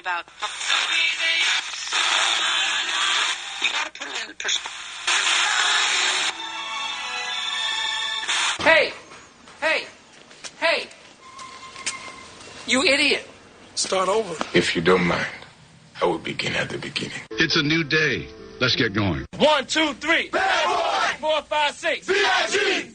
about. You gotta put it in perspective. Hey! You idiot! Start over. If you don't mind, I will begin at the beginning. It's a new day. Let's get going. 1, 2, 3. Bad boy! 4, 5, 6. B.I.G.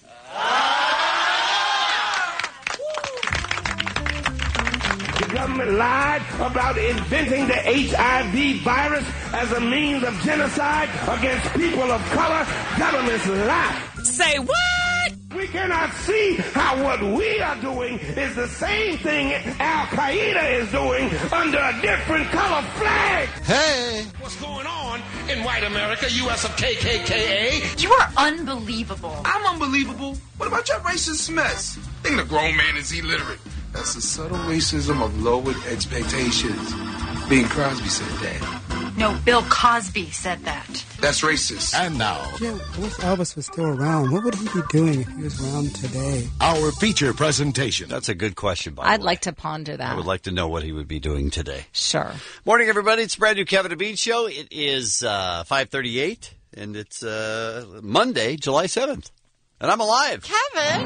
The government lied about inventing the HIV virus as a means of genocide against people of color. Governments lie. Say what? We cannot see how what we are doing is the same thing Al-Qaeda is doing under a different color flag. Hey! What's going on in white America, U.S. of KKKA? You are unbelievable. I'm unbelievable. What about your racist mess? Thinking a grown man is illiterate. That's the subtle racism of lowered expectations. Bing Crosby said that. No, Bill Cosby said that. That's racist. And now, yeah, what if Elvis was still around? What would he be doing if he was around today? our feature presentation. That's a good question, by the way. I'd like to ponder that. I would like to know what he would be doing today. Sure. Morning, everybody. It's a brand new Kevin and Bean Show. It is 5:38, and it's Monday, July 7th. And I'm alive. Kevin!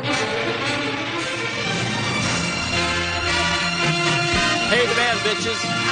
Pay the man, bitches.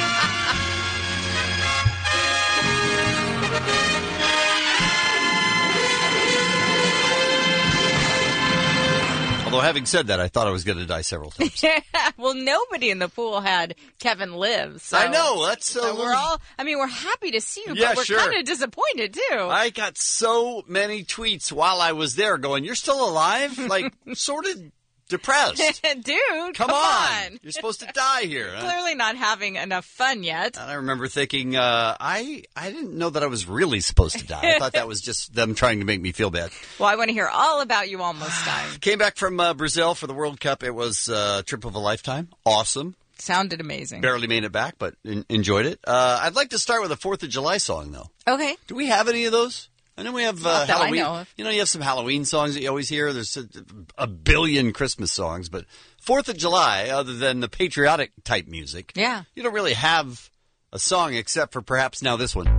Although, having said that, I thought I was going to die several times. Well, nobody in the pool had Kevin live. So. I know. That's so we're all, we're happy to see you, yeah, but we're kind of disappointed, too. I got so many tweets while I was there going, you're still alive? Like, sort of depressed. Dude, come on. You're supposed to die here. Clearly not having enough fun yet. And I remember thinking, I didn't know that I was really supposed to die. I thought that was just them trying to make me feel bad. Well, I want to hear all about you almost dying. Came back from Brazil for the World Cup. It was a trip of a lifetime. Awesome. Sounded amazing. Barely made it back, but enjoyed it. I'd like to start with a 4th of July song, though. Okay. Do we have any of those? I know we have Halloween. I know of. You know, you have some Halloween songs that you always hear. There's a billion Christmas songs, but 4th of July, other than the patriotic type music, yeah, you don't really have a song except for perhaps now this one.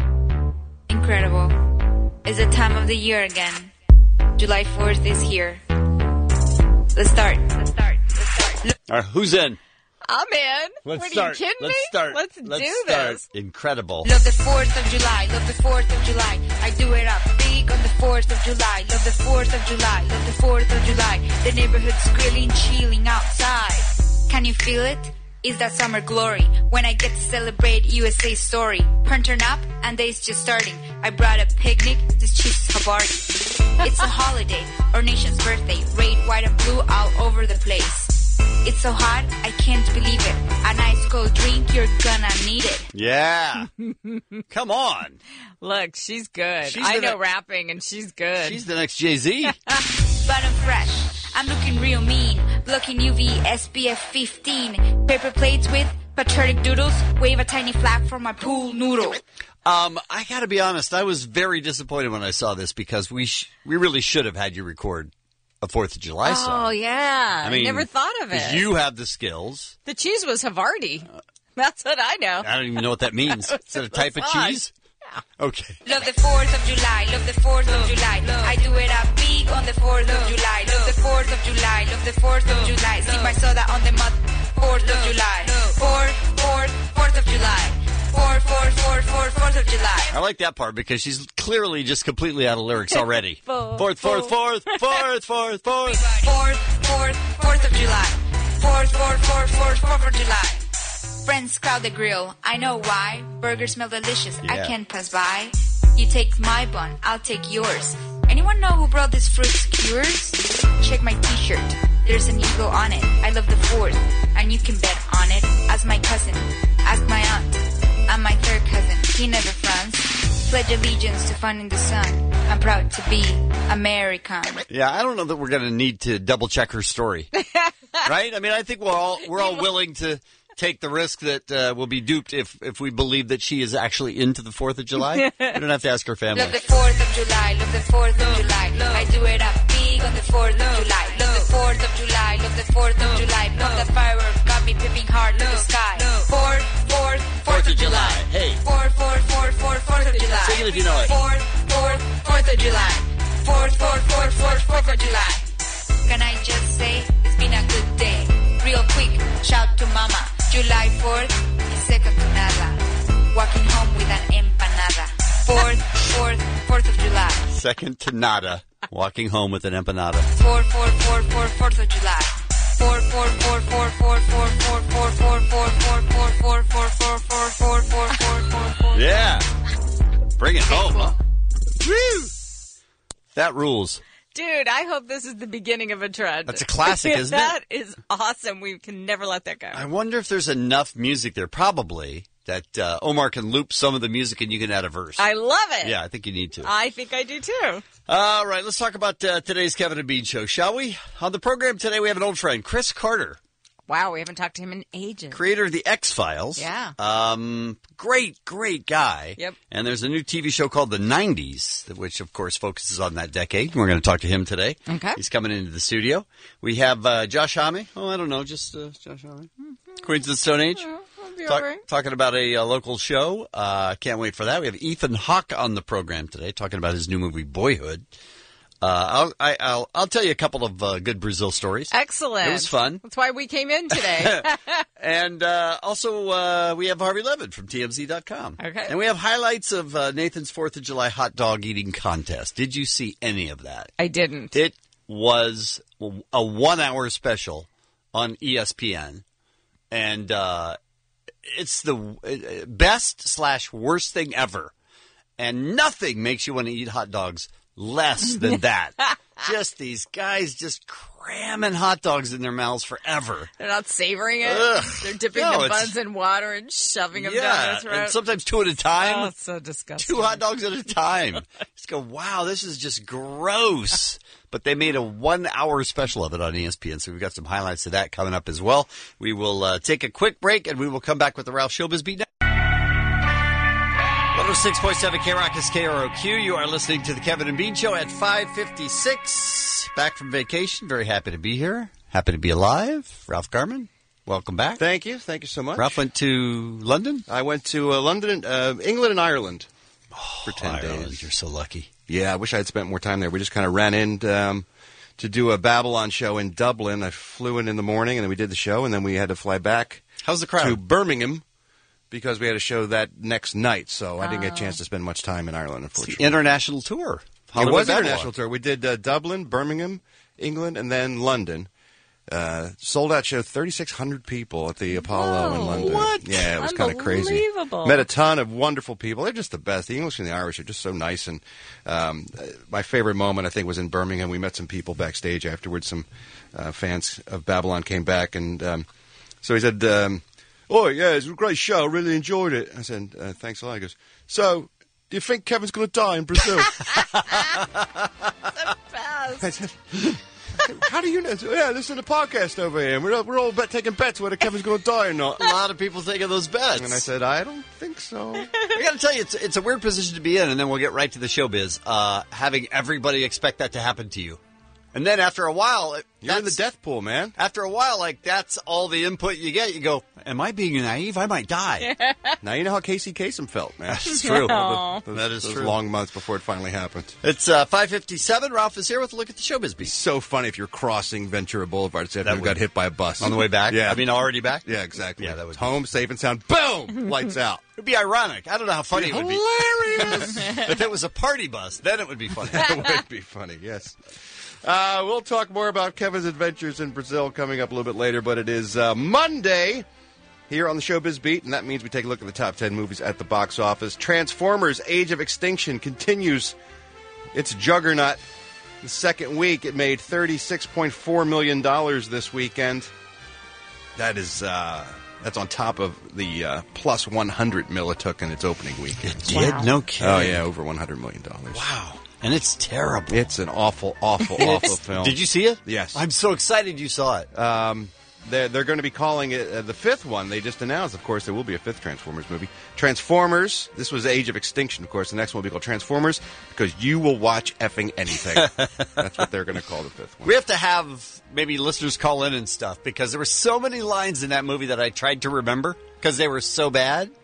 Incredible. It's the time of the year again. July 4th is here. Let's start. All right, who's in? I'm in. Let's what, start. Are you kidding Let's me? start. Let's do this. Incredible. Love the 4th of July. Love the 4th of July. I do it up big on the 4th of July. Love the 4th of July. Love the 4th of July. The neighborhood's grilling, chilling outside. Can you feel it? Is that summer glory when I get to celebrate USA's story? Turn up and day's just starting. I brought a picnic. This cheese is Havarti. It's a holiday, our nation's birthday. Red, white, and blue all over the place. It's so hot, I can't believe it. A nice cold drink, you're gonna need it. Yeah. Come on. Look, she's good. I know rapping, and she's good. She's the next Jay-Z. But I'm fresh. I'm looking real mean. Blocking UV SPF 15. Paper plates with patriotic doodles. Wave a tiny flag for my pool noodle. I gotta be honest, I was very disappointed when I saw this because we really should have had you record a 4th of July song. Oh, yeah. I never thought of it. You have the skills. The cheese was Havarti. That's what I know. I don't even know what that means. Is that a type of cheese? Yeah. Okay. Love the 4th of July. Love the 4th of July. I do it up big on the 4th of July. Love the 4th of July. Love the 4th of July. Sip my soda on the mud. 4th of July. 4th of July. 4th of July. I like that part because she's clearly just completely out of lyrics already. 4th of July. 4th of July. Friends crowd the grill. I know why. Burgers smell delicious. Yeah. I can't pass by. You take my bun. I'll take yours. Anyone know who brought this fruit skewers? Check my t-shirt. There's an eagle on it. I love the 4th. And you can bet on it. Ask my cousin. Ask my aunt. I'm my 3rd cousin. He never fronts. Pledge allegiance to fun in the sun. I'm proud to be American. Yeah, I don't know that we're going to need to double check her story. Right? I mean, I think we're all willing to take the risk that we'll be duped if we believe that she is actually into the 4th of July. We don't have to ask her family. Love the 4th of July. Love the 4th of July. I do it up big on the 4th of July. Love the 4th of July. Love the 4th of July. Pop that firework got me peeping hard to the sky. 4th if you know it. 4th of July. 4th of July. Can I just say, it's been a good day. Real quick, shout to mama. July 4th, second to nada. Walking home with an empanada. 4th of July. Second to nada. Walking home with an empanada. 4th of July. 4. Yeah. Bring it home. Huh? Woo! That rules. Dude, I hope this is the beginning of a trend. That's a classic, isn't it? That is awesome. We can never let that go. I wonder if there's enough music there, probably, that Omar can loop some of the music and you can add a verse. I love it. Yeah, I think you need to. I think I do too. All right, let's talk about today's Kevin and Bean show, shall we? On the program today, we have an old friend, Chris Carter. Wow, we haven't talked to him in ages. Creator of the X-Files. Yeah. Great guy. Yep. And there's a new TV show called The 90s, which, of course, focuses on that decade. We're going to talk to him today. Okay. He's coming into the studio. We have Josh Homme. Oh, I don't know, just Josh Homme. Queens of the Stone Age. Talking about a local show. Can't wait for that. We have Ethan Hawke on the program today, talking about his new movie, Boyhood. I'll tell you a couple of good Brazil stories. Excellent. It was fun. That's why we came in today. And also, we have Harvey Levin from TMZ.com. Okay. And we have highlights of Nathan's 4th of July hot dog eating contest. Did you see any of that? I didn't. It was a 1-hour special on ESPN. And it's the best/worst thing ever. And nothing makes you want to eat hot dogs less than that. Just these guys just cramming hot dogs in their mouths forever. They're not savoring it. Ugh. They're dipping the buns in water and shoving them down their throat. And sometimes 2 at a time. Oh, it's so disgusting. 2 hot dogs at a time. Just go, wow, this is just gross. But they made a 1-hour special of it on ESPN, so we've got some highlights of that coming up as well. We will take a quick break, and we will come back with the Ralph Showbiz Beat now. 106.7 KROC is KROQ. You are listening to the Kevin and Bean Show at 5:56. Back from vacation. Very happy to be here. Happy to be alive. Ralph Garman, welcome back. Thank you. Thank you so much. Ralph went to London? I went to London, England and Ireland for 10 Ireland, days. You're so lucky. Yeah, I wish I had spent more time there. We just kind of ran in to do a Babylon show in Dublin. I flew in the morning, and then we did the show, and then we had to fly back How's the crowd? to Birmingham because we had a show that next night. So I didn't get a chance to spend much time in Ireland, unfortunately. It's the international tour. It was an international tour. We did Dublin, Birmingham, England, and then London. Sold out show, 3,600 people at the Apollo in London. What? Yeah, it was kind of crazy. Met a ton of wonderful people. They're just the best. The English and the Irish are just so nice. And my favorite moment, I think, was in Birmingham. We met some people backstage afterwards. Some fans of Babylon came back, and so he said, "Oh yeah, it was a great show. I really enjoyed it." I said, "Thanks a lot." He goes, "So, do you think Kevin's going to die in Brazil?" I said, "How do you know?" Yeah, listen to the podcast over here. We're all taking bets whether Kevin's going to die or not. A lot of people taking those bets. And I said, "I don't think so." I got to tell you, it's a weird position to be in, and then we'll get right to the showbiz. Having everybody expect that to happen to you. And then after a while... You're in the death pool, man. After a while, like, that's all the input you get. You go, am I being naive? I might die. Now you know how Casey Kasem felt, man. That's true. That is those true. Long months before it finally happened. It's 5:57. Ralph is here with a look at the showbiz beat. So funny if you're crossing Ventura Boulevard after you got hit by a bus. On the way back? Yeah. I mean, already back? Yeah, exactly. Yeah, that would home, safe and sound. Boom! Lights out. It would be ironic. I don't know how funny it would be. Hilarious! If it was a party bus, then it would be funny. It would be funny, yes. We'll talk more about Kevin's adventures in Brazil coming up a little bit later, but it is Monday here on the Showbiz Beat, and that means we take a look at the top 10 movies at the box office. Transformers: Age of Extinction continues its juggernaut. The second week, it made $36.4 million this weekend. That is... that's on top of the plus $100 million it took in its opening weekend. It did? Wow. No kidding. Oh, yeah, over $100 million. Wow. And it's terrible. It's an awful film. Did you see it? Yes. I'm so excited you saw it. They're going to be calling it the fifth one. They just announced, of course, there will be a fifth Transformers movie. Transformers. This was Age of Extinction, of course. The next one will be called Transformers because you will watch effing anything. That's what they're going to call the fifth one. We have to have maybe listeners call in and stuff because there were so many lines in that movie that I tried to remember because they were so bad.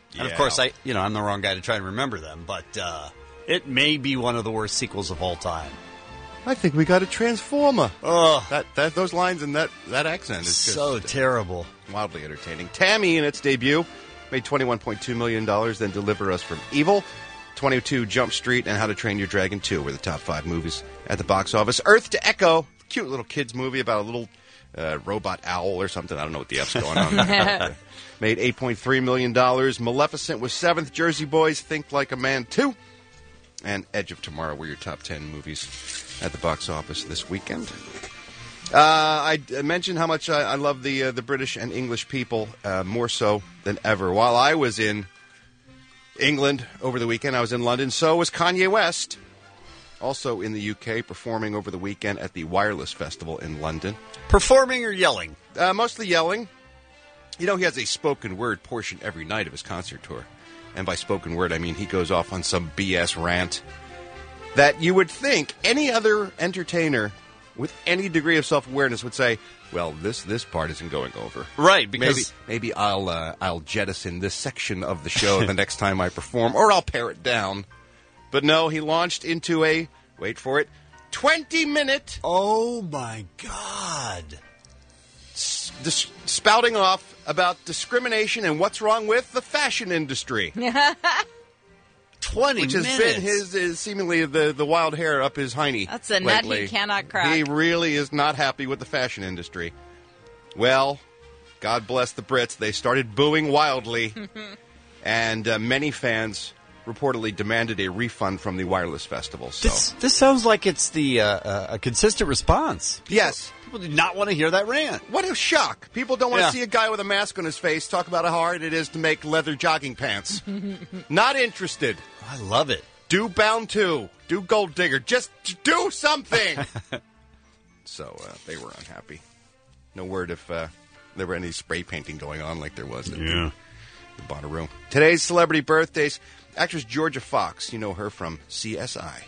And of course, I'm the wrong guy to try and remember them, but it may be one of the worst sequels of all time. I think we got a Transformer. Oh, those lines and that accent is just so terrible. Wildly entertaining. Tammy, in its debut, made $21.2 million, then Deliver Us from Evil, 22 Jump Street, and How to Train Your Dragon 2 were the top 5 movies at the box office. Earth to Echo, cute little kids movie about a little robot owl or something. I don't know what the F's going on. Made $8.3 million. Maleficent was 7th. Jersey Boys, Think Like a Man 2. And Edge of Tomorrow were your top 10 movies at the box office this weekend. I mentioned how much I love the British and English people more so than ever. While I was in England over the weekend, I was in London. So was Kanye West, also in the UK, performing over the weekend at the Wireless Festival in London. Performing or yelling? Mostly yelling. You know, he has a spoken word portion every night of his concert tour. And by spoken word, I mean he goes off on some BS rant that you would think any other entertainer with any degree of self-awareness would say, well, this part isn't going over. Right, because maybe I'll jettison this section of the show the next time I perform, or I'll pare it down. But no, he launched into a, wait for it, 20-minute... Oh, my God. Spouting off about discrimination and what's wrong with the fashion industry. 20 Which minutes. has been his seemingly the wild hair up his hiney. That's a lately. nut he cannot crack. He really is not happy with the fashion industry. Well, God bless the Brits. They started booing wildly, and many fans reportedly demanded a refund from the Wireless Festival. So this sounds like it's the a consistent response. Yes. People do not want to hear that rant. What a shock. People don't want to see a guy with a mask on his face talk about how hard it is to make leather jogging pants. Not interested. I love it. Do Bound 2. Do Gold Digger. Just do something. So they were unhappy. No word if there were any spray painting going on like there was in the Bonnaroo. Today's celebrity birthdays. Actress Georgia Fox. You know her from CSI.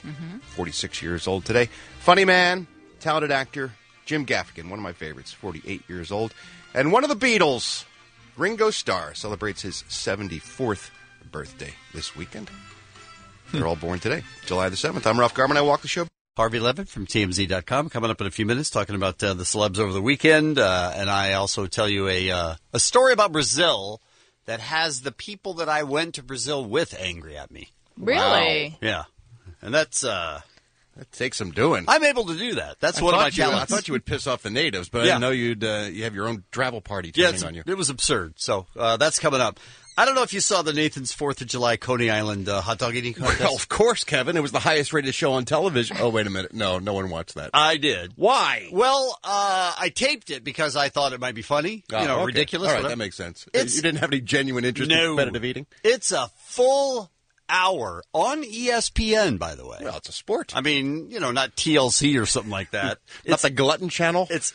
46 years old today. Funny man. Talented actor. Jim Gaffigan, one of my favorites, 48 years old. And one of the Beatles, Ringo Starr, celebrates his 74th birthday this weekend. They're all born today, July the 7th. I'm Ralph Garman. I walk the show. Harvey Levin from TMZ.com coming up in a few minutes talking about the celebs over the weekend. And I also tell you a story about Brazil that has the people that I went to Brazil with angry at me. Really? Wow. Yeah. And that's... That takes some doing. I'm able to do that. That's one of my talents. I thought you would piss off the natives, but I didn't know you have your own travel party turning on you. It was absurd. So that's coming up. I don't know if you saw the Nathan's 4th of July Coney Island hot dog eating contest. Well, of course, Kevin. It was the highest rated show on television. Oh, wait a minute. No one watched that. I did. Why? Well, I taped it because I thought it might be funny. Okay. Ridiculous. All right, that makes sense. You didn't have any genuine interest in competitive eating? It's a full hour on ESPN, by the way. Well, it's a sport. I mean, not TLC or something like that. Not the Glutton Channel? It's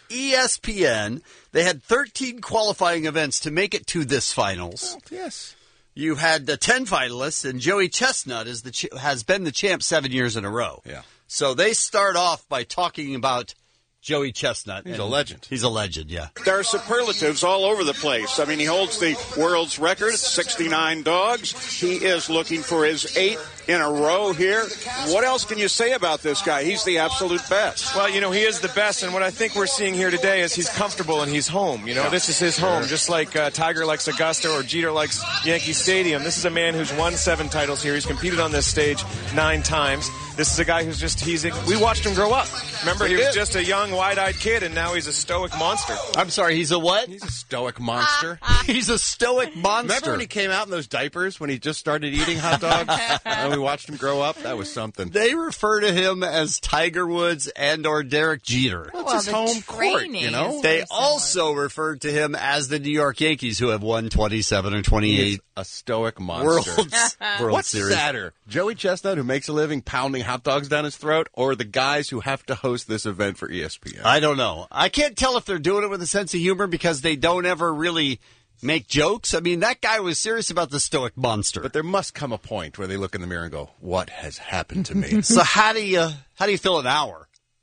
ESPN. They had 13 qualifying events to make it to this finals. Oh, yes. You had 10 finalists, and Joey Chestnut has been the champ 7 years in a row. Yeah. So they start off by talking about Joey Chestnut. He's a legend. He's a legend, yeah. There are superlatives all over the place. I mean, he holds the world's record, 69 dogs. He is looking for his 8th in a row here. What else can you say about this guy? He's the absolute best. Well, he is the best, and what I think we're seeing here today is he's comfortable and he's home. This is his home, just like Tiger likes Augusta or Jeter likes Yankee Stadium. This is a man who's won 7 titles here. He's competed on this stage 9 times. This is a guy who's we watched him grow up. Remember, he was just a young, wide-eyed kid, and now he's a stoic monster. I'm sorry, he's a what? He's a stoic monster. He's a stoic monster. Remember when he came out in those diapers when he just started eating hot dogs? And we watched him grow up? That was something. They refer to him as Tiger Woods and or Derek Jeter. Well, it's his home court, They also referred to him as the New York Yankees, who have won 27 or 28. He's a stoic monster. World What's Series. sadder, Joey Chestnut, who makes a living pounding hot dogs down his throat, or the guys who have to host this event for ESPN? I don't know. I can't tell if they're doing it with a sense of humor because they don't ever really make jokes. I mean, that guy was serious about the stoic monster. But there must come a point where they look in the mirror and go, what has happened to me? So how do you fill an hour?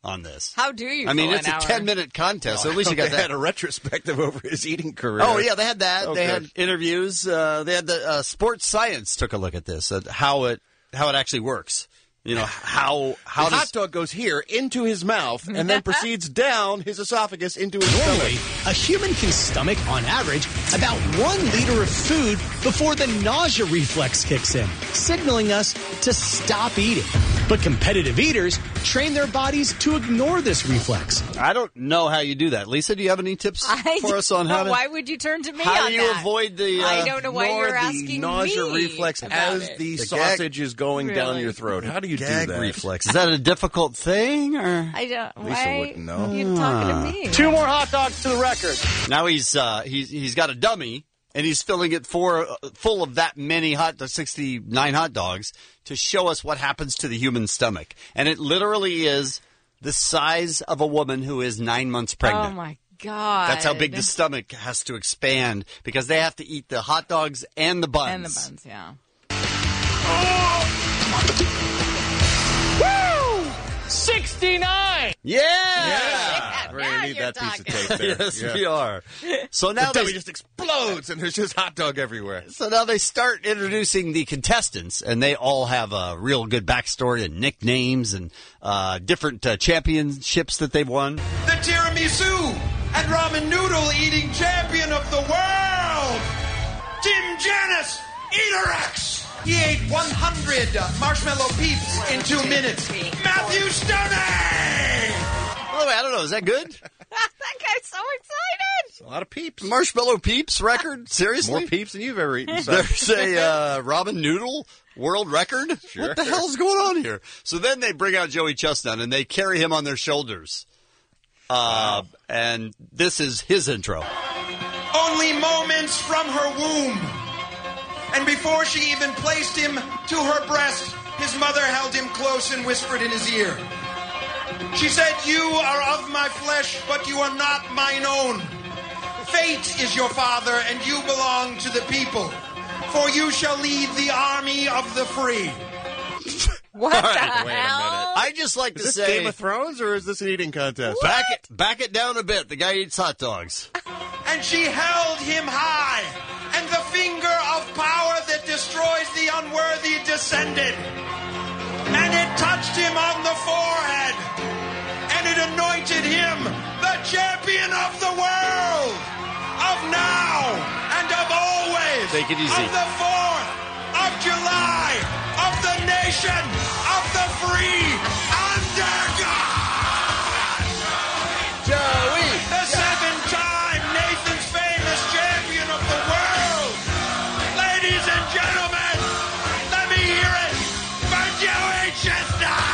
on this. How do you? I mean, fill it's an a hour? 10-minute contest. So at least you got they that. had a retrospective over his eating career. Oh, yeah, they had that. Oh, they good. had interviews. They had the Sports Science took a look at this, at how it actually works. You know, how the hot dog goes here into his mouth and then proceeds down his esophagus into his Normally, stomach. a human can stomach, on average, about 1 liter of food before the nausea reflex kicks in, signaling us to stop eating. But competitive eaters train their bodies to ignore this reflex. I don't know how you do that. Lisa, do you have any tips for us on how to... Why would you turn to me How on do you that? avoid the... I don't know why Ignore you're the asking nausea me reflex about as it. the The sausage is going down Really? your throat. How do you gag do that? reflex. Is that a difficult thing? Or I don't. Lisa Why wouldn't know. you talking to me? 2 more hot dogs to the record. Now he's got a dummy, and he's filling it full of that many 69 hot dogs to show us what happens to the human stomach. And it literally is the size of a woman who is 9 months pregnant. Oh my God! That's how big the stomach has to expand because they have to eat the hot dogs and the buns. And the buns, yeah. 69! Yeah! We're going to need that piece of tape there. Yes, Yeah. we are. So now The dummy just explodes, and there's just hot dog everywhere. So now they start introducing the contestants, and they all have a real good backstory and nicknames and different championships that they've won. The tiramisu and ramen noodle eating champion of the world, Tim Janis, Eater-X. He ate 100 marshmallow peeps in 2 minutes. Matthew Stoney! Oh, I don't know. Is that good? That guy's so excited. A lot of peeps. Marshmallow Peeps record? Seriously? More peeps than you've ever eaten. son. There's a ramen noodle world record? Sure. What the hell's going on here? So then they bring out Joey Chestnut, and they carry him on their shoulders. And this is his intro. Only moments from her womb. And before she even placed him to her breast, his mother held him close and whispered in his ear. She said, "You are of my flesh, but you are not mine own. Fate is your father, and you belong to the people. For you shall lead the army of the free." What All the right, wait a hell? I just like Is to this say, Game of Thrones, or is this an eating contest? back it down a bit. The guy eats hot dogs. And she held him high, and the finger of power that destroys the unworthy descended. And it touched him on the forehead, and it anointed him the champion of the world, of now and of always. Take it easy. Of the 4th of July, of the nation, of the free, under God. Joey! The 7-time Nathan's Famous champion of the world. Ladies and gentlemen, let me hear it for Joey Chestnut.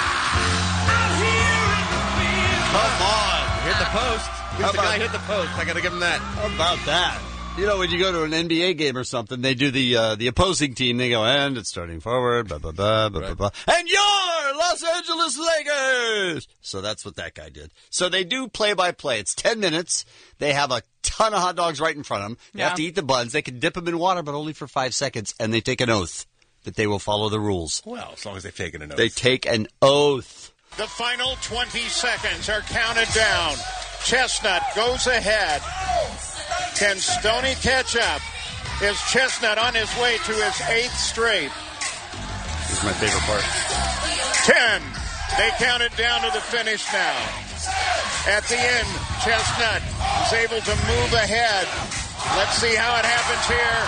Come on. Hit the post. How The guy about- hit the post. I got to give him that. How about that? You know, when you go to an NBA game or something, they do the opposing team. They go, and it's starting forward, blah, blah, blah, blah, blah, blah. And you're Los Angeles Lakers! So that's what that guy did. So they do play-by-play. It's 10 minutes. They have a ton of hot dogs right in front of them. They have to eat the buns. They can dip them in water, but only for 5 seconds. And they take an oath that they will follow the rules. Well, as long as they've taken an oath. They take an oath. The final 20 seconds are counted down. Chestnut goes ahead. Can Stoney catch up? Is Chestnut on his way to his 8th straight? This is my favorite part. 10. They counted down to the finish now. At the end, Chestnut is able to move ahead. Let's see how it happens here.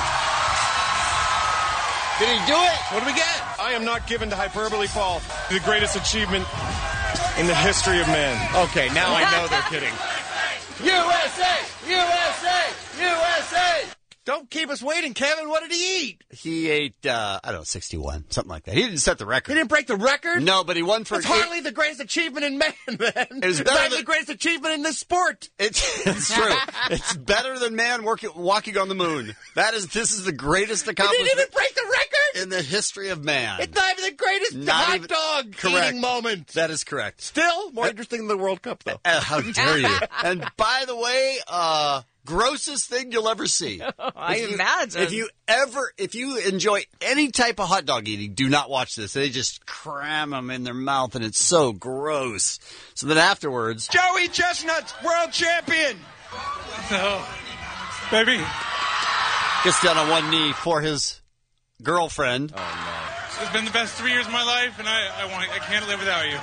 Did he do it? What do we get? I am not given to hyperbole, Paul. The greatest achievement in the history of man. Okay, now I know they're kidding. USA! USA! USA! Don't keep us waiting, Kevin. What did he eat? He ate, I don't know, 61, something like that. He didn't set the record. He didn't break the record? No, but he won for... It's hardly the greatest achievement in man, man. It's It's better not than- the greatest achievement in this sport. It's true. It's better than man walking on the moon. This is the greatest He accomplishment. didn't even break the record? in the history of man. It's not even the greatest hot dog eating moment. That is correct. Still more interesting than the World Cup, though. How dare you? And by the way, grossest thing you'll ever see. I imagine. If you enjoy any type of hot dog eating, do not watch this. They just cram them in their mouth, and it's so gross. So then afterwards, Joey Chestnut, world champion. No, baby. Gets down on one knee for his girlfriend. Oh no! It's been the best 3 years of my life, and I can't live without you.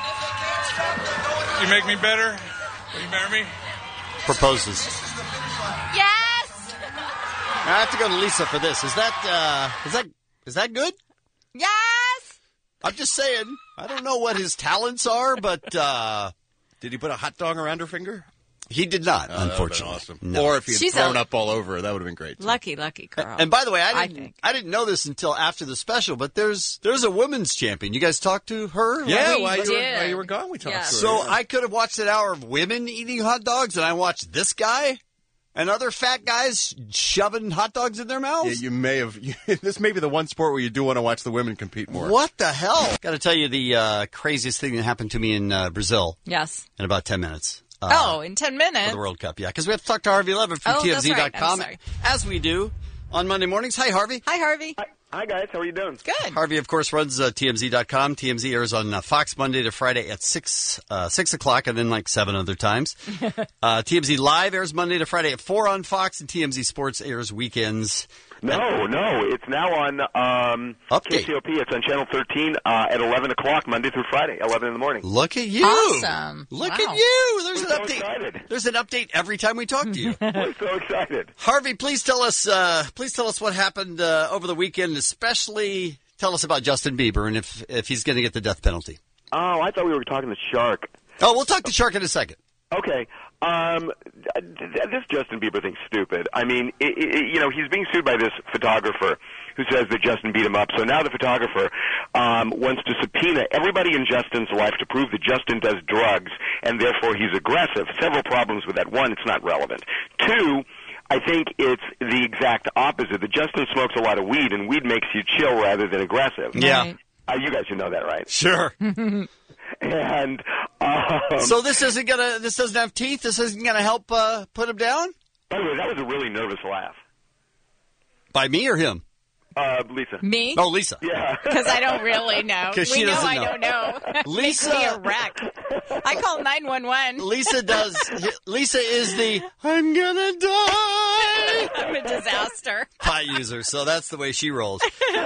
You make me better. Will you marry me? Proposes. Yes. I have to go to Lisa for this. Is that good? Yes. I'm just saying. I don't know what his talents are, but did he put a hot dog around her finger? He did not, unfortunately. Awesome. No. Or if he had thrown up all over her, that would have been great. Too. Lucky Carl. And by the way, I didn't know this until after the special, but there's a women's champion. You guys talked to her? Yeah, while you were gone, we talked to her. So I could have watched an hour of women eating hot dogs, and I watched this guy and other fat guys shoving hot dogs in their mouths? Yeah, you may have. This may be the one sport where you do want to watch the women compete more. What the hell? Got to tell you the craziest thing that happened to me in Brazil. Yes. In about 10 minutes. In 10 minutes? For the World Cup, yeah. Because we have to talk to Harvey Levin from TMZ.com. Right. As we do on Monday mornings. Hi, Harvey. Hi, Harvey. Hi, guys. How are you doing? Good. Harvey, of course, runs TMZ.com. TMZ airs on Fox Monday to Friday at 6 o'clock and then like 7 other times. TMZ Live airs Monday to Friday at 4 on Fox, and TMZ Sports airs weekends. No. It's now on KCOP. It's on Channel 13 at 11 o'clock, Monday through Friday, 11 in the morning. Look at you. Awesome. Look at you. There's an update. Excited. There's an update every time we talk to you. We're so excited. Harvey, please tell us what happened over the weekend, especially tell us about Justin Bieber and if he's going to get the death penalty. Oh, I thought we were talking to Shark. Oh, we'll talk to Shark in a second. Okay. This Justin Bieber thing's stupid. I mean, he's being sued by this photographer who says that Justin beat him up. So now the photographer wants to subpoena everybody in Justin's life to prove that Justin does drugs and therefore he's aggressive. Several problems with that. One, it's not relevant. Two, I think it's the exact opposite. That Justin smokes a lot of weed, and weed makes you chill rather than aggressive. Yeah. You guys should know that, right? Sure. And so this doesn't have teeth. This isn't going to help put him down. By the way, that was a really nervous laugh. By me or him? Lisa. Me? Oh, Lisa. Yeah. Because I don't really know. She know doesn't I know. don't know. Lisa. Makes me a wreck. I call 911. Lisa is the I'm gonna die. I'm a disaster. Pot user, so that's the way she rolls.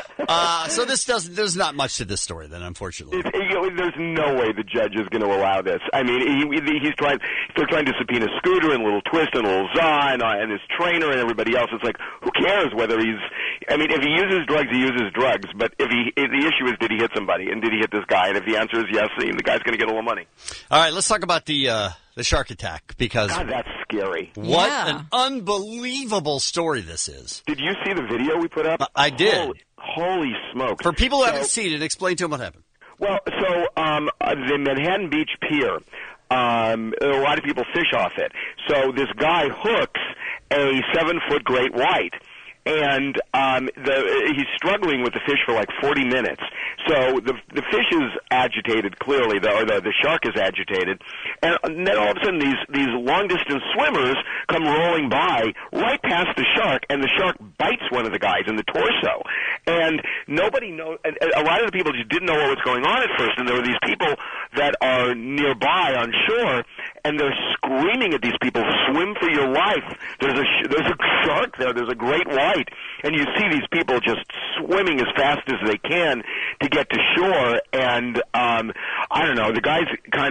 So there's not much to this story then, unfortunately. There's no way the judge is going to allow this. I mean, they're trying to subpoena Scooter and Little Twist and Little Zah and his trainer and everybody else. It's like, who cares whether if he uses drugs, he uses drugs. But if the issue is, did he hit somebody and did he hit this guy? And if the answer is yes, the guy's going to get a little money. All right, let's talk about the shark attack because God, that's scary. What an unbelievable story this is. Did you see the video we put up? I did. Holy smoke! For people who haven't seen it, explain to them what happened. Well, so the Manhattan Beach Pier, a lot of people fish off it. So this guy hooks a 7-foot great white, and he's struggling with the fish for like 40 minutes. So the fish is agitated, clearly, the shark is agitated, and then all of a sudden these long distance swimmers come rolling by right past the shark, and the shark bites one of the guys in the torso. And nobody knows. A lot of the people just didn't know what was going on at first, and there were these people that are nearby on shore, and they're screaming at these people, "Swim for your life! There's a shark there. There's a great white." And you see these people just swimming as fast as they can to get to shore. And I don't know, the guy's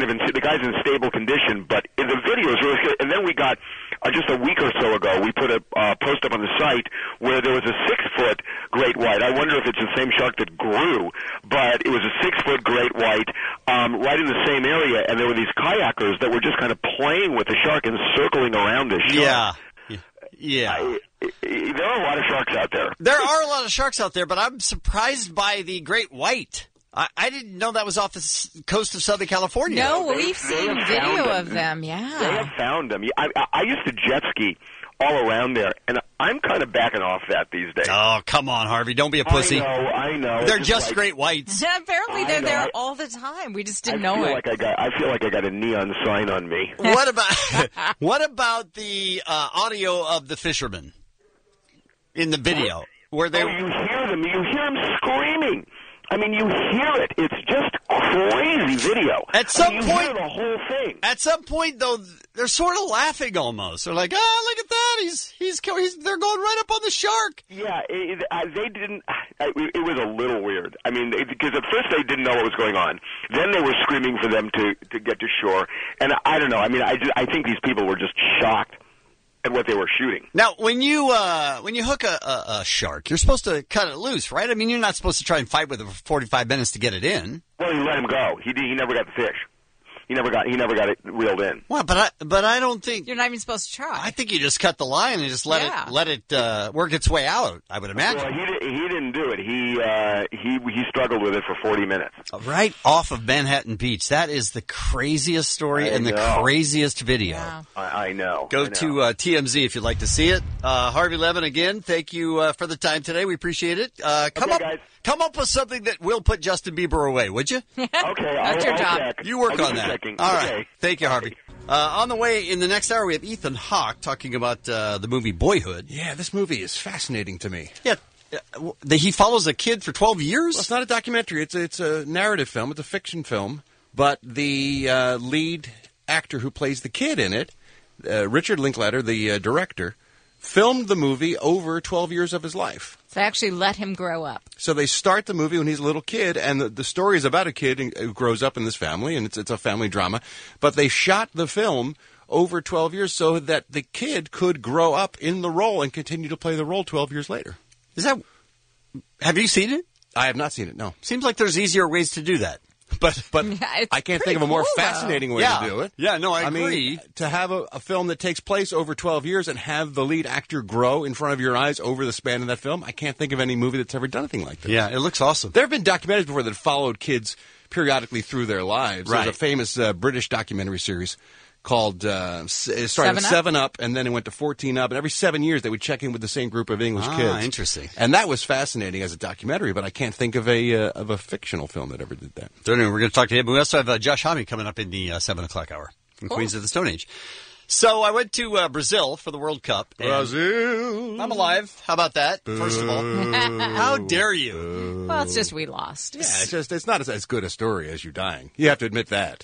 in stable condition, but the video is really good. And then we got just a week or so ago, we put a post up on the site where there was a 6-foot great white. I wonder if it's the same shark that grew, but it was a 6-foot great white right in the same area, and there were these kayakers that were just kind of playing with the shark and circling around the shark. Yeah. There are a lot of sharks out there. There are a lot of sharks out there, but I'm surprised by the great white. I didn't know that was off the coast of Southern California. No, we've seen video of them, yeah. They have found them. I used to jet ski all around there, and I'm kind of backing off that these days. Oh, come on, Harvey. Don't be a pussy. I know. They're just great whites. Apparently they're there all the time. We just didn't know it. I feel like I got a neon sign on me. What about the audio of the fishermen in the video? Where they... Oh, you hear them. You hear them screaming. I mean, you hear it. It's just crazy video. At some you point, hear the whole thing. At some point, though, they're sort of laughing almost. They're like, "Oh, look at that! They're going right up on the shark." Yeah, they didn't. It was a little weird. I mean, because at first they didn't know what was going on. Then they were screaming for them to get to shore, and I don't know. I mean, I think these people were just shocked at what they were shooting. Now, when you hook a shark, you're supposed to cut it loose, right? I mean, you're not supposed to try and fight with it for 45 minutes to get it in. Well, you let him go. He never got the fish. He never got it reeled in. Well, but I don't think you're not even supposed to try. I think you just cut the line and just let it work its way out. I would imagine. Well, he didn't do it. He struggled with it for 40 minutes. Right off of Manhattan Beach. That is the craziest story and the craziest video. Yeah. I know. Go to TMZ if you'd like to see it. Harvey Levin, again, thank you for the time today. We appreciate it. Come up with something that will put Justin Bieber away, would you? Okay, That's your job. check. You work on that. Checking. All right. Okay. Thank you, Harvey. On the way, in the next hour, we have Ethan Hawke talking about the movie Boyhood. Yeah, this movie is fascinating to me. Yeah. He follows a kid for 12 years? Well, it's not a documentary. It's a narrative film. It's a fiction film. But the lead actor who plays the kid in it, Richard Linklater, the director, filmed the movie over 12 years of his life. So they actually let him grow up. So they start the movie when he's a little kid, and the story is about a kid who grows up in this family, and it's a family drama. But they shot the film over 12 years so that the kid could grow up in the role and continue to play the role 12 years later. Have you seen it? I have not seen it, no. Seems like there's easier ways to do that. But yeah, I can't think of a more fascinating way to do it. Yeah, no, I agree. Mean, to have a film that takes place over 12 years and have the lead actor grow in front of your eyes over the span of that film, I can't think of any movie that's ever done anything like that. Yeah, it looks awesome. There have been documentaries before that followed kids periodically through their lives. Right. There's a famous British documentary series called it started with 7 Up, and then it went to 14 Up, and every 7 years they would check in with the same group of English kids. Interesting. And that was fascinating as a documentary, but I can't think of a fictional film that ever did that. So anyway, we're going to talk to him. We also have Josh Homme coming up in the 7 o'clock hour from Queens of the Stone Age. So I went to Brazil for the World Cup. Brazil. I'm alive. How about that? First of all. How dare you? Well, it's just we lost. Yeah, it's not as good a story as you dying. You have to admit that.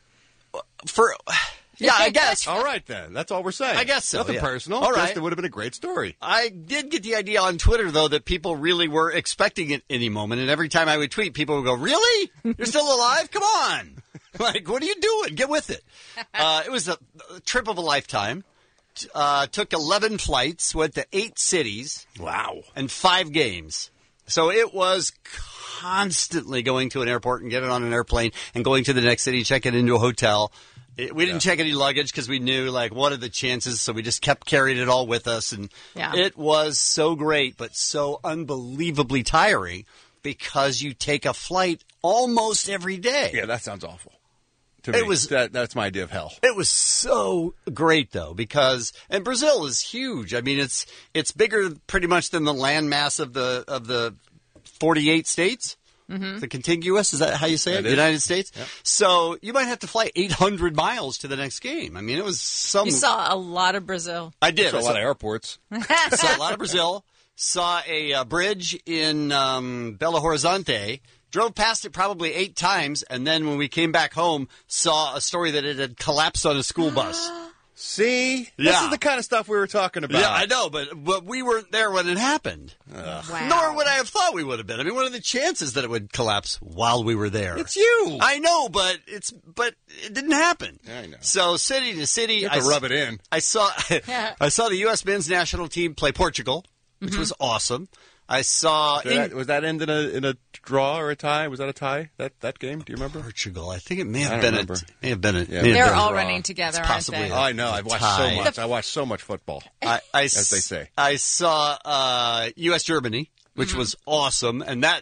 Yeah, I guess. All right, then. That's all we're saying. I guess so. Nothing personal. All right. Just it would have been a great story. I did get the idea on Twitter, though, that people really were expecting it any moment. And every time I would tweet, people would go, "Really? You're still alive? Come on." Like, what are you doing? Get with it. It was a trip of a lifetime. Took 11 flights, went to 8 cities. Wow. And 5 games. So it was constantly going to an airport and getting on an airplane and going to the next city, checking into a hotel. We didn't check any luggage because we knew, like, what are the chances? So we just kept carrying it all with us. And it was so great, but so unbelievably tiring because you take a flight almost every day. Yeah, that sounds awful. To me, that's my idea of hell. It was so great, though, because and Brazil is huge. I mean, it's bigger pretty much than the landmass of the 48 states. Mm-hmm. The contiguous, is that how you say it? United States? Yep. So you might have to fly 800 miles to the next game. I mean, it was some... You saw a lot of Brazil. I did. Saw a lot of airports. Saw a lot of Brazil. Saw a bridge in Belo Horizonte. Drove past it probably 8 times, and then when we came back home, saw a story that it had collapsed on a school bus. See? This is the kind of stuff we were talking about. Yeah, I know, but we weren't there when it happened. Wow. Nor would I have thought we would have been. I mean, what are the chances that it would collapse while we were there? It's you. I know, but it didn't happen. Yeah, I know. So city to city, you have to rub it in. I saw the U.S. men's national team play Portugal, which was awesome. I saw... was that end in a draw or a tie? Was that a tie, that game? Do you remember? Portugal. I think it may have been a... They're all running together, aren't they? Oh, I know. I've watched so much. I watched so much football, as they say. I saw U.S. Germany, which was awesome, and that...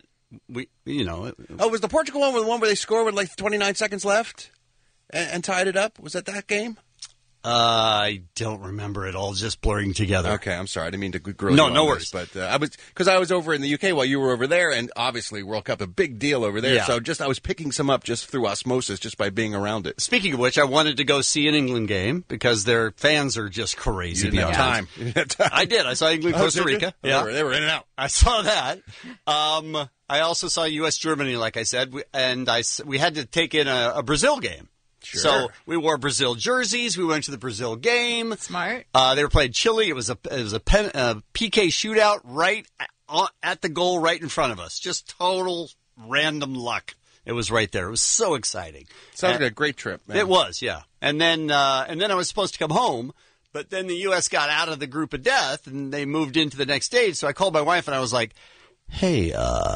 was the Portugal one the one where they scored with like 29 seconds left and tied it up? Was that game? I don't remember it all just blurring together. Okay, I'm sorry. I didn't mean to grill you on no this, worries. But I was over in the UK while you were over there, and obviously World Cup, a big deal over there. Yeah. So I was picking some up just through osmosis, just by being around it. Speaking of which, I wanted to go see an England game because their fans are just crazy. You didn't have time. I did. I saw England, Costa Rica. Yeah, they were in and out. I saw that. I also saw U.S. Germany, like I said, we had to take in a Brazil game. Sure. So we wore Brazil jerseys. We went to the Brazil game. Smart. They were playing Chile. It was a PK shootout right at the goal, right in front of us. Just total random luck. It was right there. It was so exciting. Sounds like a great trip, man. It was, yeah. And then I was supposed to come home, but then the U.S. got out of the group of death and they moved into the next stage. So I called my wife and I was like, "Hey,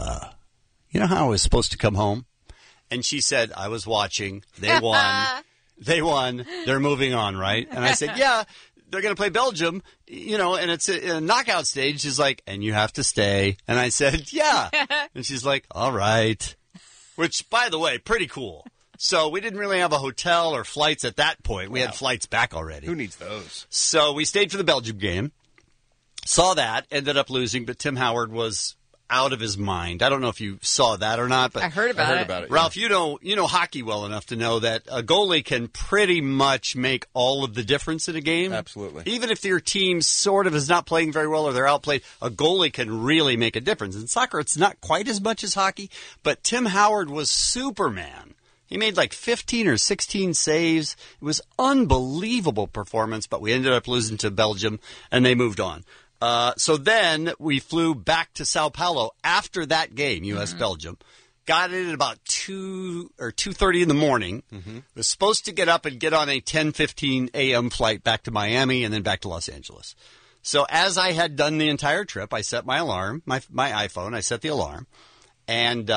you know how I was supposed to come home?" And she said, "I was watching. They won. They won. They're moving on, right?" And I said, "Yeah, they're going to play Belgium, and it's a knockout stage." She's like, "And you have to stay." And I said, "Yeah." And she's like, "All right." Which, by the way, pretty cool. So we didn't really have a hotel or flights at that point. We had flights back already. Who needs those? So we stayed for the Belgium game. Saw that. Ended up losing, but Tim Howard was out of his mind. I don't know if you saw that or not, but I heard about it. Ralph, you know hockey well enough to know that a goalie can pretty much make all of the difference in a game. Absolutely. Even if your team sort of is not playing very well or they're outplayed, a goalie can really make a difference. In soccer, it's not quite as much as hockey, but Tim Howard was Superman. He made like 15 or 16 saves. It was unbelievable performance, but we ended up losing to Belgium, and they moved on. So then we flew back to Sao Paulo after that game, U.S.-Belgium. Got in at about 2 or 2:30 in the morning. Was supposed to get up and get on a 10:15 a.m. flight back to Miami and then back to Los Angeles. So as I had done the entire trip, I set my alarm, my iPhone. I set the alarm, and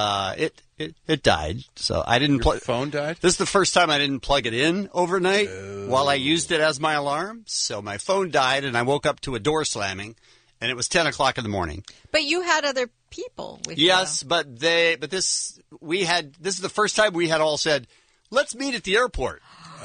it died. So I didn't plug. Your phone died? This is the first time I didn't plug it in overnight while I used it as my alarm. So my phone died, and I woke up to a door slamming, and it was 10 o'clock in the morning. But you had other people with you. Yes, but this is the first time we had all said, "Let's meet at the airport."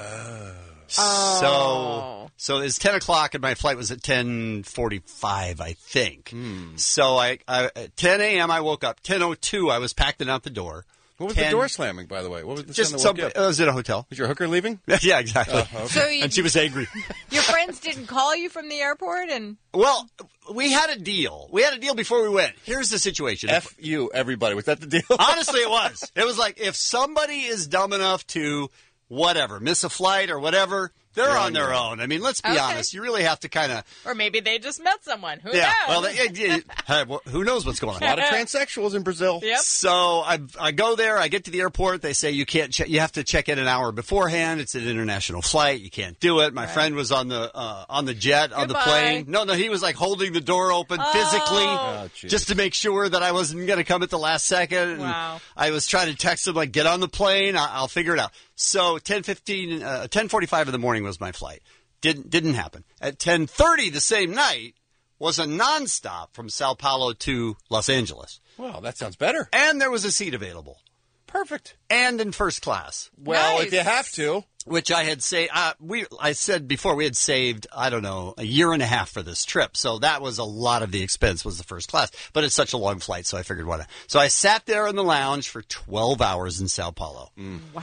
So it's 10 o'clock, and my flight was at 10:45, I think. So I at 10 a.m. I woke up. 10:02, I was packing out the door. What was the door slamming, by the way? What was the just sound that woke you up? I was in a hotel. Was your hooker leaving? Yeah, exactly. Okay. So and she was angry. Your friends didn't call you from the airport? Well, we had a deal. We had a deal before we went. Here's the situation. F you, everybody. Was that the deal? Honestly, it was. It was like if somebody is dumb enough to miss a flight or whatever, they're on their own. I mean, let's be honest. You really have to kind of... Or maybe they just met someone. Who knows? Well, who knows what's going on? A lot of transsexuals in Brazil. Yep. So I go there. I get to the airport. They say you can't. You have to check in an hour beforehand. It's an international flight. You can't do it. My friend was on the jet, on the plane. No, he was like holding the door open physically just to make sure that I wasn't going to come at the last second. Wow. I was trying to text him, like, get on the plane. I'll figure it out. So 10:45 in the morning was my flight. Didn't happen. At 10:30 the same night was a nonstop from Sao Paulo to Los Angeles. Wow, that sounds better. And there was a seat available. Perfect. And in first class. Well, if you have to. Which I had I said before, we had saved, I don't know, a year and a half for this trip. So that was a lot of the expense was the first class. But it's such a long flight, so I figured why not. So I sat there in the lounge for 12 hours in Sao Paulo. Wow.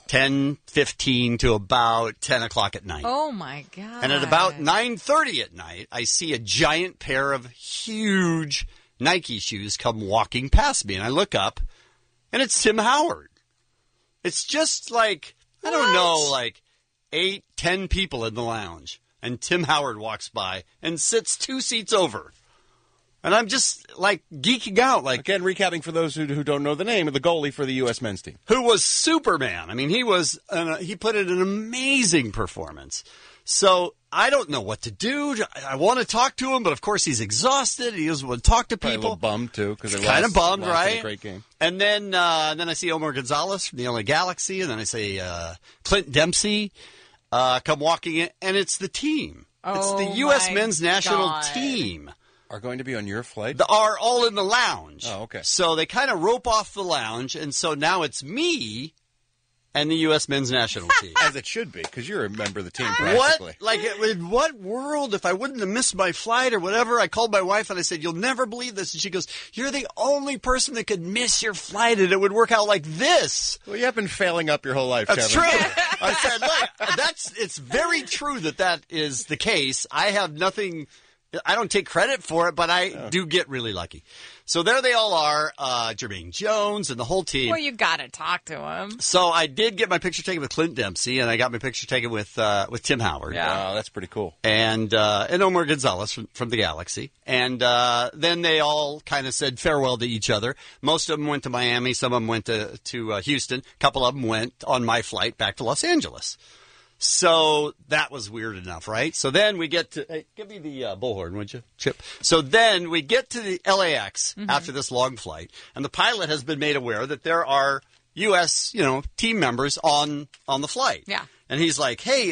10:15 to about 10 o'clock at night. Oh, my God. And at about 9:30 at night, I see a giant pair of huge Nike shoes come walking past me. And I look up, and it's Tim Howard. It's just like, I don't know, like 8, 10 people in the lounge. And Tim Howard walks by and sits 2 seats over. And I'm just, like, geeking out. Like, again, recapping for those who don't know the name of the goalie for the U.S. men's team. Who was Superman. I mean, he put in an amazing performance. So I don't know what to do. I want to talk to him, but of course he's exhausted. He doesn't want to talk to people. Probably a little bummed, too. Because kind of bummed, right? A great game. And then I see Omar Gonzalez from the LA Galaxy, and then I see Clint Dempsey come walking in, and it's the team. It's the U.S. men's national team. Are going to be on your flight? Are all in the lounge. Oh, okay. So they kind of rope off the lounge, and so now it's me and the U.S. men's national team. As it should be, because you're a member of the team practically. What? Like, in what world, if I wouldn't have missed my flight or whatever, I called my wife and I said, you'll never believe this. And she goes, you're the only person that could miss your flight and it would work out like this. Well, you have been failing up your whole life, That's Kevin. true. I said, look, it's very true that is the case. I have nothing, I don't take credit for it, but I do get really lucky. So there they all are, Jermaine Jones and the whole team. Well, you got to talk to him. So I did get my picture taken with Clint Dempsey, and I got my picture taken with Tim Howard. Yeah, that's pretty cool. And Omar Gonzalez from the Galaxy. And then they all kind of said farewell to each other. Most of them went to Miami. Some of them went to Houston. A couple of them went on my flight back to Los Angeles. So that was weird enough, right? So then we get to give me the bullhorn, would you, Chip? So then we get to the LAX after this long flight, and the pilot has been made aware that there are U.S. team members on the flight. Yeah, and he's like, "Hey,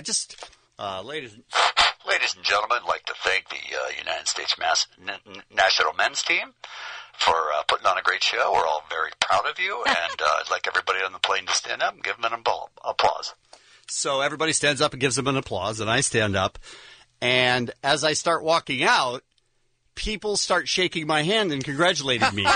ladies and gentlemen, I'd like to thank the United States national men's team for putting on a great show. We're all very proud of you, and I'd like everybody on the plane to stand up and give them an applause." So everybody stands up and gives them an applause, and I stand up. And as I start walking out, people start shaking my hand and congratulating me.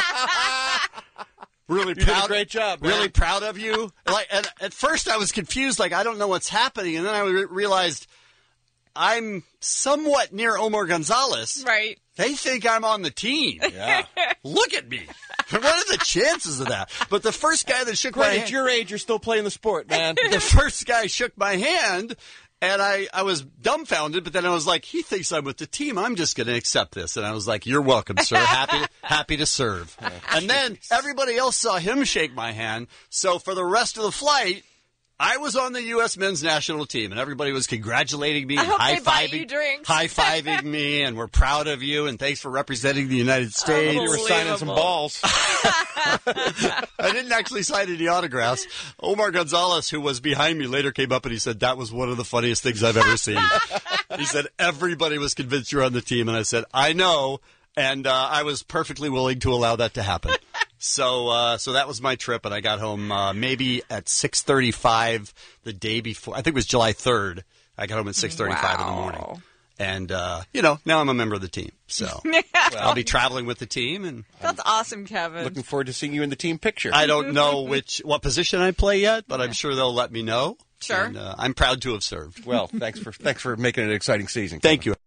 Really proud. You did a great job, man. Really proud of you. And at first I was confused, I don't know what's happening. And then I realized I'm somewhat near Omar Gonzalez. Right. They think I'm on the team. Yeah. Look at me. What are the chances of that? But the first guy that shook my hand... At your age, you're still playing the sport, man. The first guy shook my hand, and I was dumbfounded, but then I was like, he thinks I'm with the team. I'm just going to accept this. And I was like, you're welcome, sir. Happy to serve. And then everybody else saw him shake my hand. So for the rest of the flight... I was on the U.S. men's national team, and everybody was congratulating me and high-fiving me, and we're proud of you, and thanks for representing the United States. You were signing some balls. I didn't actually sign any autographs. Omar Gonzalez, who was behind me, later came up and he said, that was one of the funniest things I've ever seen. He said, everybody was convinced you're on the team, and I said, I know, and I was perfectly willing to allow that to happen. So that was my trip, and I got home maybe at 6:35 the day before. I think it was July 3rd. I got home at 6:35 in the morning. And, now I'm a member of the team. So I'll be traveling with the team. And that's awesome, Kevin. Looking forward to seeing you in the team picture. I don't know what position I play yet, but I'm sure they'll let me know. Sure. And, I'm proud to have served. Well, thanks for making it an exciting season. Thank you.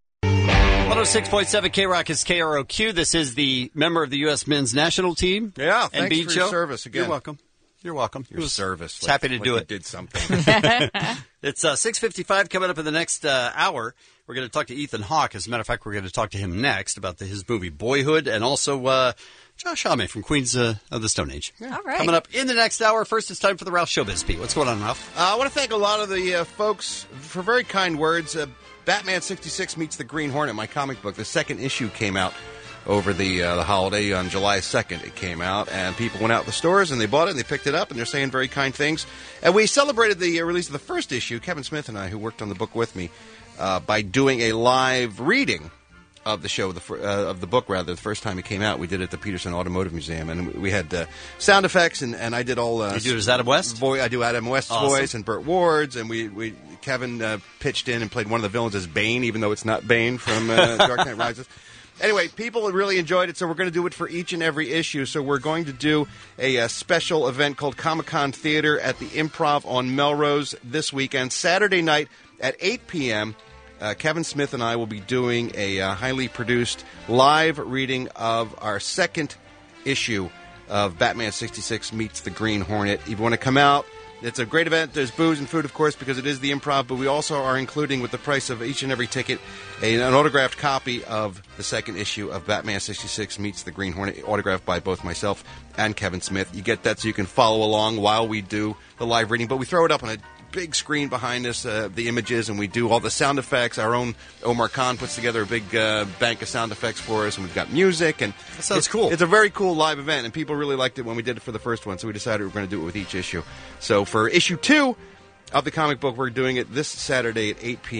106.7 K-Rock is KROQ. This is the member of the U.S. men's national team. Yeah, and thanks for your service again. You're welcome. You're welcome. Your service. Happy to do it. Did something. It's 6:55 coming up in the next hour. We're going to talk to Ethan Hawke. As a matter of fact, we're going to talk to him next about his movie Boyhood, and also Josh Homme from Queens of the Stone Age. Yeah. All right. Coming up in the next hour. First, it's time for the Ralph Showbiz Beat. What's going on, Ralph? I want to thank a lot of the folks for very kind words. Batman 66 Meets the Green Hornet, my comic book. The second issue came out over the holiday on July 2nd. It came out, and people went out to the stores, and they bought it, and they picked it up, and they're saying very kind things. And we celebrated the release of the first issue, Kevin Smith and I, who worked on the book with me, by doing a live reading of the show, of the book, rather. The first time it came out, we did it at the Peterson Automotive Museum, and we had sound effects, and I did all... you do it as Adam West? I do Adam West's voice, and Burt Ward's, and Kevin pitched in and played one of the villains as Bane, even though it's not Bane from Dark Knight Rises. Anyway, people really enjoyed it, so we're going to do it for each and every issue. So we're going to do a special event called Comic-Con Theater at the Improv on Melrose this weekend. Saturday night at 8 p.m., Kevin Smith and I will be doing a highly produced live reading of our second issue of Batman 66 Meets the Green Hornet. If you want to come out, it's a great event. There's booze and food, of course, because it is the Improv, but we also are including, with the price of each and every ticket, an autographed copy of the second issue of Batman 66 Meets the Green Hornet, autographed by both myself and Kevin Smith. You get that so you can follow along while we do the live reading, but we throw it up on a big screen behind us, the images, and we do all the sound effects. Our own Omar Khan puts together a big bank of sound effects for us, and we've got music. And that sounds cool. It's a very cool live event, and people really liked it when we did it for the first one, so we decided we were going to do it with each issue. So for issue 2 of the comic book, we're doing it this Saturday at 8 p.m.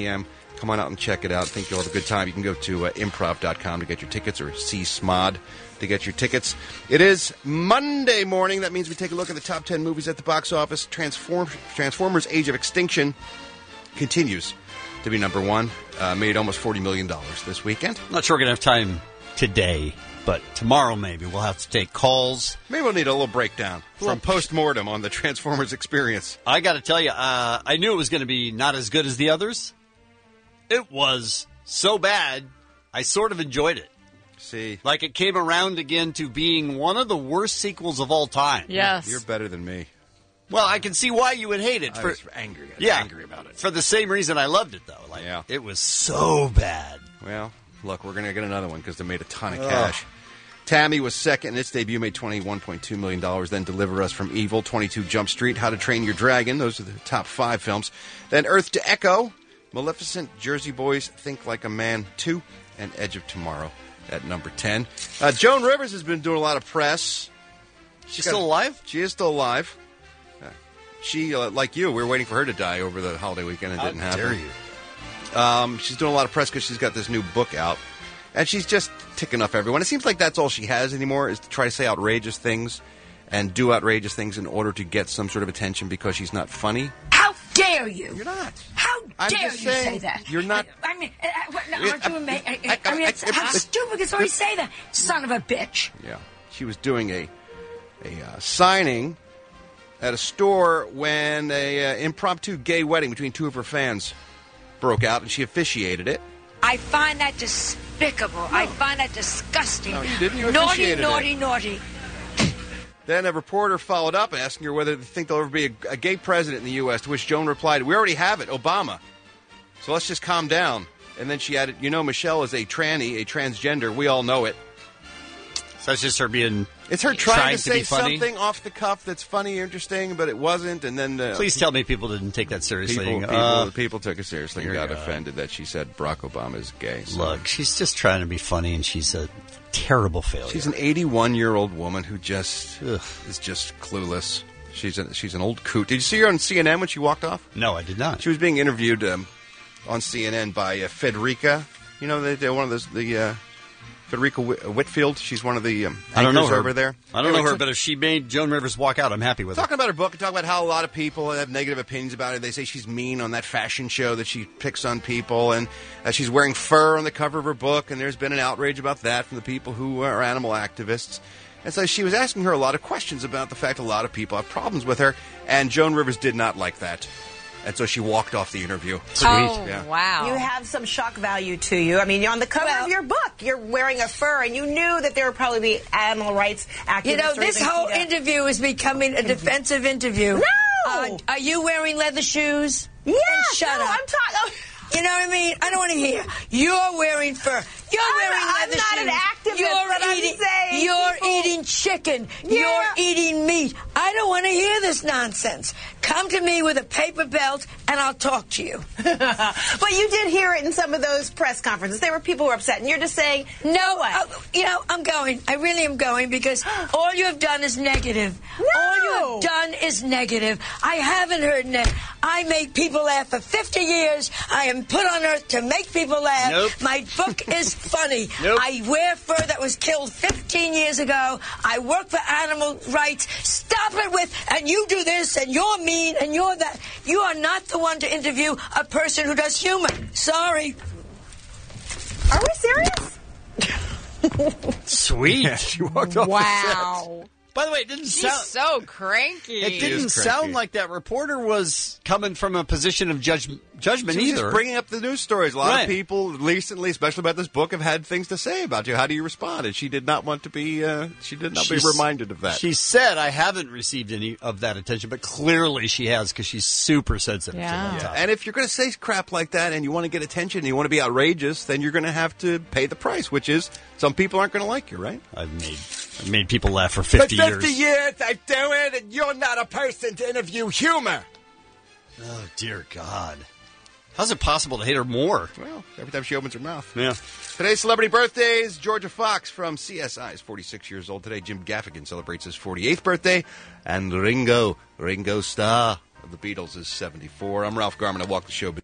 Come on out and check it out. I think you'll have a good time. You can go to improv.com to get your tickets, or CSMOD to get your tickets. It is Monday morning. That means we take a look at the top 10 movies at the box office. Transformers Age of Extinction continues to be number one. Made almost $40 million this weekend. I'm not sure we're going to have time today, but tomorrow maybe we'll have to take calls. Maybe we'll need a little breakdown from post-mortem on the Transformers experience. I got to tell you, I knew it was going to be not as good as the others. It was so bad, I sort of enjoyed it. See. Like it came around again to being one of the worst sequels of all time. Yes. You're better than me. Well, I can see why you would hate it. I was angry. Angry about it. For the same reason I loved it, though. Like, it was so bad. Well, look, we're going to get another one because they made a ton of cash. Tammy was second, and its debut made $21.2 million. Then Deliver Us from Evil, 22 Jump Street, How to Train Your Dragon. Those are the top 5 films. Then Earth to Echo, Maleficent, Jersey Boys, Think Like a Man 2, and Edge of Tomorrow at number 10. Joan Rivers has been doing a lot of press. She's still alive? She is still alive. She, like you, we were waiting for her to die over the holiday weekend. It didn't happen. How dare you? She's doing a lot of press because she's got this new book out. And she's just ticking off everyone. It seems like that's all she has anymore, is to try to say outrageous things and do outrageous things in order to get some sort of attention because she's not funny. How dare you? You're not. How I'm dare you just saying, say that? You're not. I mean, aren't you amazing? I mean, how stupid can somebody say that? Son of a bitch. Yeah. She was doing a signing at a store when a impromptu gay wedding between two of her fans broke out, and she officiated it. I find that despicable. I find that disgusting. No, you didn't. You naughty, officiated naughty, it. naughty. Then a reporter followed up asking her whether they think there'll ever be a gay president in the U.S., to which Joan replied, "We already have it, Obama. So let's just calm down." And then she added, Michelle is a tranny, a transgender. We all know it. So it's just her being... It's her trying to say be funny? something off the cuff that's funny or interesting, but it wasn't. And then please tell me people didn't take that seriously. People took it seriously and got offended that she said Barack Obama is gay. So. Look, she's just trying to be funny, and she's a terrible failure. She's an 81-year-old woman who just is just clueless. She's an old coot. Did you see her on CNN when she walked off? No, I did not. She was being interviewed on CNN by Federica. You know, they're one of those Federica Whitfield. She's one of the I don't know her over there. I don't know her, but if she made Joan Rivers walk out, I'm happy with her. Talking about her book, and talking about how a lot of people have negative opinions about it. They say she's mean on that fashion show, that she picks on people, and she's wearing fur on the cover of her book, and there's been an outrage about that from the people who are animal activists. And so she was asking her a lot of questions about the fact a lot of people have problems with her, and Joan Rivers did not like that. And so she walked off the interview. Sweet. Oh, yeah. Wow. You have some shock value to you. I mean, on the cover of your book, you're wearing a fur, and you knew that there would probably be animal rights activists. You know, this whole interview is becoming a defensive interview. No! Are you wearing leather shoes? Yeah. Shut up. I'm talking... You know what I mean? I don't want to hear. You're wearing fur. You're wearing leather shoes. I'm not an activist, You're eating chicken. Yeah. You're eating meat. I don't want to hear this nonsense. Come to me with a paper belt, and I'll talk to you. But you did hear it in some of those press conferences. There were people who were upset, and you're just saying, no, I'm going. I really am going, because all you have done is negative. No. All you have done is negative. I haven't heard I make people laugh for 50 years. I am put on earth to make people laugh. Nope. My book is funny. Nope. I wear fur that was killed 15 years ago. I work for animal rights. Stop it with, and you do this, and you're mean, and you're that. You are not the one to interview a person who does humor. Sorry. Are we serious? Sweet. Yeah, she walked off Wow. the set. By the way, it didn't She's sound... so cranky. It didn't sound like that reporter was coming from a position of judgment She was either. just bringing up the news stories. A lot Right. of people recently, especially about this book, have had things to say about you. How do you respond? And she did not want to be. She did not be reminded of that. She said, "I haven't received any of that attention," but clearly she has, because she's super sensitive to that topic. And if you're going to say crap like that and you want to get attention and you want to be outrageous, then you're going to have to pay the price, which is some people aren't going to like you, right? I've made people laugh for 50 years. For 50 years I do it, and you're not a person to interview humor. Oh, dear God. How's it possible to hate her more? Well, every time she opens her mouth. Yeah. Today's celebrity birthdays. Georgia Fox from CSI is 46 years old today. Jim Gaffigan celebrates his 48th birthday. And Ringo Starr of the Beatles is 74. I'm Ralph Garman. I walk the show.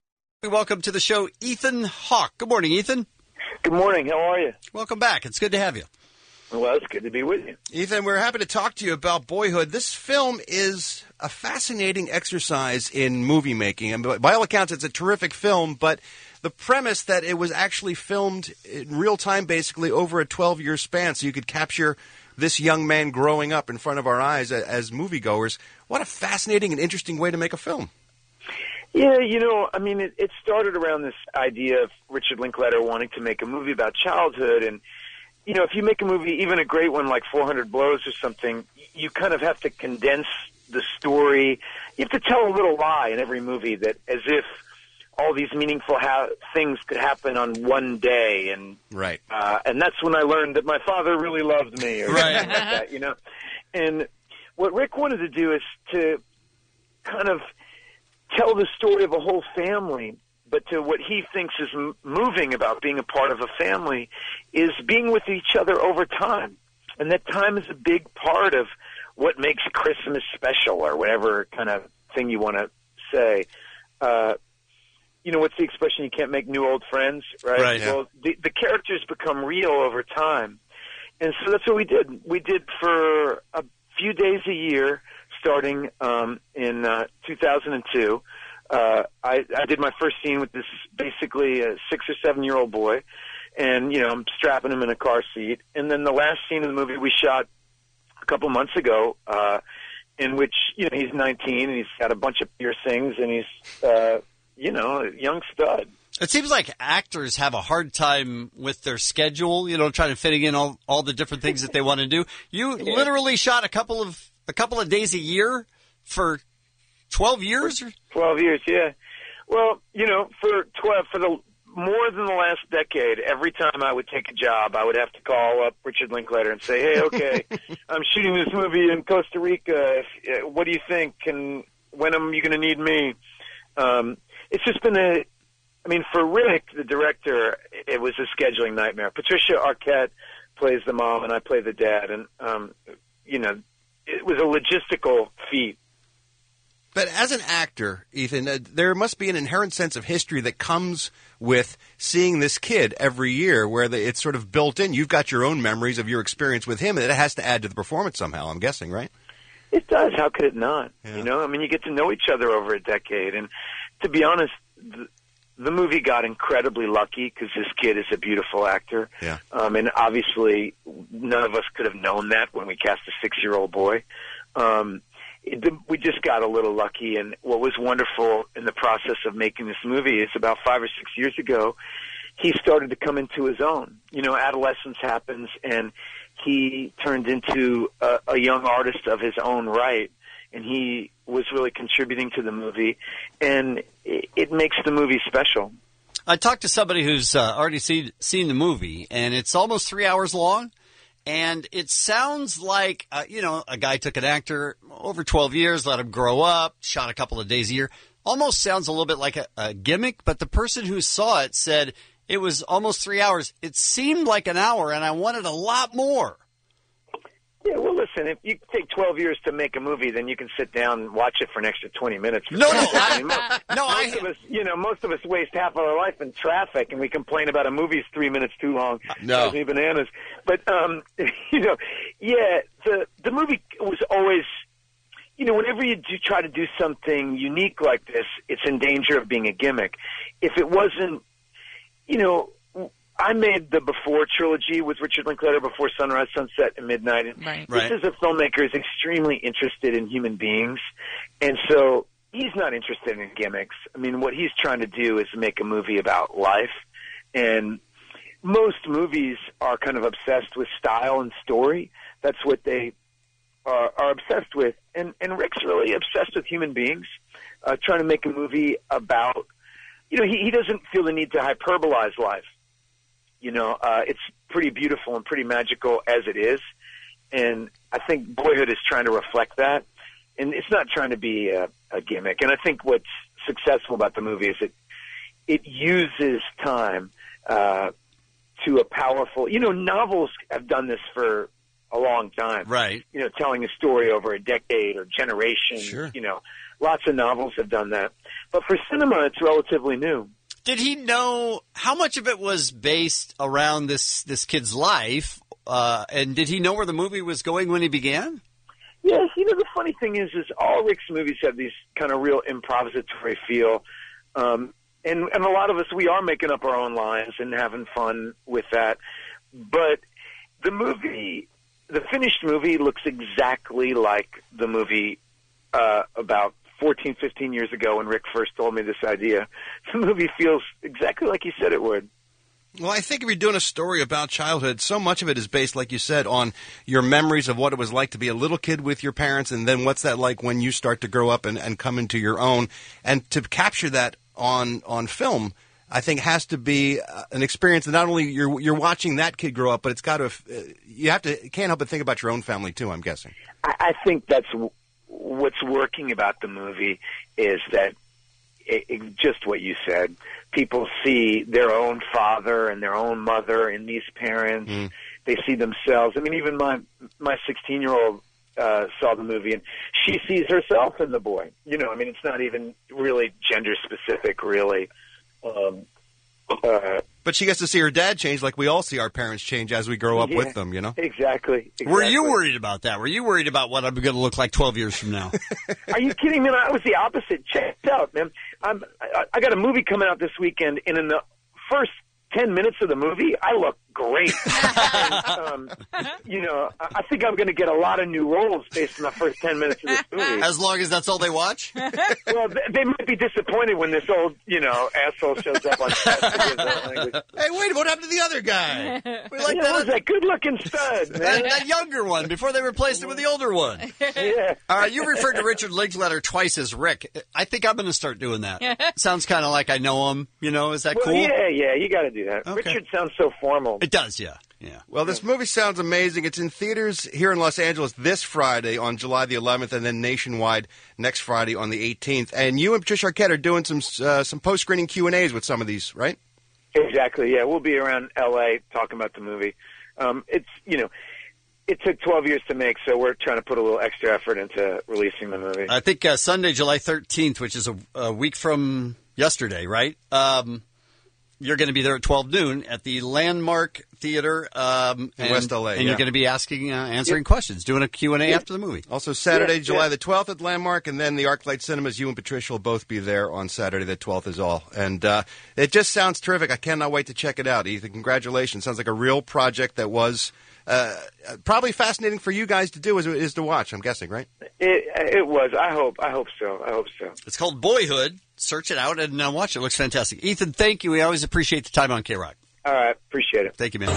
We welcome to the show Ethan Hawke. Good morning, Ethan. Good morning. How are you? Welcome back. It's good to have you. Well, it's good to be with you. Ethan, we're happy to talk to you about Boyhood. This film is a fascinating exercise in movie making. And by all accounts, it's a terrific film, but the premise that it was actually filmed in real time, basically, over a 12-year span, so you could capture this young man growing up in front of our eyes as moviegoers. What a fascinating and interesting way to make a film. Yeah, it started around this idea of Richard Linklater wanting to make a movie about childhood. And, if you make a movie, even a great one like 400 Blows or something, you kind of have to condense the story. You have to tell a little lie in every movie that as if all these meaningful things could happen on one day. And right. And that's when I learned that my father really loved me or something like that, And what Rick wanted to do is to kind of tell the story of a whole family, but to what he thinks is moving about being a part of a family is being with each other over time. And that time is a big part of what makes Christmas special or whatever kind of thing you want to say. What's the expression? You can't make new old friends, right? Right. Yeah. Well, the characters become real over time. And so that's what we did. We did for a few days a year, starting in 2002. I did my first scene with this basically a 6 or 7 year old boy, and I'm strapping him in a car seat. And then the last scene of the movie we shot a couple months ago, in which he's 19 and he's got a bunch of piercings and he's a young stud. It seems like actors have a hard time with their schedule, trying to fitting in all the different things that they want to do. You literally shot a couple of days a year for 12 years? 12 years, yeah. Well, for the more than the last decade, every time I would take a job, I would have to call up Richard Linklater and say, hey, okay, I'm shooting this movie in Costa Rica. What do you think? And when am you going to need me? It's just been for Rick, the director, it was a scheduling nightmare. Patricia Arquette plays the mom and I play the dad. And, it was a logistical feat. But as an actor, Ethan, there must be an inherent sense of history that comes with seeing this kid every year where it's sort of built in. You've got your own memories of your experience with him, and it has to add to the performance somehow, I'm guessing, right? It does. How could it not? Yeah. You get to know each other over a decade. And to be honest, the movie got incredibly lucky because this kid is a beautiful actor. Yeah. And obviously, none of us could have known that when we cast a 6-year-old boy. We just got a little lucky, and what was wonderful in the process of making this movie is about 5 or 6 years ago, he started to come into his own. Adolescence happens, and he turned into a young artist of his own right, and he was really contributing to the movie, and it makes the movie special. I talked to somebody who's already seen the movie, and it's almost 3 hours long. And it sounds like, a guy took an actor over 12 years, let him grow up, shot a couple of days a year. Almost sounds a little bit like a gimmick, but the person who saw it said it was almost 3 hours. It seemed like an hour, and I wanted a lot more. Yeah, well, listen, if you take 12 years to make a movie, then you can sit down and watch it for an extra 20 minutes. No, most of us waste half of our life in traffic, and we complain about a movie's 3 minutes too long. No. Drives me bananas. But, the movie was always, whenever you try to do something unique like this, it's in danger of being a gimmick. If it wasn't, I made the Before trilogy with Richard Linklater, Before Sunrise, Sunset, and Midnight. Right. This is a filmmaker who's extremely interested in human beings, and so he's not interested in gimmicks. What he's trying to do is make a movie about life, and most movies are kind of obsessed with style and story. That's what they are obsessed with, and Rick's really obsessed with human beings, trying to make a movie about, he doesn't feel the need to hyperbolize life. It's pretty beautiful and pretty magical as it is. And I think Boyhood is trying to reflect that. And it's not trying to be a gimmick. And I think what's successful about the movie is it uses time to a powerful... novels have done this for a long time. Right. Telling a story over a decade or generation. Sure. Lots of novels have done that. But for cinema, it's relatively new. Did he know how much of it was based around this kid's life? And did he know where the movie was going when he began? Yes, the funny thing is all Rick's movies have these kind of real improvisatory feel. And a lot of us, we are making up our own lines and having fun with that. But the finished movie looks exactly like the movie about 14, 15 years ago when Rick first told me this idea. The movie feels exactly like he said it would. Well, I think if you're doing a story about childhood, so much of it is based, like you said, on your memories of what it was like to be a little kid with your parents, and then what's that like when you start to grow up and come into your own. And to capture that on film, I think has to be an experience that not only you're watching that kid grow up, but it's got to can't help but think about your own family too, I'm guessing. I think that's what's working about the movie is that just what you said. People see their own father and their own mother in these parents. They see themselves. I mean, even my 16-year-old saw the movie, and she sees herself in the boy. I mean, it's not even really gender-specific, really. But she gets to see her dad change like we all see our parents change as we grow up with them, Exactly. Were you worried about that? Were you worried about what I'm going to look like 12 years from now? Are you kidding me? I was the opposite. Check it out, man. I got a movie coming out this weekend, and in the first 10 minutes of the movie, I look great. And, I think I'm going to get a lot of new roles based on the first 10 minutes of this movie. As long as that's all they watch? Well, they might be disappointed when this old, asshole shows up on set. Hey, wait, what happened to the other guy? We like that good-looking stud, man. That younger one before they replaced it with the older one. Yeah. You referred to Richard Linklater twice as Rick. I think I'm going to start doing that. Sounds kind of like I know him. Is that cool? Yeah, you got to do that. Okay. Richard sounds so formal. It does, yeah. Well, this movie sounds amazing. It's in theaters here in Los Angeles this Friday on July the 11th, and then nationwide next Friday on the 18th. And you and Patricia Arquette are doing some post-screening Q&As with some of these, right? Exactly, yeah. We'll be around L.A. talking about the movie. It took 12 years to make, so we're trying to put a little extra effort into releasing the movie. I think Sunday, July 13th, which is a week from yesterday, right? You're going to be there at 12 noon at the Landmark Theater in West LA. And you're going to be answering questions, doing a Q&A after the movie. Also, Saturday, July the 12th at Landmark, and then the ArcLight Cinemas. You and Patricia will both be there on Saturday the 12th as well. And it just sounds terrific. I cannot wait to check it out, Ethan. Congratulations. Sounds like a real project that was probably fascinating for you guys to do as it is to watch, I'm guessing, right? It was. I hope so. It's called Boyhood. Search it out and watch it. It looks fantastic. Ethan, thank you. We always appreciate the time on K-Rock. All right. Appreciate it. Thank you, man.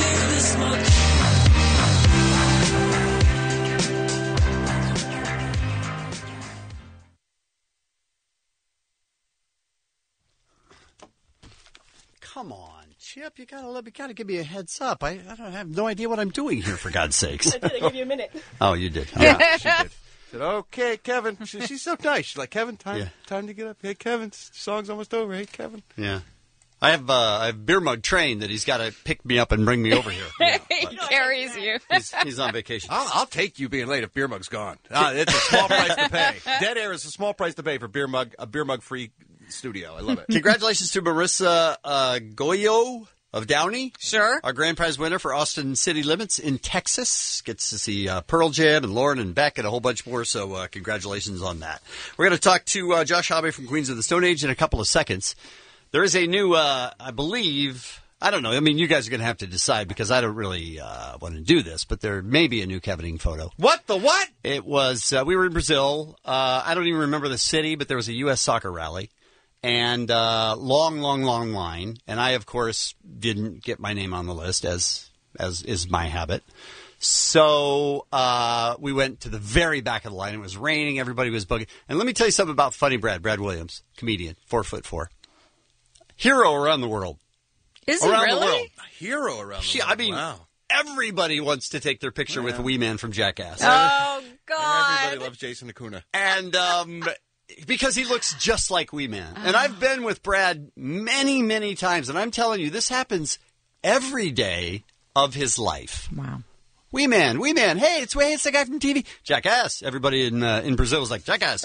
Come on, Chip. You gotta give me a heads up. I have no idea what I'm doing here, for God's sakes. I did. I gave you a minute. Oh, you did. Oh, yeah, she did. Said, okay, Kevin. She's so nice. She's like, Kevin, time to get up. Hey, Kevin, song's almost over. Hey, Kevin. Yeah. I have Beer Mug Train that he's got to pick me up and bring me over here. He carries you. He's on vacation. I'll take you being late if Beer Mug's gone. It's a small price to pay. Dead air is a small price to pay for a Beer Mug free studio. I love it. Congratulations to Marissa Goyo of Downey. Sure. Our grand prize winner for Austin City Limits in Texas. Gets to see Pearl Jam and Lauren and Beck and a whole bunch more, so congratulations on that. We're going to talk to Josh Homme from Queens of the Stone Age in a couple of seconds. There is a new, I believe, I don't know. I mean, you guys are going to have to decide because I don't really want to do this, but there may be a new Kevining photo. What? The what? It was, we were in Brazil. I don't even remember the city, but there was a U.S. soccer rally. And long line. And I, of course, didn't get my name on the list, as is my habit. So we went to the very back of the line. It was raining. Everybody was bugging. And let me tell you something about Funny Brad Williams, comedian, 4'4". Hero around the world. Is he really? The world. A hero around the world. I mean, wow. Everybody wants to take their picture with Wee Man from Jackass. Oh, God. Everybody loves Jason Acuna. And because he looks just like Wee Man. And I've been with Brad many, many times, and I'm telling you, this happens every day of his life. Wow. Wee Man. Hey, it's the guy from TV. Jackass. Everybody in Brazil was like, Jackass.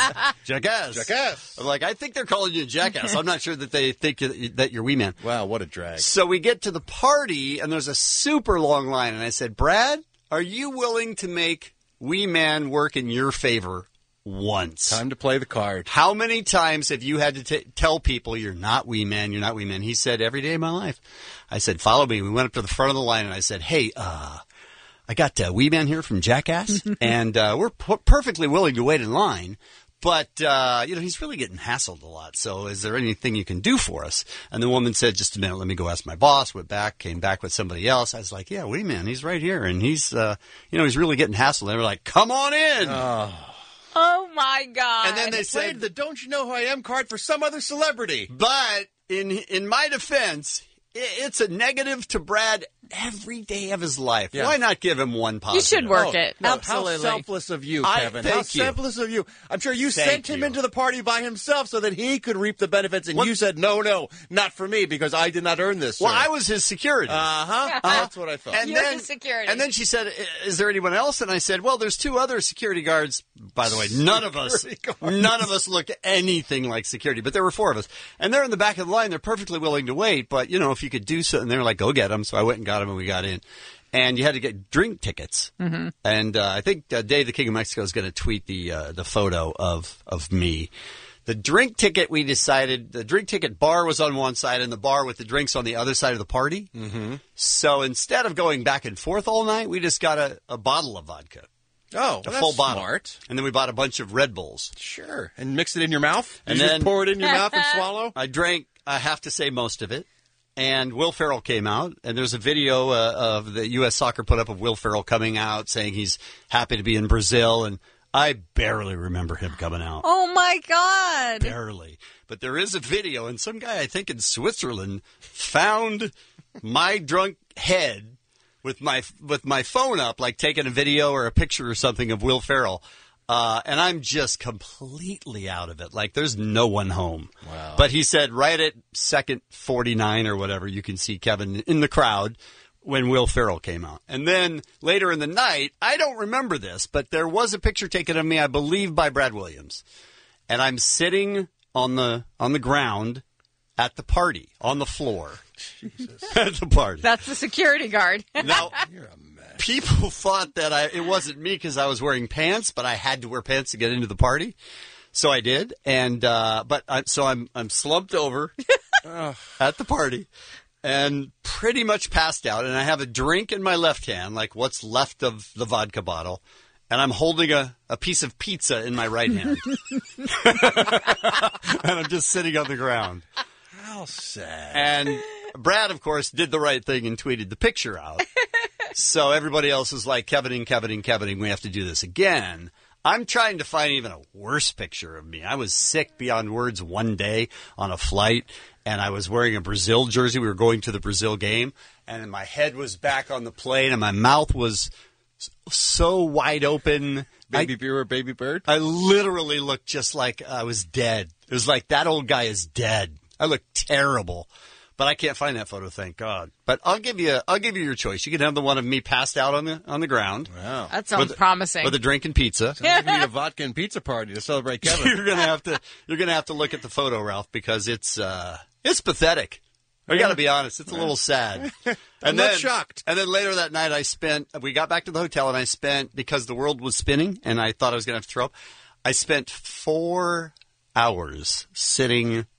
I'm like, I think they're calling you Jackass. I'm not sure that they think that you're Wee Man. Wow, what a drag. So we get to the party, and there's a super long line. And I said, Brad, are you willing to make Wee Man work in your favor once? Time to play the card. How many times have you had to tell people you're not Wee Man, you're not Wee Man? He said, every day of my life. I said, follow me. We went up to the front of the line, and I said, hey, I got Wee Man here from Jackass, and we're perfectly willing to wait in line, but, he's really getting hassled a lot, so is there anything you can do for us? And the woman said, just a minute, let me go ask my boss, went back, came back with somebody else. I was like, yeah, Wee Man, he's right here, and he's, he's really getting hassled. They were like, come on in! Oh, my God. And then they said the Don't You Know Who I Am card for some other celebrity. But in my defense, it's a negative to Brad every day of his life. Yeah. Why not give him one positive? You should work it. No, absolutely. How selfless of you, Kevin. How selfless of you. I'm sure you sent him into the party by himself so that he could reap the benefits, and you said, no, not for me, because I did not earn this, sir. Well, I was his security. That's what I thought. And You're his security. And then she said, is there anyone else? And I said, well, there's two other security guards. By the way, none of us looked anything like security, but there were four of us. And they're in the back of the line. They're perfectly willing to wait, but, if you could do something, they were like, go get them. So I went and got them, and we got in. And you had to get drink tickets. Mm-hmm. And I think Dave the King of Mexico is going to tweet the photo of me. The drink ticket, we decided, the drink ticket bar was on one side and the bar with the drinks on the other side of the party. Mm-hmm. So instead of going back and forth all night, we just got a bottle of vodka. Oh, a full bottle. Smart. And then we bought a bunch of Red Bulls. Sure. And mix it in your mouth? And then just pour it in your mouth and swallow? I drank, I have to say, most of it. And Will Ferrell came out, and there's a video of the U.S. Soccer put up of Will Ferrell coming out saying he's happy to be in Brazil, and I barely remember him coming out. Oh, my God. Barely. But there is a video, and some guy, I think in Switzerland, found my drunk head with my phone up, like taking a video or a picture or something of Will Ferrell. And I'm just completely out of it. Like, there's no one home. Wow. But he said right at second 49 or whatever, you can see Kevin in the crowd when Will Ferrell came out. And then later in the night, I don't remember this, but there was a picture taken of me, I believe, by Brad Williams. And I'm sitting on the ground at the party, on the floor. Jesus. At the party. That's the security guard. Now, people thought that it wasn't me because I was wearing pants, but I had to wear pants to get into the party, so I did. And I'm slumped over at the party and pretty much passed out. And I have a drink in my left hand, like what's left of the vodka bottle, and I'm holding a piece of pizza in my right hand, and I'm just sitting on the ground. How sad. And Brad, of course, did the right thing and tweeted the picture out. So everybody else is like, Kevining, we have to do this again. I'm trying to find even a worse picture of me. I was sick beyond words one day on a flight, and I was wearing a Brazil jersey. We were going to the Brazil game, and my head was back on the plane, and my mouth was so wide open. Baby bird? I literally looked just like I was dead. It was like, that old guy is dead. I looked terrible. But I can't find that photo, thank God. But I'll give you your choice. You can have the one of me passed out on the ground. Wow, that sounds promising. With a drink and pizza. Sounds like we need a vodka and pizza party to celebrate Kevin. You're gonna have to look at the photo, Ralph, because it's pathetic. I got to be honest, it's a little sad. I'm not shocked. And then later that night, we got back to the hotel, and I spent, because the world was spinning, and I thought I was gonna have to throw up. I spent 4 hours sitting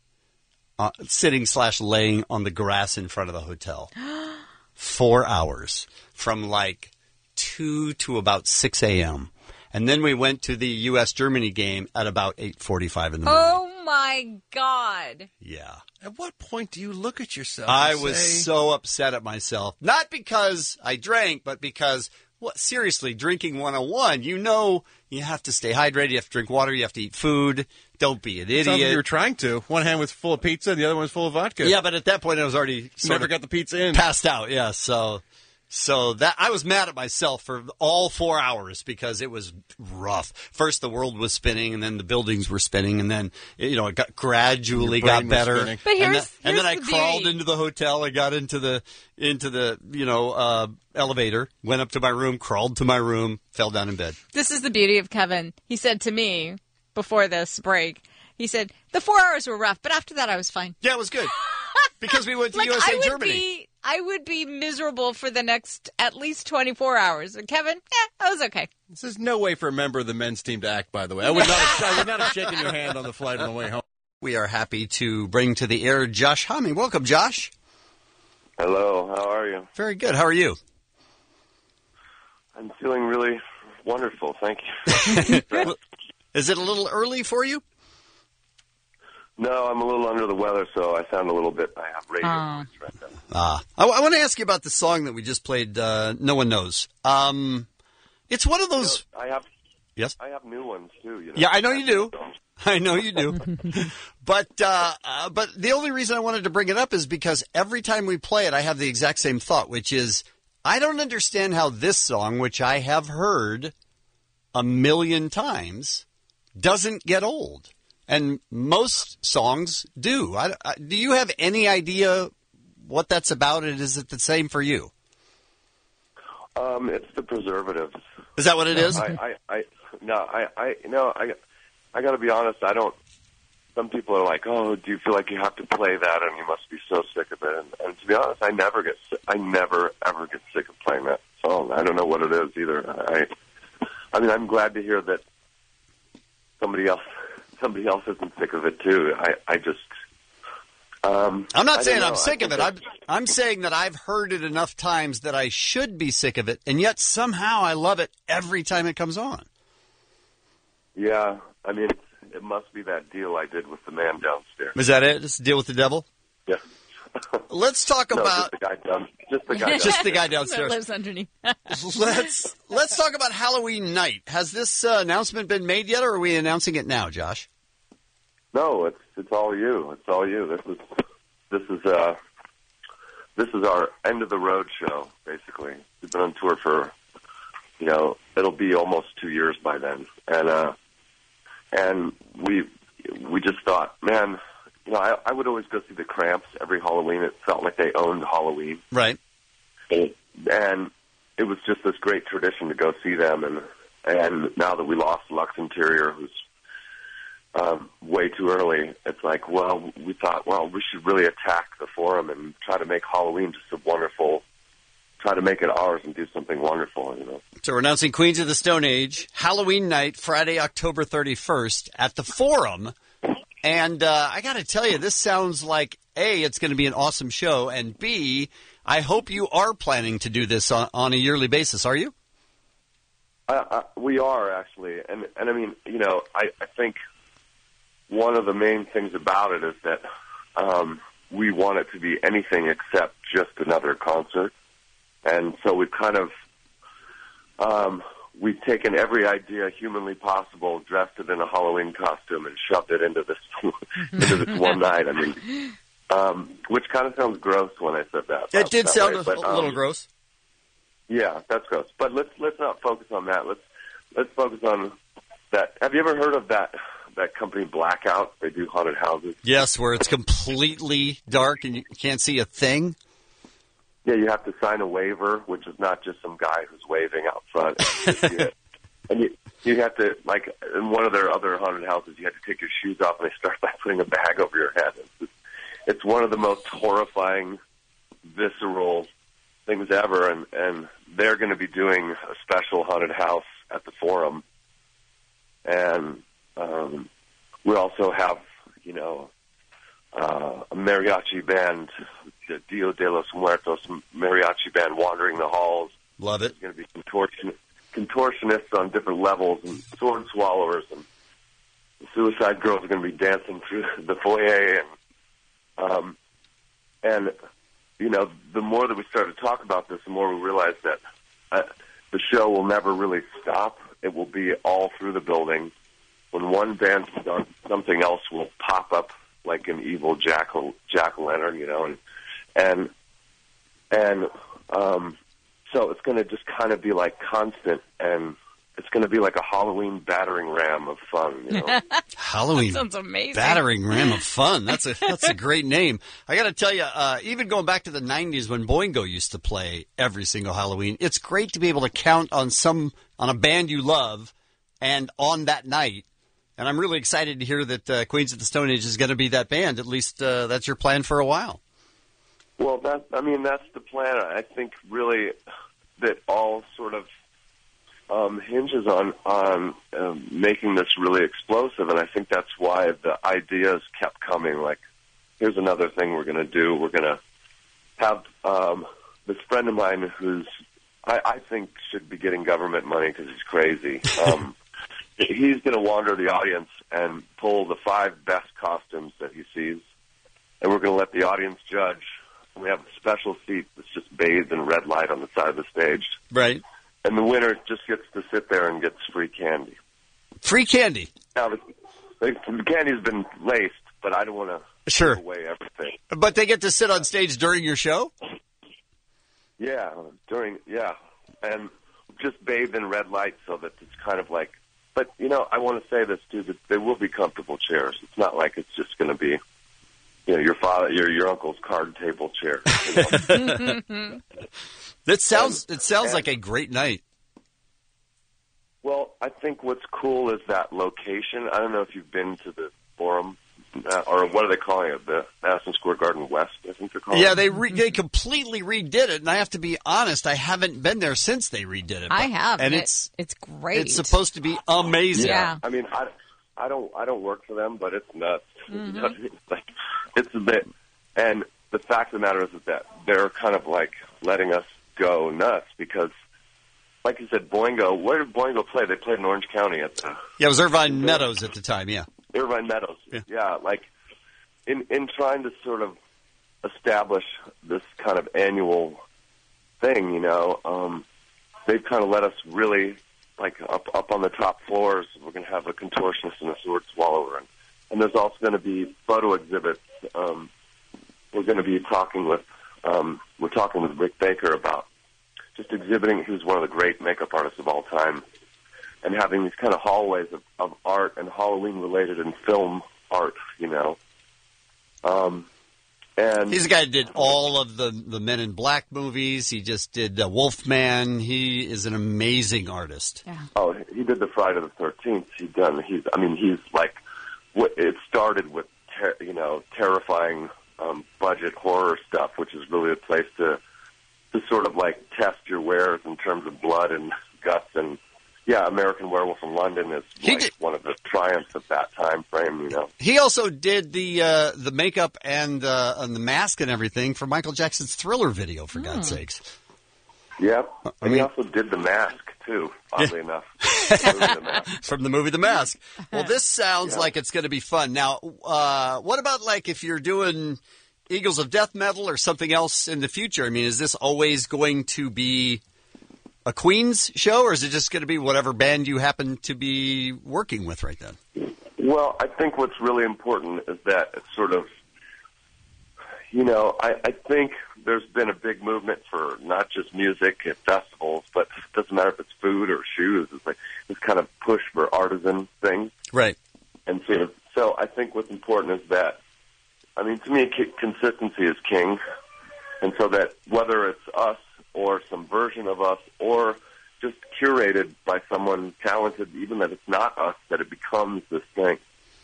/ laying on the grass in front of the hotel. 4 hours from like 2 to about 6 a.m. And then we went to the U.S.-Germany game at about 8:45 in the morning. Oh, my God. Yeah. At what point do you look at yourself I and was say, so upset at myself. Not because I drank, but because, seriously, drinking 101, you have to stay hydrated, you have to drink water, you have to eat food. Don't be an idiot. Sounds like you were trying to. One hand was full of pizza, and the other one was full of vodka. Yeah, but at that point I was already never got the pizza in. Passed out, yeah. So So that I was mad at myself for all 4 hours because it was rough. First, the world was spinning, and then the buildings were spinning, and then it gradually got better. But and then I crawled into the hotel. I got into the elevator, went up to my room, crawled to my room, fell down in bed. This is the beauty of Kevin. He said to me before this break, he said, the 4 hours were rough, but after that I was fine. Yeah, it was good. Because we went to USA Germany. I would be miserable for the next at least 24 hours. And Kevin, I was okay. This is no way for a member of the men's team to act, by the way. I would not have shaken your hand on the flight on the way home. We are happy to bring to the air Josh Homme. Welcome, Josh. Hello, how are you? Very good. How are you? I'm feeling really wonderful, thank you. Is it a little early for you? No, I'm a little under the weather, so I sound a little bit, I have radio voice right now. I want to ask you about the song that we just played, No One Knows. It's one of those... Yes? I have new ones, too. Yeah, I know you do. I know you do. But the only reason I wanted to bring it up is because every time we play it, I have the exact same thought, which is, I don't understand how this song, which I have heard a million times, doesn't get old. And most songs do. Do you have any idea what that's about? And is it the same for you? It's the preservatives. Is that what it is? I got to be honest. I don't. Some people are like, "Oh, do you feel like you have to play that?" And you must be so sick of it. And to be honest, I never ever get sick of playing that song. I don't know what it is either. I mean, I'm glad to hear that somebody else isn't sick of it too. I'm not saying I'm sick of it. I'm saying that I've heard it enough times that I should be sick of it, and yet somehow I love it every time it comes on. Yeah, I mean, it must be that deal I did with the man downstairs. Is that it? Just deal with the devil? Yeah. Let's talk about just the guy downstairs that lives underneath. Let's talk about Halloween night. Has this announcement been made yet, or are we announcing it now, Josh? No, it's all you. It's all you. This is our end of the road show. Basically, we've been on tour for it'll be almost 2 years by then, and we just thought, man. I would always go see the Cramps every Halloween. It felt like they owned Halloween. Right. And it was just this great tradition to go see them. And now that we lost Lux Interior, who's way too early, it's like, well, we thought, we should really attack the Forum and try to make Halloween just a wonderful, try to make it ours and do something wonderful, So we're announcing Queens of the Stone Age, Halloween night, Friday, October 31st at the Forum. And I got to tell you, this sounds like, A, it's going to be an awesome show, and B, I hope you are planning to do this on a yearly basis. Are you? We are, actually. And I mean, I think one of the main things about it is that we want it to be anything except just another concert. And so we've kind of we've taken every idea humanly possible, dressed it in a Halloween costume, and shoved it into this one night. I mean, which kind of sounds gross when I said that. It did sound a little gross. Yeah, that's gross. But let's not focus on that. Let's focus on that. Have you ever heard of that company Blackout? They do haunted houses. Yes, where it's completely dark and you can't see a thing. Yeah, you have to sign a waiver, which is not just some guy who's waving out front. And you have to, like, in one of their other haunted houses, you have to take your shoes off, and they start by putting a bag over your head. It's one of the most horrifying, visceral things ever, and they're going to be doing a special haunted house at the Forum. And we also have, a mariachi band, the Dia de los Muertos mariachi band, wandering the halls. Love it. There's going to be contortionists on different levels, and sword swallowers, and the Suicide Girls are going to be dancing through the foyer. And the more that we start to talk about this, the more we realize that the show will never really stop. It will be all through the building. When one band's done, something else will pop up like an evil jack-o'-lantern, So it's going to just kind of be like constant, and it's going to be like a Halloween battering ram of fun. You know? Halloween sounds amazing. Battering ram of fun. That's a great name. I got to tell you, even going back to the 90s when Boingo used to play every single Halloween, it's great to be able to count on a band you love, and on that night. And I'm really excited to hear that Queens of the Stone Age is going to be that band. At least that's your plan for a while. Well, that's the plan. I think really that all sort of hinges on making this really explosive, and I think that's why the ideas kept coming. Like, here's another thing we're going to do. We're going to have this friend of mine who's I think should be getting government money because he's crazy. He's going to wander the audience and pull the 5 best costumes that he sees, and we're going to let the audience judge. We have a special seat that's just bathed in red light on the side of the stage. Right. And the winner just gets to sit there and gets free candy. Free candy? Now, the candy's been laced, but I don't want to give away everything. But they get to sit on stage during your show? Yeah, and just bathed in red light so that it's kind of like, but, you know, I want to say this, too, that there will be comfortable chairs. It's not like it's just going to be, you know, your uncle's card table chair. You know? It sounds like a great night. Well, I think what's cool is that location. I don't know if you've been to the Forum, or what are they calling it? The Madison Square Garden West, I think they're calling it. Yeah, they completely redid it, and I have to be honest, I haven't been there since they redid it. I have, and it's great. It's supposed to be amazing. Yeah. I mean, I don't work for them, but it's nuts. Mm-hmm. It's a bit, and the fact of the matter is that they're kind of like letting us go nuts because, like you said, Boingo. Where did Boingo play? They played in Orange County at the. Yeah, it was Irvine Meadows at the time. Yeah, Irvine Meadows. Yeah, like in trying to sort of establish this kind of annual thing, you know, they've kind of let us really like up on the top floors. We're going to have a contortionist and a sword swallower, and there's also going to be photo exhibits. We're going to be talking with Rick Baker about just exhibiting. He was one of the great makeup artists of all time, and having these kind of hallways of art and Halloween-related and film art, you know. And he's the guy who did all of the Men in Black movies. He just did Wolfman. He is an amazing artist. Yeah. Oh, he did the Friday the 13th. He's like, it started with terrifying budget horror stuff, which is really a place to sort of like test your wares in terms of blood and guts. And yeah, American Werewolf in London is like one of the triumphs of that time frame, you know. He also did the makeup and the mask and everything for Michael Jackson's Thriller video, for God's sakes. Yep. And he also did the mask, too, oddly enough. From the movie The Mask. Well, this sounds like it's going to be fun. Now, what about, like, if you're doing Eagles of Death Metal or something else in the future? I mean, is this always going to be a Queen's show, or is it just going to be whatever band you happen to be working with right then? Well, I think what's really important is that it's sort of, you know, I think there's been a big movement for not just music at festivals, but it doesn't matter if it's food or shoes. It's like this kind of push for artisan things. Right. And so I think what's important is that, I mean, to me, consistency is king. And so that whether it's us or some version of us or just curated by someone talented, even that it's not us, that it becomes this thing.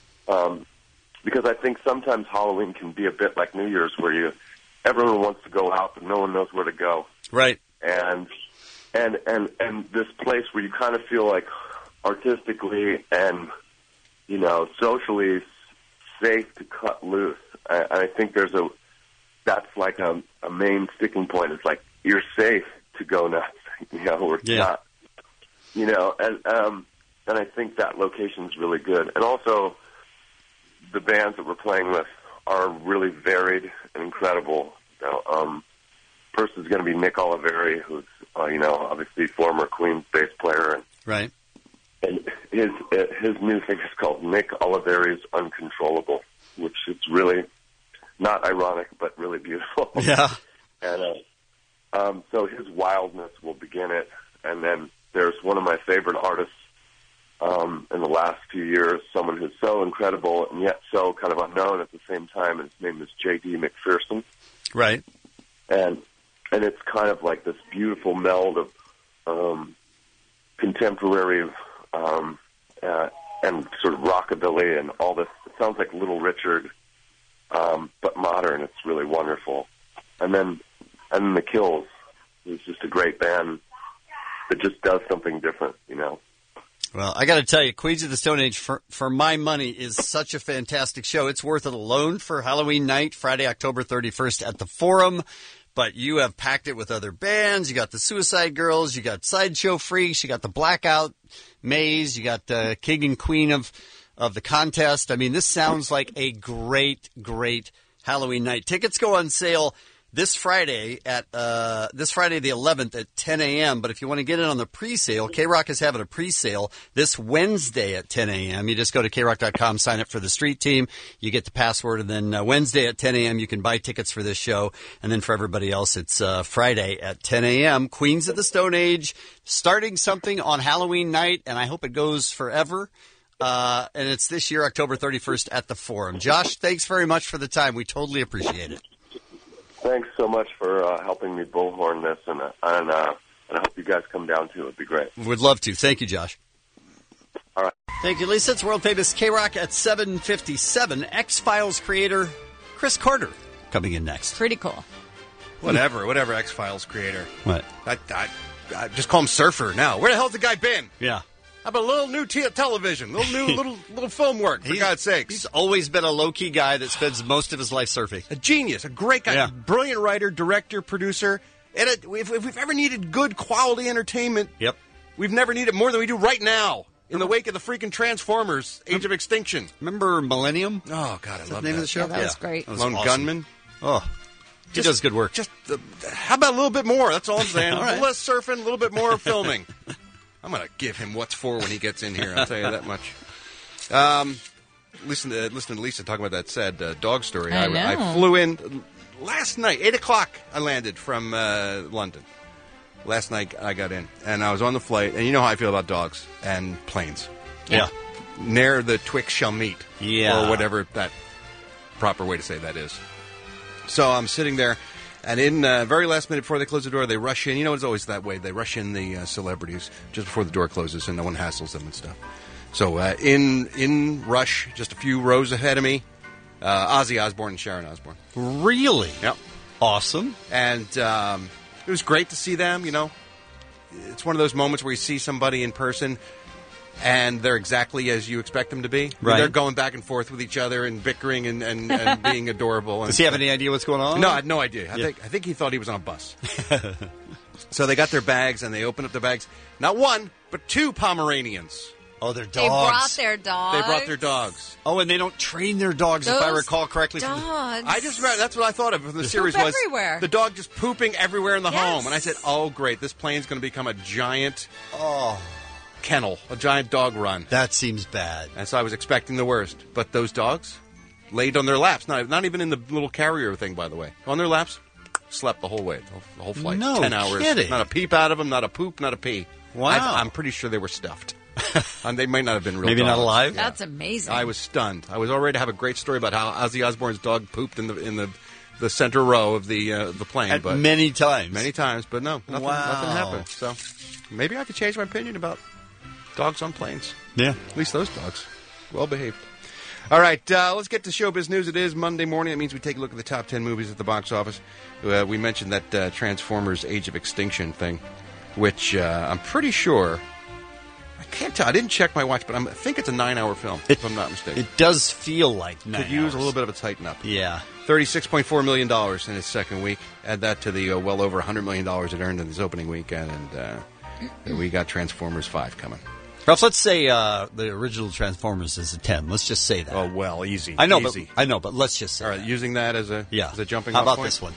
Because I think sometimes Halloween can be a bit like New Year's, where everyone wants to go out, but no one knows where to go. Right. And this place where you kind of feel like artistically and, you know, socially safe to cut loose. I think that's like a main sticking point. It's like you're safe to go nuts, you know, or it's not, you know, and I think that location's really good. And also, the bands that we're playing with are really varied and incredible. You know, first is going to be Nick Oliveri, who's you know, obviously former Queen bass player, right. And his new thing is called Nick Oliveri's Uncontrollable, which is really not ironic but really beautiful. Yeah. And So his wildness will begin it. And then there's one of my favorite artists in the last few years, someone who's so incredible and yet so kind of unknown at the same time. And his name is J.D. McPherson. Right. And it's kind of like this beautiful meld of contemporary and sort of rockabilly and all this. It sounds like Little Richard, but modern. It's really wonderful. And then The Kills is just a great band that just does something different, you know. Well, I got to tell you, Queens of the Stone Age, for my money, is such a fantastic show. It's worth it alone for Halloween night, Friday, October 31st at the Forum. But you have packed it with other bands. You got the Suicide Girls. You got Sideshow Freaks. You got the Blackout Maze. You got the King and Queen of the contest. I mean, this sounds like a great, great Halloween night. Tickets go on sale this Friday the 11th at 10 a.m. But if you want to get in on the pre-sale, K-Rock is having a pre-sale this Wednesday at 10 a.m. You just go to KRock.com, sign up for the street team. You get the password, and then Wednesday at 10 a.m. you can buy tickets for this show. And then for everybody else, it's Friday at 10 a.m. Queens of the Stone Age, starting something on Halloween night, and I hope it goes forever. And it's this year, October 31st at the Forum. Josh, thanks very much for the time. We totally appreciate it. Thanks so much for helping me bullhorn this, and I hope you guys come down too. It'd be great. Would love to. Thank you, Josh. All right. Thank you, Lisa. It's world-famous K-Rock at 7:57. X-Files creator Chris Carter coming in next. Pretty cool. Whatever X-Files creator. What? I just call him Surfer now. Where the hell's the guy been? Yeah. How about a little new television, little film work, for God's sakes. He's always been a low-key guy that spends most of his life surfing. A genius, a great guy, Yeah. Brilliant writer, director, producer. And if we've ever needed good quality entertainment, Yep. we've never needed more than we do right now in the wake of the freaking Transformers, Age of Extinction. Remember Millennium? Oh, God, I love the name that. of the show? Yeah, that was great. That was Lone awesome. Gunman. Oh, he does good work. How about a little bit more? That's all I'm saying. All right. A little less surfing, a little bit more filming. I'm going to give him what's for when he gets in here. I'll tell you that much. Listen to Lisa talking about that sad dog story. I know. I flew in last night, 8 o'clock. I landed from London. Last night I got in, and I was on the flight. And you know how I feel about dogs and planes. Yeah. Ne'er the twixt shall meet. Yeah. Or whatever that proper way to say that is. So I'm sitting there. And in very last minute before they close the door, they rush in. You know, it's always that way. They rush in the celebrities just before the door closes, and no one hassles them and stuff. So in rush, just a few rows ahead of me, Ozzy Osbourne and Sharon Osbourne. Really? Yep. Awesome. And it was great to see them, you know. It's one of those moments where you see somebody in person, and they're exactly as you expect them to be. Right. They're going back and forth with each other and bickering and being adorable. Does he have any idea what's going on? No, I had no idea. Yeah. I think he thought he was on a bus. So they got their bags, and they opened up their bags. Not one, but 2 Pomeranians. Oh, they're dogs. They brought their dogs. They brought their dogs. Oh, and they don't train their dogs, if I Those recall correctly. dogs. I just read, that's what I thought of from the series was everywhere. the dog just pooping everywhere in the Yes. home. And I said, oh, great, this plane's going to become a giant kennel, a giant dog run. That seems bad. And so I was expecting the worst. But those dogs laid on their laps, not even in the little carrier thing, by the way. On their laps, slept the whole way, the whole flight. No 10 hours. kidding. Not a peep out of them, not a poop, not a pee. Wow. I'm pretty sure they were stuffed. And they might not have been real Maybe not dogs. alive? That's amazing. I was stunned. I was all ready to have a great story about how Ozzy Osbourne's dog pooped in the center row of the plane. But Many times. Many times, but no, nothing happened. So maybe I could change my opinion about dogs on planes. Yeah. At least those dogs. Well behaved. All right, let's get to showbiz news. It is Monday morning. That means we take a look at the top 10 movies at the box office. We mentioned that Transformers Age of Extinction thing, which I'm pretty sure... I can't tell. I didn't check my watch, but I think it's a 9-hour film, if I'm not mistaken. It does feel like 9 Could use hours. a little bit of a tighten up. Yeah. $36.4 million in its second week. Add that to the well over $100 million it earned in its opening weekend, and we got Transformers 5 coming. Ralph, let's say the original Transformers is a 10. Let's just say that. Oh, well, easy. I know, easy. but let's just say All right, that. using that as a jumping How off about point? this one?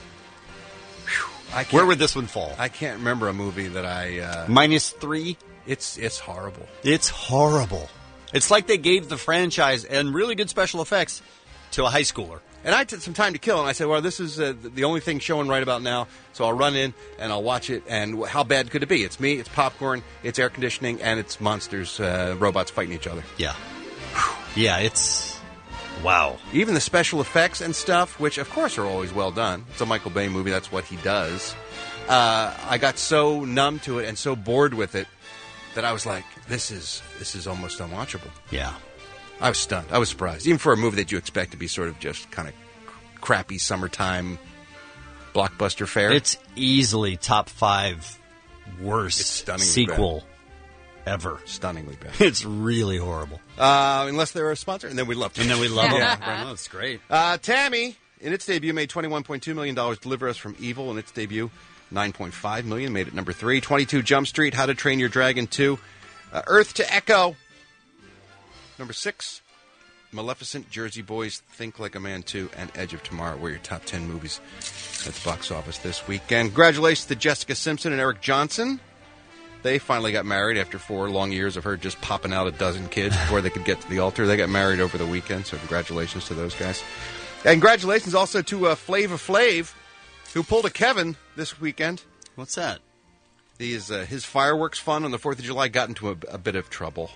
I Where would this one fall? I can't remember a movie that I... -3? It's horrible. It's horrible. It's like they gave the franchise and really good special effects to a high schooler. And I took some time to kill, and I said, well, this is the only thing showing right about now, so I'll run in and I'll watch it, and how bad could it be? It's me, it's popcorn, it's air conditioning, and it's monsters, robots fighting each other. Yeah. Yeah, it's... Wow. Even the special effects and stuff, which, of course, are always well done. It's a Michael Bay movie. That's what he does. I got so numb to it and so bored with it that I was like, this is almost unwatchable. Yeah. I was stunned. I was surprised. Even for a movie that you expect to be sort of just kind of crappy summertime blockbuster fare. It's easily top 5 worst sequel ever. Stunningly bad. It's really horrible. Unless they're a sponsor, and then we love them. And then we love them. Right, that's great. Tammy, in its debut, made $21.2 million. Deliver Us from Evil, in its debut, $9.5 million. Made it number 3. 22 Jump Street, How to Train Your Dragon 2. Earth to Echo, number 6. Maleficent, Jersey Boys, Think Like a Man 2, and Edge of Tomorrow were your top 10 movies at the box office this weekend. Congratulations to Jessica Simpson and Eric Johnson. They finally got married after 4 long years of her just popping out a dozen kids before they could get to the altar. They got married over the weekend, so congratulations to those guys. And congratulations also to Flava Flav, who pulled a Kevin this weekend. What's that? His fireworks fun on the 4th of July got into a bit of trouble.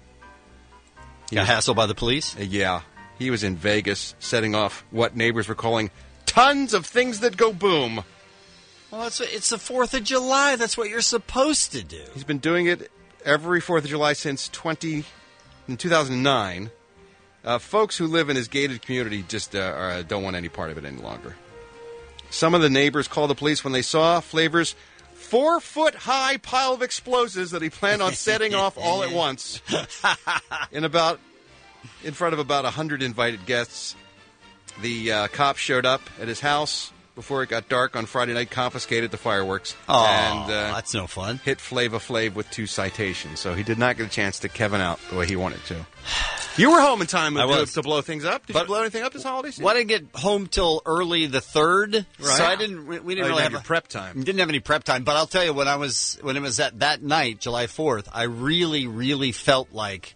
He got hassled by the police? Yeah. He was in Vegas setting off what neighbors were calling tons of things that go boom. Well, it's the 4th of July. That's what you're supposed to do. He's been doing it every 4th of July since 2009. Folks who live in his gated community just don't want any part of it any longer. Some of the neighbors called the police when they saw Flavor's 4-foot-high pile of explosives that he planned on setting off all at once in front of about 100 invited guests. The cops showed up at his house before it got dark on Friday night, confiscated the fireworks. Oh, and that's no fun. Hit Flava Flav with 2 citations, so he did not get a chance to Kevin out the way he wanted to. You were home in time to blow things up. Did you blow anything up this holiday season? Well, I didn't get home till early the 3rd, right. So we didn't really have prep time. Didn't have any prep time, but I'll tell you, when it was at that night, July 4th, I really, really felt like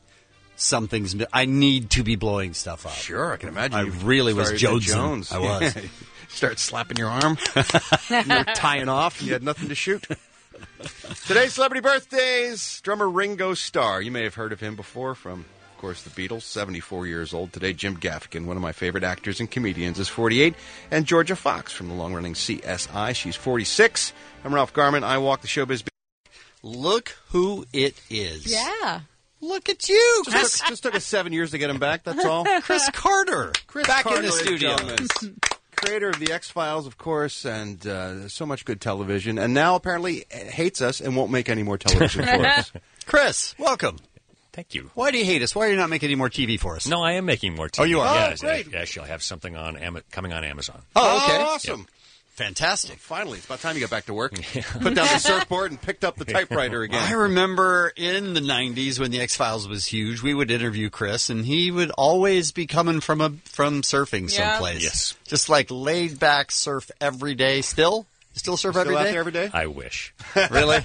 I need to be blowing stuff up. Sure, I can imagine. I really was Jones. I was. Start slapping your arm. You were tying off, and you had nothing to shoot. Today's celebrity birthdays. Drummer Ringo Starr. You may have heard of him before from, of course, the Beatles. 74 years old today. Jim Gaffigan, one of my favorite actors and comedians, is 48. And Georgia Fox from the long-running CSI. She's 46. I'm Ralph Garman. I walk the showbiz. Look who it is. Yeah. Look at you. Just took us 7 years to get him back, that's all. Chris Carter. Back in the studio. Creator of The X-Files, of course, and so much good television. And now apparently hates us and won't make any more television for us. Chris, welcome. Thank you. Why do you hate us? Why are you not making any more TV for us? No, I am making more TV. Oh, you are? Yes, great. Actually, I have something coming on Amazon. Oh, okay. Awesome. Yep. Fantastic. Finally, it's about time you got back to work. Put down the surfboard and picked up the typewriter again. I remember in the 90s when the X-Files was huge, we would interview Chris, and he would always be coming from surfing someplace. Yes. Just like laid back surf every day. Still? You still surf every day? Out there every day? I wish. Really?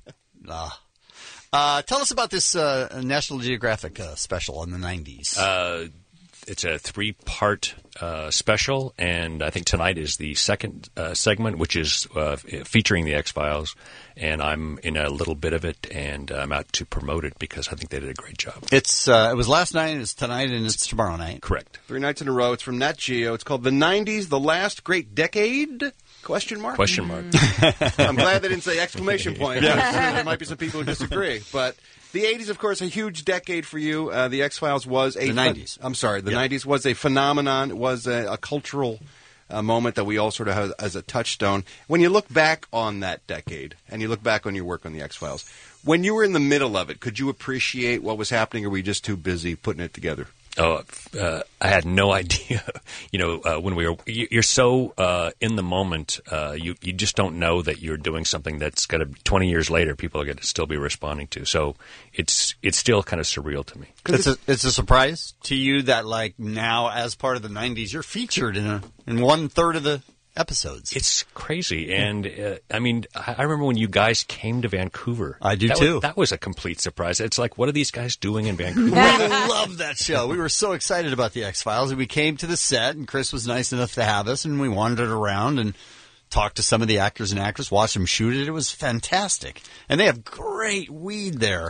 Tell us about this National Geographic special in the 90s. It's a 3-part special, and I think tonight is the second segment, which is featuring the X-Files, and I'm in a little bit of it, and I'm out to promote it because I think they did a great job. It was last night, it's tonight, and it's tomorrow night. Correct. 3 nights in a row. It's from Nat Geo. It's called The 90s, The Last Great Decade? Question mark? Question mark. I'm glad they didn't say exclamation point. Yeah. There might be some people who disagree, but... The 80s, of course, a huge decade for you. The X-Files was the 90s. I'm sorry, the 90s was a phenomenon. It was a cultural moment that we all sort of have as a touchstone. When you look back on that decade, and you look back on your work on the X-Files, when you were in the middle of it, could you appreciate what was happening, or were you just too busy putting it together? Oh, I had no idea. When you're so in the moment, you just don't know that you're doing something that's going to 20 years later people are going to still be responding to. So it's still kind of surreal to me. It's a surprise to you that like now as part of the 90s you're featured in 1/3 of the episodes. It's crazy. And, I mean, I remember when you guys came to Vancouver. I do, too. That was a complete surprise. It's like, what are these guys doing in Vancouver? We loved that show. We were so excited about the X-Files, and we came to the set, and Chris was nice enough to have us, and we wandered around and talked to some of the actors and actresses, watched them shoot it. It was fantastic. And they have great weed there.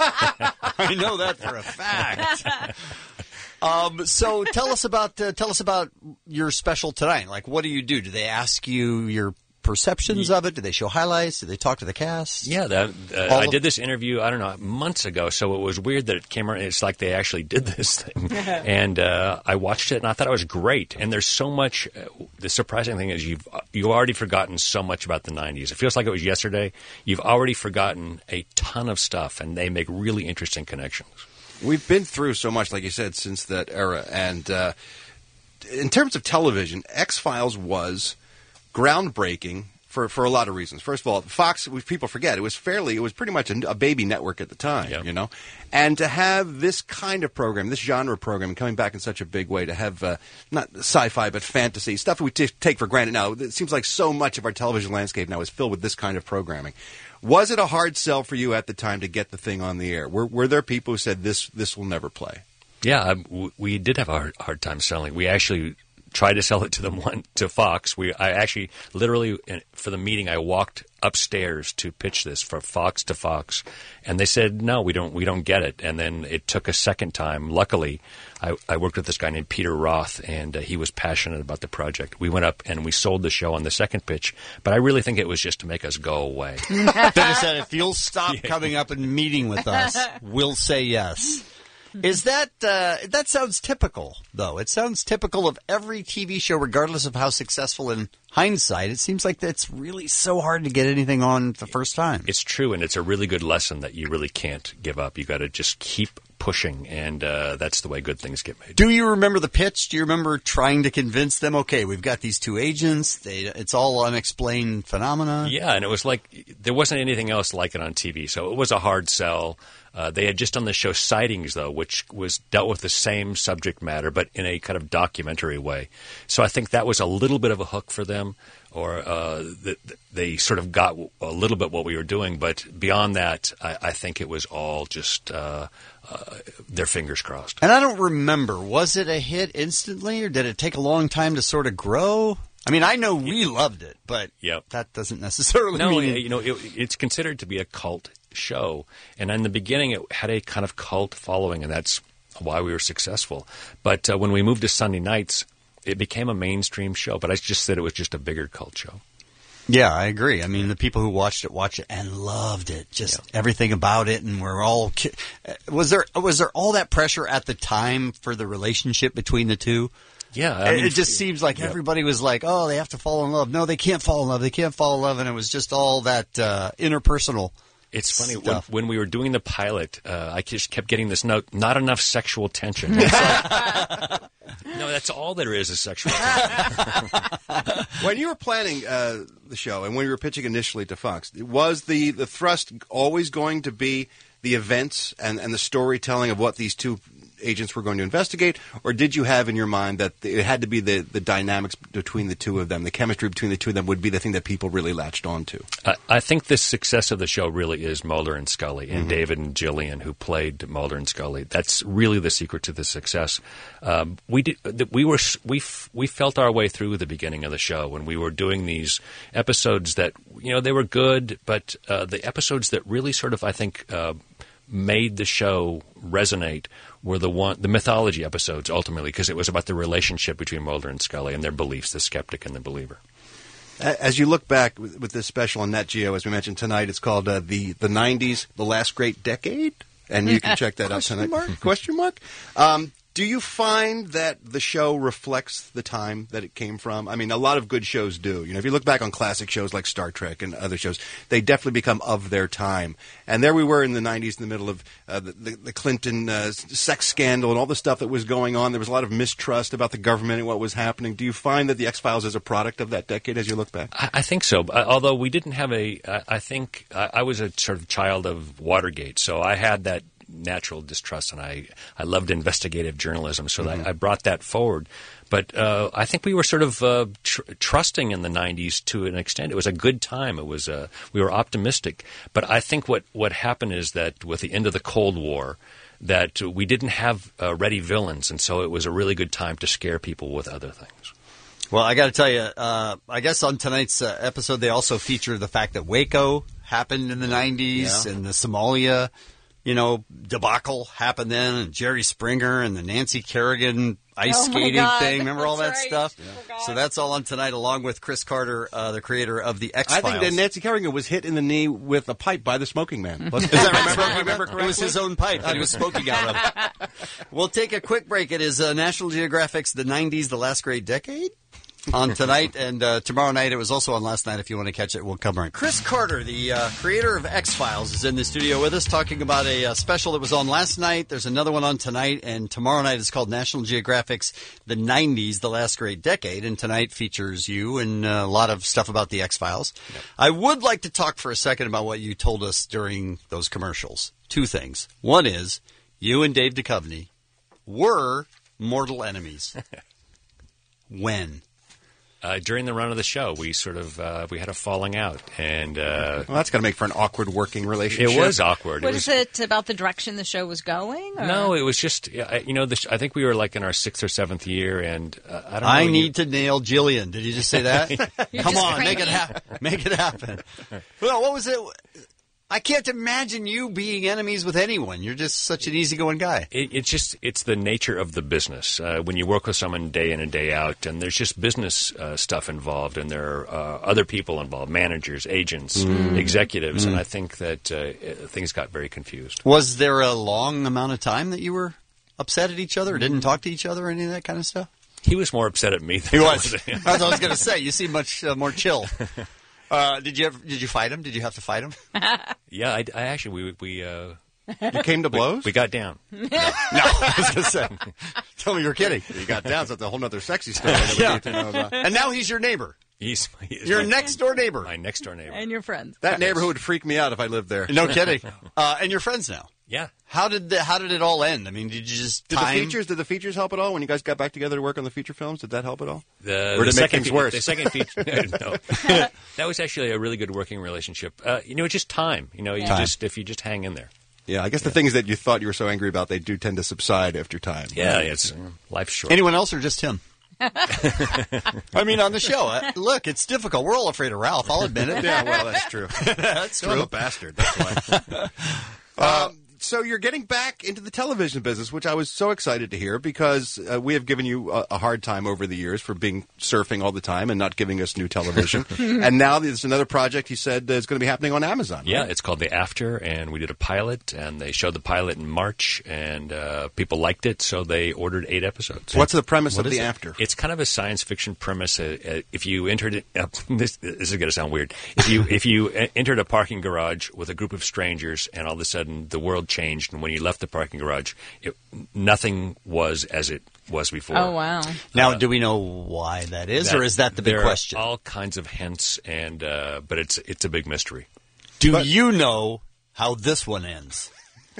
I know that for a fact. So tell us about your special tonight. Like, what do you do? Do they ask you your perceptions of it? Do they show highlights? Do they talk to the cast? Yeah, I did this interview, I don't know, months ago, so it was weird that it came around. It's like they actually did this thing. And I watched it, and I thought it was great. And there's so much the surprising thing is you've already forgotten so much about the 90s. It feels like it was yesterday. You've already forgotten a ton of stuff, and they make really interesting connections. We've been through so much, like you said, since that era. And in terms of television, X-Files was groundbreaking for a lot of reasons. First of all, Fox, people forget, it was pretty much a baby network at the time, you know? And to have this kind of program, this genre program coming back in such a big way, to have not sci-fi but fantasy, stuff we take for granted now. It seems like so much of our television landscape now is filled with this kind of programming. Was it a hard sell for you at the time to get the thing on the air? Were there people who said this will never play? Yeah, we did have a hard time selling. We actually tried to sell it to them to Fox. I actually literally for the meeting I walked upstairs to pitch this for Fox to Fox, and they said no, we don't get it. And then it took a second time. Luckily, I worked with this guy named Peter Roth, and he was passionate about the project. We went up and we sold the show on the second pitch, but I really think it was just to make us go away. They said, if you'll stop coming up and meeting with us, we'll say yes. Is that sounds typical, though. It sounds typical of every TV show, regardless of how successful in hindsight. It seems like it's really so hard to get anything on the first time. It's true, and it's a really good lesson that you really can't give up. You got to just keep pushing, and that's the way good things get made. Do you remember the pitch? Do you remember trying to convince them, okay, we've got these two agents, it's all unexplained phenomena? Yeah, and it was like there wasn't anything else like it on TV, so it was a hard sell. They had just done the show Sightings, though, which was dealt with the same subject matter, but in a kind of documentary way. So I think that was a little bit of a hook for them, or they sort of got a little bit what we were doing. But beyond that, I think it was all just their fingers crossed. And I don't remember, was it a hit instantly, or did it take a long time to sort of grow? I mean, I know we loved it, but that doesn't necessarily mean... No, it's considered to be a cult show, and in the beginning it had a kind of cult following, and that's why we were successful. But when we moved to Sunday nights, it became a mainstream show, but I just said it was just a bigger cult show. Yeah, I agree. I mean, the people who watched it and loved it, just everything about it, and we're all... Was there all that pressure at the time for the relationship between the two? Yeah. I mean, it just seems like everybody was like, oh, they have to fall in love. No, they can't fall in love. They can't fall in love. And it was just all that interpersonal It's funny, when we were doing the pilot, I just kept getting this note, not enough sexual tension. No, that's all there is sexual tension. When you were planning the show and when you were pitching initially to Fox, was the thrust always going to be the events and the storytelling of what these two agents were going to investigate, or did you have in your mind that it had to be the dynamics between the two of them, the chemistry between the two of them would be the thing that people really latched on to? I think the success of the show really is Mulder and Scully, and David and Gillian, who played Mulder and Scully. That's really the secret to the success. We felt our way through the beginning of the show when we were doing these episodes that, they were good, but the episodes that really sort of, I think, made the show resonate were the mythology episodes, ultimately, because it was about the relationship between Mulder and Scully and their beliefs, the skeptic and the believer. As you look back with this special on Nat Geo, as we mentioned tonight, it's called the 90s, The Last Great Decade, and you can check that out tonight. Question mark? Do you find that the show reflects the time that it came from? I mean, a lot of good shows do. If you look back on classic shows like Star Trek and other shows, they definitely become of their time. And there we were in the 90s in the middle of the Clinton sex scandal and all the stuff that was going on. There was a lot of mistrust about the government and what was happening. Do you find that The X-Files is a product of that decade as you look back? I think so. Although we didn't have I think I was a sort of child of Watergate, so I had that natural distrust, and I loved investigative journalism, so I brought that forward. But I think we were sort of trusting in the 90s to an extent. It was a good time. It was we were optimistic. But I think what happened is that with the end of the Cold War, that we didn't have ready villains, and so it was a really good time to scare people with other things. Well, I got to tell you, I guess on tonight's episode, they also feature the fact that Waco happened in the 90s and the Somalia, debacle happened then, and Jerry Springer and the Nancy Kerrigan ice skating thing. Remember all that stuff? Yeah. So that's all on tonight, along with Chris Carter, the creator of the X-Files. I think that Nancy Kerrigan was hit in the knee with a pipe by the smoking man. Is that remember correctly? It was his own pipe that he was smoking out of. We'll take a quick break. It is National Geographic's The 90s, The Last Great Decade. On tonight, and tomorrow night. It was also on last night. If you want to catch it, we'll cover it. Chris Carter, the creator of X-Files, is in the studio with us talking about a special that was on last night. There's another one on tonight, and tomorrow night is called National Geographic's The 90s, The Last Great Decade, and tonight features you and a lot of stuff about the X-Files. Yep. I would like to talk for a second about what you told us during those commercials. Two things. One is, you and Dave Duchovny were mortal enemies. When? During the run of the show, we sort of we had a falling out, and well, that's going to make for an awkward working relationship. It was awkward. Was it about the direction the show was going? Or? No, it was just I think we were like in our 6th or 7th year, and I don't know. I need to nail Jillian. Did you just say that? Come on, make it happen. Make it happen. Well, what was it? I can't imagine you being enemies with anyone. You're just such an easygoing guy. It's the nature of the business. When you work with someone day in and day out, and there's just business stuff involved, and there are other people involved, managers, agents, executives, and I think that things got very confused. Was there a long amount of time that you were upset at each other, or didn't talk to each other, or any of that kind of stuff? He was more upset at me than he was. That's what I was going to say. You seem much more chill. Did you fight him? Did you have to fight him? Yeah, I actually we you came to blows? We got down. No, I was going to say. Tell me you're kidding. You got down, so that's a whole other sexy story. Yeah. And now he's your neighbor. He's your next door neighbor. My next door neighbor. And your friends. That neighborhood would freak me out if I lived there. No kidding. And you're friends now. Yeah. How did it all end? I mean, did you just did the features help at all when you guys got back together to work on the feature films? Did that help at all? Or did it make things worse? The second feature, no. That was actually a really good working relationship. It's just time. If you just hang in there. Yeah, I guess the things that you thought you were so angry about, they do tend to subside after time. Yeah, it's life's short. Anyone else or just him? I mean, on the show, look, it's difficult. We're all afraid of Ralph. I'll admit it. Yeah, well, that's true. That's true. I'm a bastard. That's why. So you're getting back into the television business, which I was so excited to hear because we have given you a hard time over the years for being surfing all the time and not giving us new television. And now there's another project, he said, is going to be happening on Amazon. Yeah, right? It's called The After, and we did a pilot, and they showed the pilot in March, and people liked it, so they ordered 8 episodes. What's the premise of The After? It's kind of a science fiction premise. If you entered it, this is going to sound weird. If you entered a parking garage with a group of strangers, and all of a sudden the world changed, and when you left the parking garage, nothing was as it was before. Oh, wow. Now, do we know why that is, or is that the big question? There are all kinds of hints, and but it's a big mystery. Do you know how this one ends?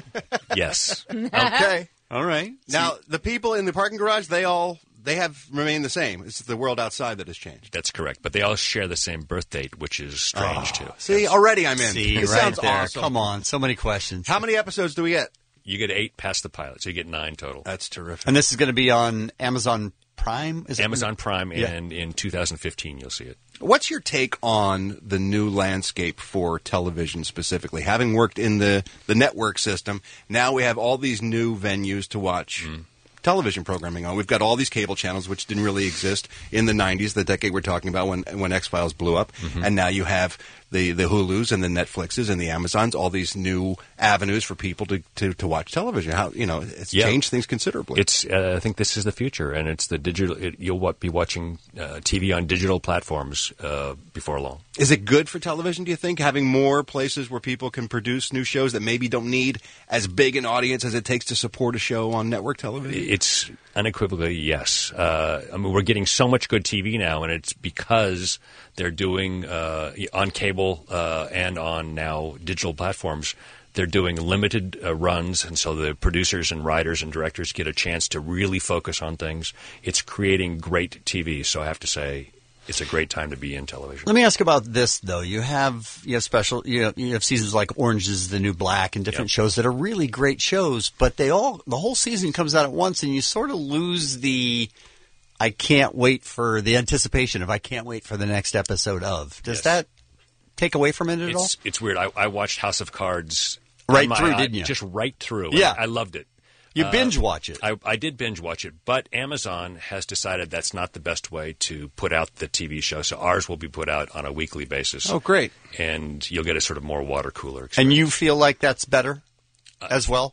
Yes. Okay. All right. Now, the people in the parking garage, they have remained the same. It's the world outside that has changed. That's correct. But they all share the same birth date, which is strange, too. See, already I'm in. See, this right sounds there. awesome. Come on. So many questions. How many episodes do we get? You get 8 past the pilot, so you get 9 total. That's terrific. And this is going to be on Amazon Prime? Amazon Prime, and in 2015 you'll see it. What's your take on the new landscape for television specifically? Having worked in the network system, now we have all these new venues to watch television programming on. We've got all these cable channels, which didn't really exist in the 90s, the decade we're talking about when X-Files blew up. And now you have the Hulus and the Netflixes and the Amazons, all these new avenues for people to watch television. It's changed things considerably. I think this is the future, and it's the digital. You'll be watching TV on digital platforms before long. Is it good for television, do you think, having more places where people can produce new shows that maybe don't need as big an audience as it takes to support a show on network television? It's unequivocally yes. We're getting so much good TV now, and it's because they're doing on cable and on now digital platforms. They're doing limited runs, and so the producers and writers and directors get a chance to really focus on things. It's creating great TV, so I have to say it's a great time to be in television. Let me ask about this, though. You have special, you have seasons like Orange is the New Black and different shows that are really great shows, but the whole season comes out at once, and you sort of lose the I can't wait for the anticipation of I can't wait for the next episode of. Does that take away from it at all? It's weird. I watched House of Cards right through, didn't you? Just right through. Yeah. I loved it. You binge watch it. I did binge watch it, but Amazon has decided that's not the best way to put out the TV show. So ours will be put out on a weekly basis. Oh, great. And you'll get a sort of more water cooler experience. And you feel like that's better as well?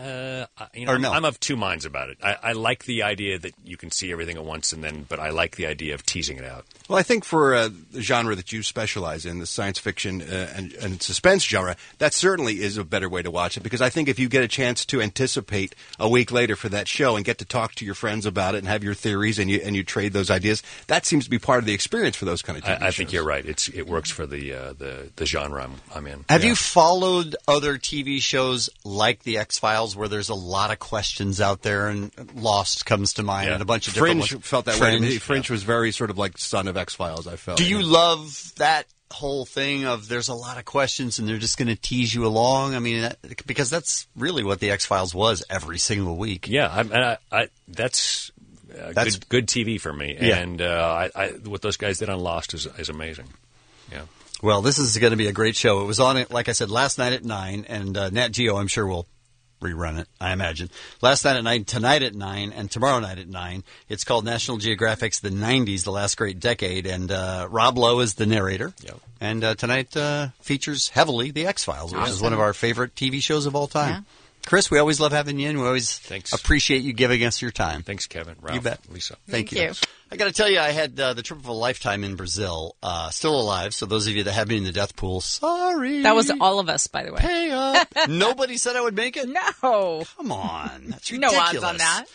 Or no? I'm of two minds about it. I like the idea that you can see everything at once, but I like the idea of teasing it out. Well, I think for the genre that you specialize in, the science fiction and suspense genre, that certainly is a better way to watch it, because I think if you get a chance to anticipate a week later for that show and get to talk to your friends about it and have your theories and you trade those ideas, that seems to be part of the experience for those kind of TV shows. I think you're right. It works for the genre I'm in. Have you followed other TV shows like The X-Files, where there's a lot of questions out there, and Lost comes to mind, and a bunch of different ones? Fringe felt that way to me. Fringe was very sort of like Son of X-Files, I felt. Do you love that whole thing of there's a lot of questions and they're just going to tease you along? I mean, because that's really what The X-Files was every single week. Yeah, that's good TV for me. Yeah. And what those guys did on Lost is amazing. Yeah. Well, this is going to be a great show. It was on, like I said, last night at 9, and Nat Geo, I'm sure, will rerun it, I imagine. Last night at 9, tonight at 9, and tomorrow night at 9. It's called National Geographic's The 90s, The Last Great Decade, and Rob Lowe is the narrator. Yep. And tonight features heavily The X-Files, which is one of our favorite TV shows of all time. Yeah. Chris, we always love having you in. We always appreciate you giving us your time. Thank Kevin, Ralph, you bet. Lisa. Thank you. I got to tell you, I had the trip of a lifetime in Brazil, still alive. So those of you that have me in the death pool, sorry. That was all of us, by the way. Pay up. Nobody said I would make it? No. Come on. That's ridiculous. No odds on that.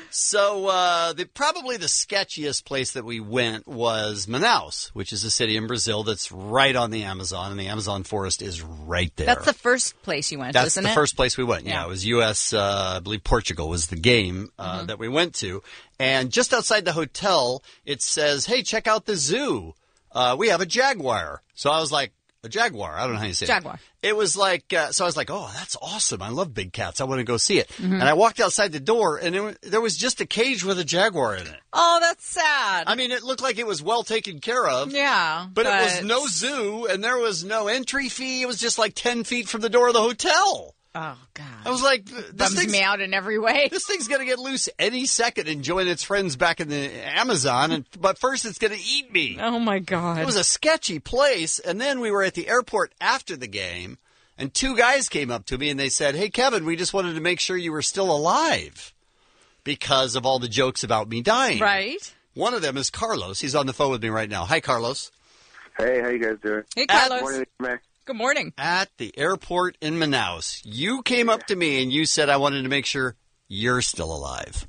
So probably the sketchiest place that we went was Manaus, which is a city in Brazil that's right on the Amazon, and the Amazon forest is right there. That's the first place you went, isn't it? That's the first place we went. Yeah, it was U.S., I believe Portugal was the game that we went to. And just outside the hotel, it says, hey, check out the zoo. We have a jaguar. So I was like, a jaguar? I don't know how you say it. Jaguar. It was like, so I was like, oh, that's awesome. I love big cats. I want to go see it. Mm-hmm. And I walked outside the door, and there was just a cage with a jaguar in it. Oh, that's sad. I mean, it looked like it was well taken care of. Yeah. But it was no zoo, and there was no entry fee. It was just like 10 feet from the door of the hotel. Oh, God. I was like, bums me out in every way. This thing's going to get loose any second and join its friends back in the Amazon, but first it's going to eat me. Oh, my God. It was a sketchy place, and then we were at the airport after the game, and two guys came up to me, and they said, hey, Kevin, we just wanted to make sure you were still alive because of all the jokes about me dying. Right. One of them is Carlos. He's on the phone with me right now. Hi, Carlos. Hey, how you guys doing? Hey, Carlos. Morning, Mac. Good morning. At the airport in Manaus, you came up to me and you said, I wanted to make sure you're still alive.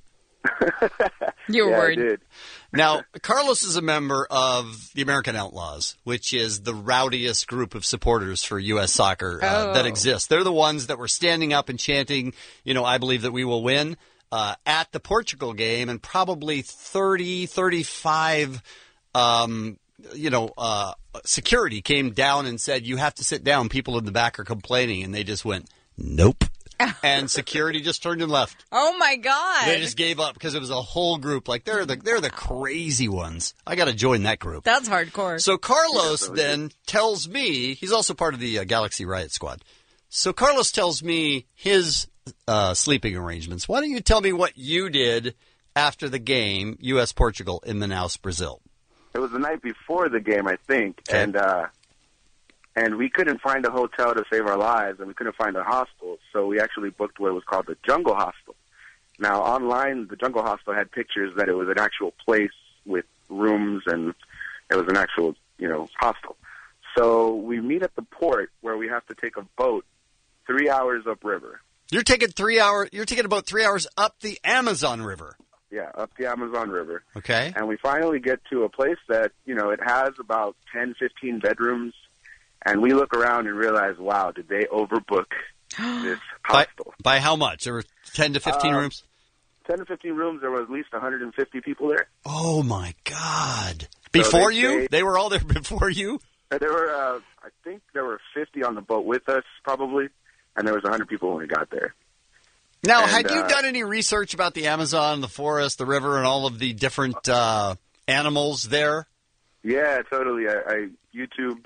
You were worried. I did. Now, Carlos is a member of the American Outlaws, which is the rowdiest group of supporters for U.S. soccer that exists. They're the ones that were standing up and chanting, I believe that we will win, at the Portugal game, and probably 30, 35 security came down and said, you have to sit down. People in the back are complaining. And they just went, nope. And security just turned and left. Oh, my God. They just gave up because it was a whole group. Like, they're the crazy ones. I got to join that group. That's hardcore. So Carlos then tells me, he's also part of the Galaxy Riot Squad. So Carlos tells me his sleeping arrangements. Why don't you tell me what you did after the game, U.S.-Portugal in Manaus, Brazil? It was the night before the game, I think, and we couldn't find a hotel to save our lives, and we couldn't find a hostel, so we actually booked what was called the Jungle Hostel. Now, online, the Jungle Hostel had pictures that it was an actual place with rooms, and it was an actual, hostel. So we meet at the port where we have to take a boat 3 hours upriver. You're taking about 3 hours up the Amazon River. Yeah, up the Amazon River. Okay. And we finally get to a place that, it has about 10, 15 bedrooms. And we look around and realize, wow, did they overbook It's hostile. By how much? There were 10 to 15 rooms? 10 to 15 rooms. There were at least 150 people there. Oh, my God. Before you? They were all there before you? There were, I think there were 50 on the boat with us, probably, and there was 100 people when we got there. Now, had you done any research about the Amazon, the forest, the river, and all of the different animals there? Yeah, totally. I YouTubed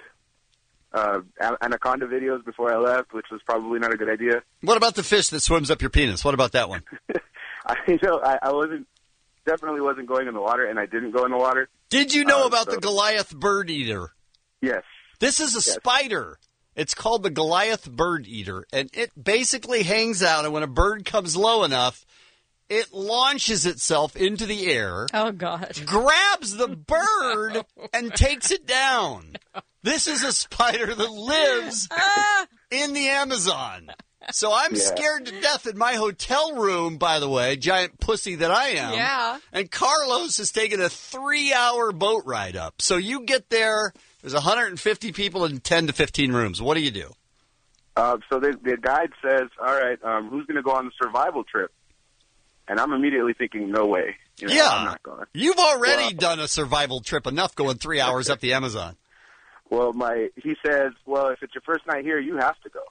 anaconda videos before I left, which was probably not a good idea. What about the fish that swims up your penis? What about that one? I definitely wasn't going in the water, and I didn't go in the water. Did you know about the Goliath bird eater? Yes. This is a spider. It's called the Goliath bird eater, and it basically hangs out, and when a bird comes low enough, it launches itself into the air. Oh, God. Grabs the bird and takes it down. This is a spider that lives in the Amazon. So I'm scared to death in my hotel room, by the way, giant pussy that I am. Yeah. And Carlos has taken a 3-hour boat ride up. So you get there, there's 150 people in 10 to 15 rooms. What do you do? So the guide says, all right, who's going to go on the survival trip? And I'm immediately thinking, no way. I'm not going. You've already done a survival trip enough going 3 hours up the Amazon. Well, he says, well, if it's your first night here, you have to go.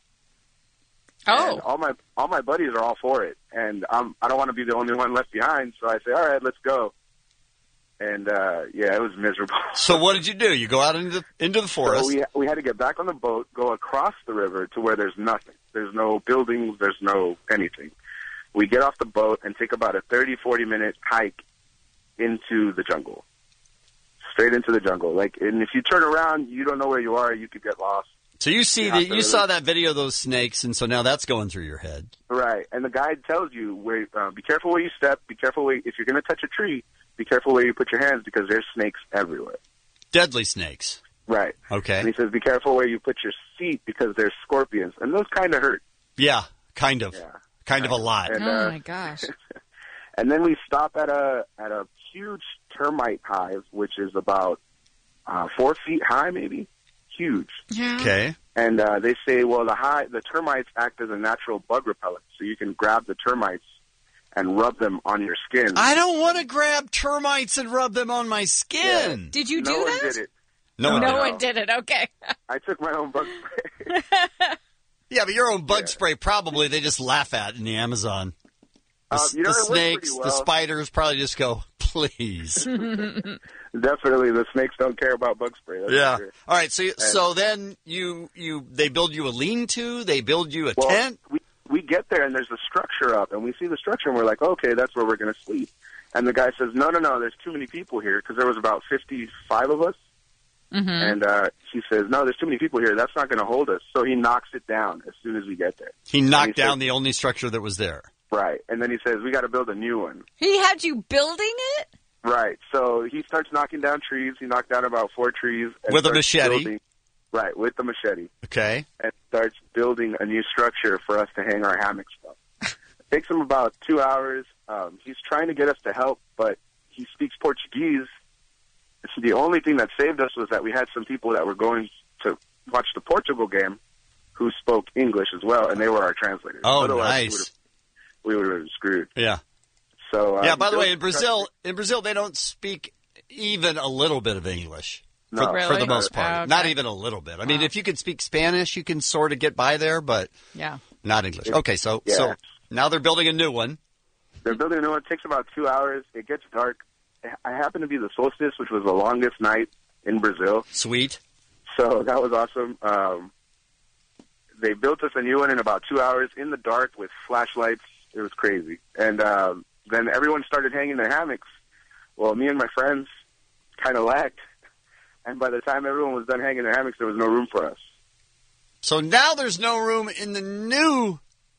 Oh. And all my buddies are all for it, and I don't want to be the only one left behind. So I say, all right, let's go. And it was miserable. So what did you do? You go out into the forest. So we had to get back on the boat, go across the river to where there's nothing. There's no buildings. There's no anything. We get off the boat and take about a 30-40 minute hike into the jungle, straight into the jungle. And if you turn around, you don't know where you are. You could get lost. So you saw that video of those snakes, and so now that's going through your head. Right, and the guide tells you, be careful where you step, be careful if you're going to touch a tree, be careful where you put your hands because there's snakes everywhere. Deadly snakes. Right. Okay. And he says, be careful where you put your feet because there's scorpions, and those kind of hurt. Yeah, kind of. Yeah. Kind of a lot. And, oh, my gosh. And then we stop at a huge termite hive, which is about 4 feet high, maybe. Huge. Yeah. Okay. And they say, well, the termites act as a natural bug repellent, so you can grab the termites and rub them on your skin. I don't want to grab termites and rub them on my skin. Yeah. Did you do that? that? No one did it. No one did it. Okay. I took my own bug spray. Yeah, but your own bug spray probably they just laugh at in the Amazon. The snakes, the spiders probably just go, please. Definitely, the snakes don't care about bug spray. That's for sure. All right. So then they build you a lean-to. They build you a tent. We get there and there's a structure up, and we see the structure and we're like, okay, that's where we're going to sleep. And the guy says, no, there's too many people here because there was about 55 of us. Mm-hmm. And he says, no, there's too many people here. That's not going to hold us. So he knocks it down as soon as we get there. He knocked down the only structure that was there. Right. And then he says, we got to build a new one. He had you building it? Right. So he starts knocking down trees. He knocked down about 4 trees. With a machete? Right, with the machete. Okay. And starts building a new structure for us to hang our hammocks from. It takes him about 2 hours. He's trying to get us to help, but he speaks Portuguese. So the only thing that saved us was that we had some people that were going to watch the Portugal game who spoke English as well, and they were our translators. Oh, otherwise, nice. We would have been screwed. Yeah. So by the way, in Brazil they don't speak even a little bit of English. No. For the most part. Oh, okay. Not even a little bit. I mean, if you can speak Spanish, you can sort of get by there, but not English. Okay, so now they're building a new one. They're building a new one. It takes about 2 hours. It gets dark. I happen to be the solstice, which was the longest night in Brazil. Sweet. So that was awesome. They built us a new one in about 2 hours in the dark with flashlights. It was crazy. And then everyone started hanging their hammocks. Well, me and my friends kind of lagged. And by the time everyone was done hanging their hammocks, there was no room for us. So now there's no room in the new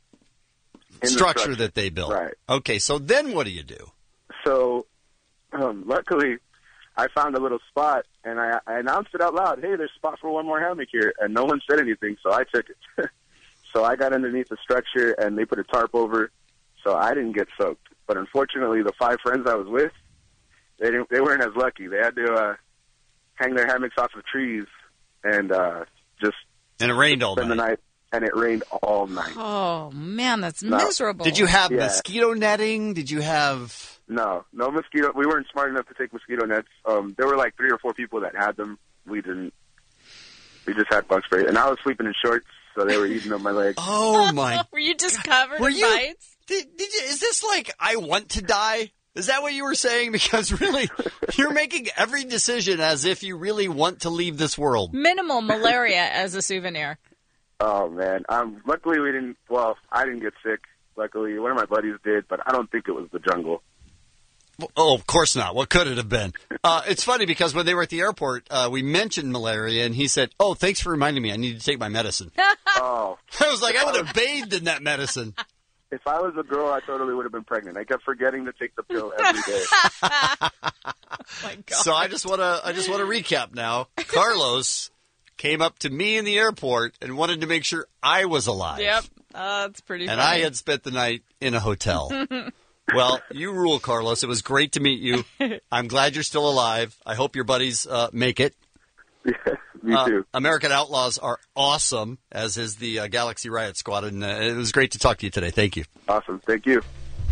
structure that they built. Right. Okay, so then what do you do? So luckily, I found a little spot, and I announced it out loud, hey, there's a spot for one more hammock here. And no one said anything, so I took it. So I got underneath the structure, and they put a tarp over, so I didn't get soaked. But unfortunately, the 5 friends I was with, they weren't as lucky. They had to hang their hammocks off of trees and just and it rained all spend night. the night. and it rained all night. Oh, man, that's No. miserable. Did you have Yeah. mosquito netting? Did you have... No mosquito. We weren't smart enough to take mosquito nets. There were like 3 or 4 people that had them. We didn't. We just had bug spray, and I was sleeping in shorts, so they were eating up my legs. Oh, my... Were you just covered Were in you- bites? Did you, is this like, I want to die? Is that what you were saying? Because really, you're making every decision as if you really want to leave this world. Minimal malaria as a souvenir. Oh man! Luckily we didn't. Well, I didn't get sick. Luckily, one of my buddies did, but I don't think it was the jungle. Oh, of course not. What could it have been? It's funny because when they were at the airport, we mentioned malaria, and he said, "Oh, thanks for reminding me. I need to take my medicine." Oh, I was like, I would have bathed in that medicine. if I was a girl, I totally would have been pregnant. I kept forgetting to take the pill every day. My God. So I just want to recap now. Carlos came up to me in the airport and wanted to make sure I was alive. Yep. That's pretty And funny. I had spent the night in a hotel. Well, you rule, Carlos. It was great to meet you. I'm glad you're still alive. I hope your buddies make it. Me too. American Outlaws are awesome, as is the Galaxy Riot Squad, and it was great to talk to you today. Thank you. Awesome. Thank you.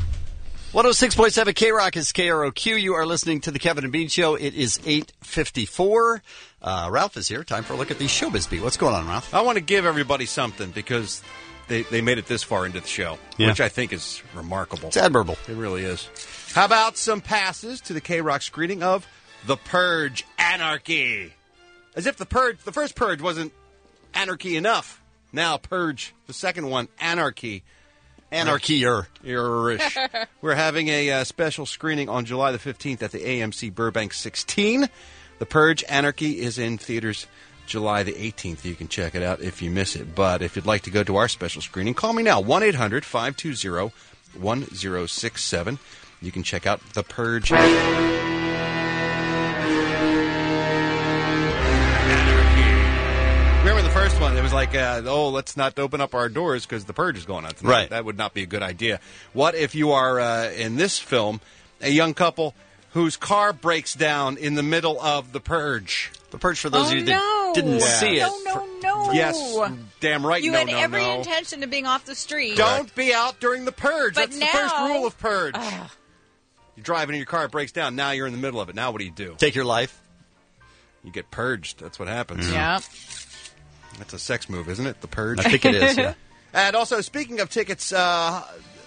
106.7 K-Rock is KROQ. You are listening to the Kevin and Bean Show. It is 8:54. Ralph is here. Time for a look at the Showbiz Beat. What's going on, Ralph? I want to give everybody something because they made it this far into the show, which I think is remarkable. It's admirable. It really is. How about some passes to the K-Rock screening of The Purge Anarchy? As if the first Purge wasn't anarchy enough. Now Purge, the second one, Anarchy. Anarchy-er. Irish. We're having a special screening on July the 15th at the AMC Burbank 16. The Purge Anarchy is in theaters July the 18th. You can check it out if you miss it. But if you'd like to go to our special screening, call me now, 1-800-520-1067. You can check out The Purge Remember the first one? It was like, let's not open up our doors because the Purge is going on tonight. Right. That would not be a good idea. What if you are, in this film, a young couple whose car breaks down in the middle of the Purge? The Purge, for those of you that didn't see it. No. Yes, damn right. You no, had no, every no. intention of being off the street. Don't be out during the Purge. But That's the first now- rule of Purge. You're driving in your car, it breaks down. Now you're in the middle of it. Now what do you do? Take your life. You get purged. That's what happens. Yeah. That's a sex move, isn't it? The Purge. I think it is, yeah. And also, speaking of tickets, the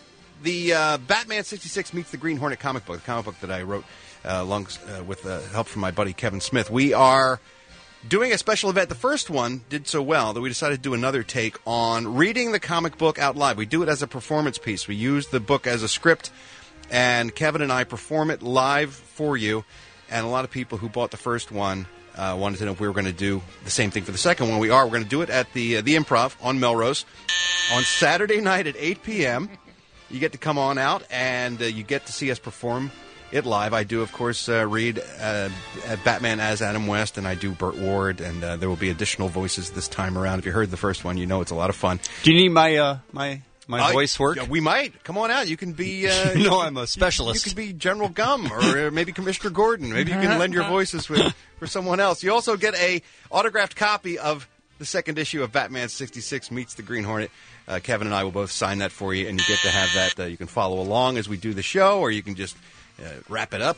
Batman 66 Meets the Green Hornet comic book, the comic book that I wrote with help from my buddy Kevin Smith. We are doing a special event. The first one did so well that we decided to do another take on reading the comic book out live. We do it as a performance piece. We use the book as a script, and Kevin and I perform it live for you. And a lot of people who bought the first one wanted to know if we were going to do the same thing for the second one. We are. We're going to do it at the Improv on Melrose on Saturday night at 8 p.m. You get to come on out, and you get to see us perform it live. I do, of course, read Batman as Adam West, and I do Burt Ward, and there will be additional voices this time around. If you heard the first one, you know it's a lot of fun. Do you need my my voice work? Yeah, we might. Come on out. You can be... you know I'm a specialist. You can be General Gum or maybe Commissioner Gordon. Maybe you can lend your voices for someone else. You also get a autographed copy of the second issue of Batman 66 Meets the Green Hornet. Kevin and I will both sign that for you, and you get to have that. You can follow along as we do the show, or you can just wrap it up,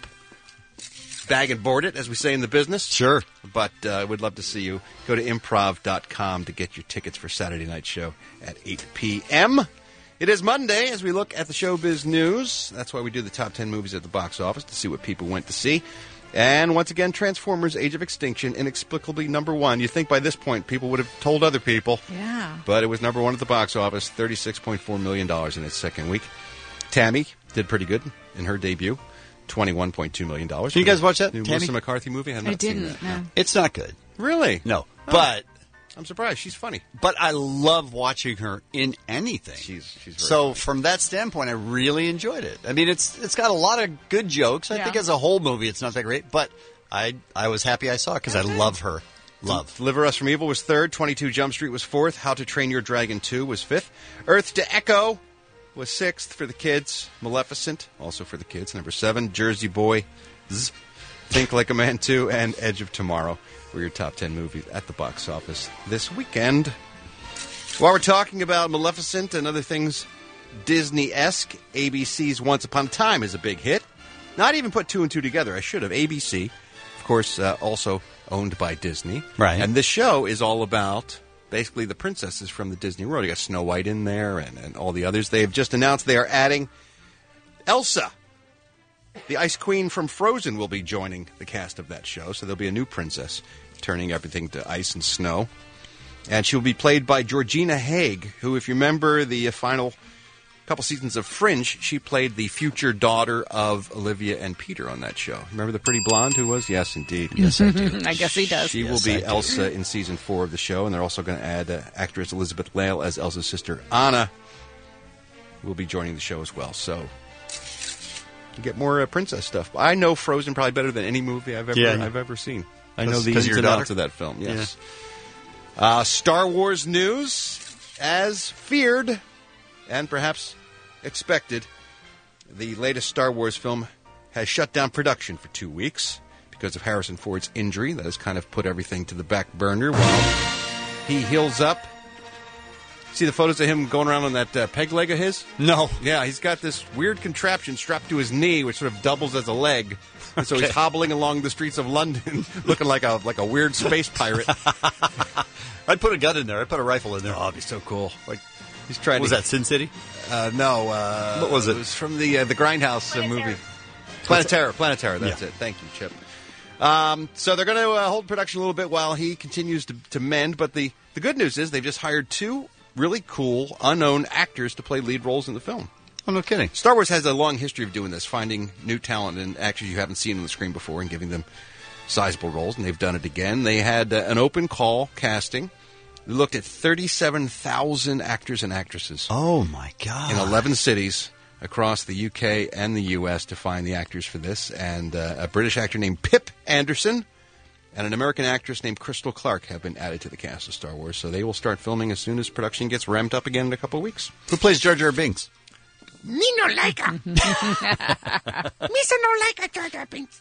bag and board it, as we say in the business. Sure. But we'd love to see you. Go to improv.com to get your tickets for Saturday night show at 8 p.m. It is Monday as we look at the showbiz news. That's why we do the top 10 movies at the box office to see what people went to see. And once again, Transformers Age of Extinction, inexplicably number one. You'd think by this point people would have told other people. Yeah. But it was number one at the box office, $36.4 million in its second week. Tammy did pretty good in her debut, $21.2 million. Did you guys watch that, New Tammy? Melissa McCarthy movie? I have not seen that. No. It's not good. Really? No. Oh. But I'm surprised. She's funny. But I love watching her in anything. She's very so funny. from that standpoint, I really enjoyed it. I mean, it's got a lot of good jokes. I think as a whole movie, it's not that great. But I was happy I saw it because I love her. Deliver Us from Evil was third. 22 Jump Street was fourth. How to Train Your Dragon 2 was fifth. Earth to Echo was sixth for the kids. Maleficent, also for the kids, number 7. Jersey Boys, Think Like a Man 2, and Edge of Tomorrow were your top 10 movies at the box office this weekend. While we're talking about Maleficent and other things Disney-esque, ABC's Once Upon a Time is a big hit. Not even put two and two together. I should have. ABC, of course, also owned by Disney. Right. And this show is all about basically the princesses from the Disney world. You got Snow White in there and all the others. They have just announced they are adding Elsa. The Ice Queen from Frozen will be joining the cast of that show. So there'll be a new princess turning everything to ice and snow. And she will be played by Georgina Haig, who, if you remember the final couple seasons of Fringe, she played the future daughter of Olivia and Peter on that show. Remember the pretty blonde who was? Yes, indeed. Yes, I do. I guess he does. She will be Elsa in season 4 of the show, and they're also going to add actress Elizabeth Lale as Elsa's sister Anna, who will be joining the show as well. So you get more princess stuff. I know Frozen probably better than any movie I've ever seen. I know the ins and outs of that film. Yes. Yeah. Star Wars news, as feared and perhaps expected, the latest Star Wars film has shut down production for 2 weeks because of Harrison Ford's injury. That has kind of put everything to the back burner while he heals up. See the photos of him going around on that peg leg of his? No. Yeah, he's got this weird contraption strapped to his knee, which sort of doubles as a leg. And so he's hobbling along the streets of London, looking like a weird space pirate. I'd put a gun in there. I'd put a rifle in there. Oh, that'd be so cool. Like he's trying. Was that Sin City? No. What was it? It was from the Grindhouse movie. Planetara. That's it. Thank you, Chip. So they're going to hold production a little bit while he continues to mend. But the good news is they've just hired 2 really cool, unknown actors to play lead roles in the film. Oh, no kidding. Star Wars has a long history of doing this, finding new talent and actors you haven't seen on the screen before and giving them sizable roles, and they've done it again. They had an open call casting. They looked at 37,000 actors and actresses. Oh, my God. In 11 cities across the UK and the US to find the actors for this. And a British actor named Pip Anderson and an American actress named Crystal Clark have been added to the cast of Star Wars. So they will start filming as soon as production gets ramped up again in a couple of weeks. Who plays Jar Jar Binks? Me no like her. Me so no like her, Jar Jar Binks.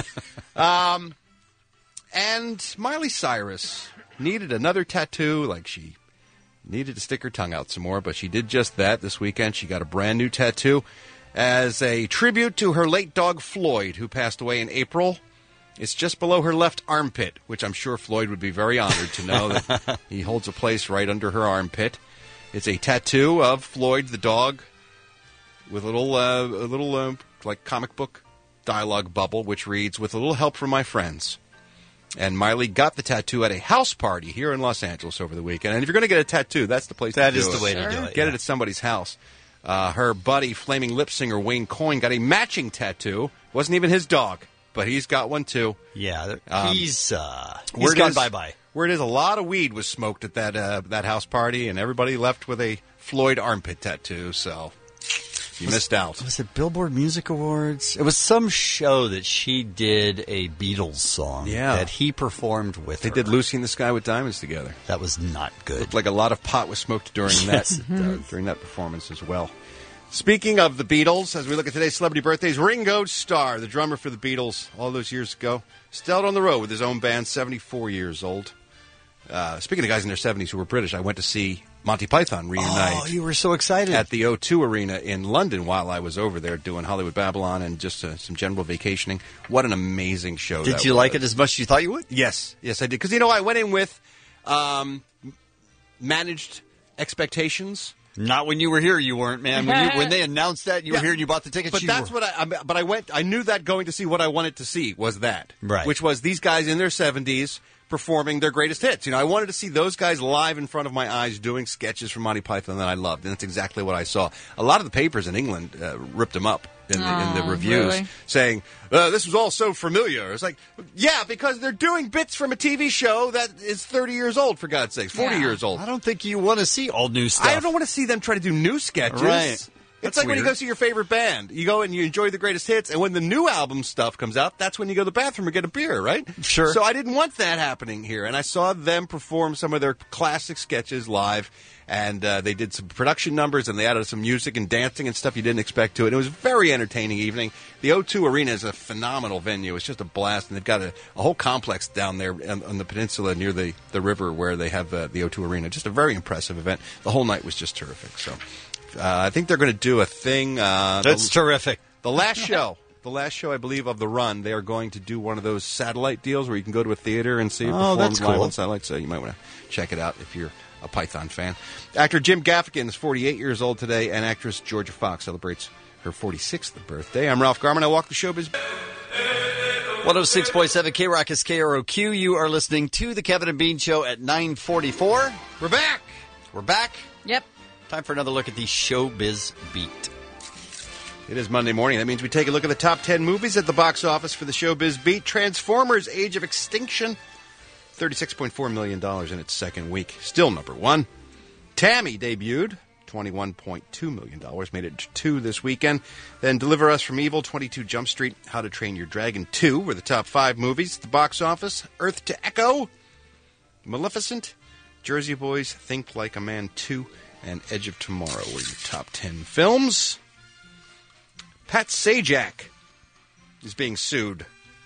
And Miley Cyrus needed another tattoo, like she needed to stick her tongue out some more, but she did just that this weekend. She got a brand new tattoo as a tribute to her late dog Floyd, who passed away in April. It's just below her left armpit, which I'm sure Floyd would be very honored to know that he holds a place right under her armpit. It's a tattoo of Floyd the dog with a little like comic book dialogue bubble, which reads, "With a little help from my friends." And Miley got the tattoo at a house party here in Los Angeles over the weekend. And if you're going to get a tattoo, that's the place to do it. That is the way to do it. Get it at somebody's house. Her buddy, flaming lip singer Wayne Coyne, got a matching tattoo. Wasn't even his dog, but he's got one too. Yeah, he's gone bye-bye. Word is a lot of weed was smoked at that house party, and everybody left with a Floyd armpit tattoo, so you missed out. Was it Billboard Music Awards? It was some show that she did a Beatles song that he performed with her. They did Lucy in the Sky with Diamonds together. That was not good. Looked like a lot of pot was smoked during during that performance as well. Speaking of the Beatles, as we look at today's celebrity birthdays, Ringo Starr, the drummer for the Beatles all those years ago, still out on the road with his own band, 74 years old. Speaking of guys in their 70s who were British, I went to see Monty Python reunite. Oh, you were so excited. At the O2 Arena in London while I was over there doing Hollywood Babylon and just some general vacationing. What an amazing show Did you like it as much as you thought you would? Yes. Yes, I did. Because, I went in with managed expectations. Not when you were here, you weren't, man. When they announced that, you were here and you bought the tickets. But that's what I went. I knew that going to see what I wanted to see was that, right? Which was these guys in their 70s performing their greatest hits. I wanted to see those guys live in front of my eyes doing sketches from Monty Python that I loved, and that's exactly what I saw. A lot of the papers in England ripped them up in the reviews, saying this was all so familiar. It's like, yeah, because they're doing bits from a TV show that is 30 years old, for God's sakes, 40 years old. I don't think you want to see all new stuff. I don't want to see them try to do new sketches. Right. It's like when you go see your favorite band. You go and you enjoy the greatest hits, and when the new album stuff comes out, that's when you go to the bathroom or get a beer, right? Sure. So I didn't want that happening here, and I saw them perform some of their classic sketches live, and they did some production numbers, and they added some music and dancing and stuff you didn't expect to it. It was a very entertaining evening. The O2 Arena is a phenomenal venue. It's just a blast, and they've got a whole complex down there on the peninsula near the river where they have the O2 Arena. Just a very impressive event. The whole night was just terrific, so... I think they're going to do a thing. That's terrific. The last show, I believe, of the run, they are going to do one of those satellite deals where you can go to a theater and see it performed that's live cool. on satellite. So you might want to check it out if you're a Python fan. Actor Jim Gaffigan is 48 years old today, and actress Georgia Fox celebrates her 46th birthday. I'm Ralph Garman. I walk the showbiz. 106.7 K-Rock is KROQ. You are listening to the Kevin and Bean Show at 9:44. We're back. We're back. Yep. Time for another look at the Showbiz Beat. It is Monday morning. That means we take a look at the top 10 movies at the box office for the Showbiz Beat. Transformers: Age of Extinction, $36.4 million in its second week. Still number one. Tammy debuted, $21.2 million. Made it to 2 this weekend. Then Deliver Us from Evil, 22 Jump Street, How to Train Your Dragon 2 were the top 5 movies at the box office. Earth to Echo, Maleficent, Jersey Boys, Think Like a Man 2, and Edge of Tomorrow were your top 10 films. Pat Sajak is being sued.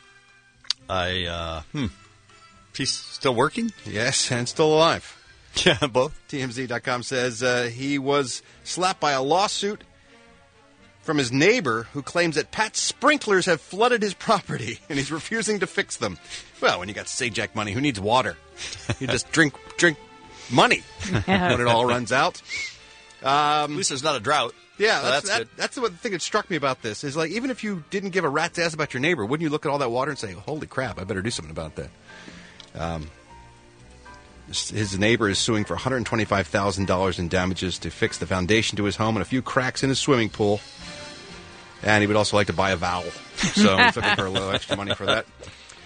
He's still working? Yes, and still alive. Yeah, both. TMZ.com says he was slapped by a lawsuit from his neighbor who claims that Pat's sprinklers have flooded his property and he's refusing to fix them. Well, when you got Sajak money, who needs water? You just drink money when it all runs out. At least there's not a drought. Yeah, So that's the thing that struck me about this is like even if you didn't give a rat's ass about your neighbor, wouldn't you look at all that water and say, "Holy crap, I better do something about that." His neighbor is suing for $125,000 in damages to fix the foundation to his home and a few cracks in his swimming pool. And he would also like to buy a vowel, so he's looking for a little extra money for that.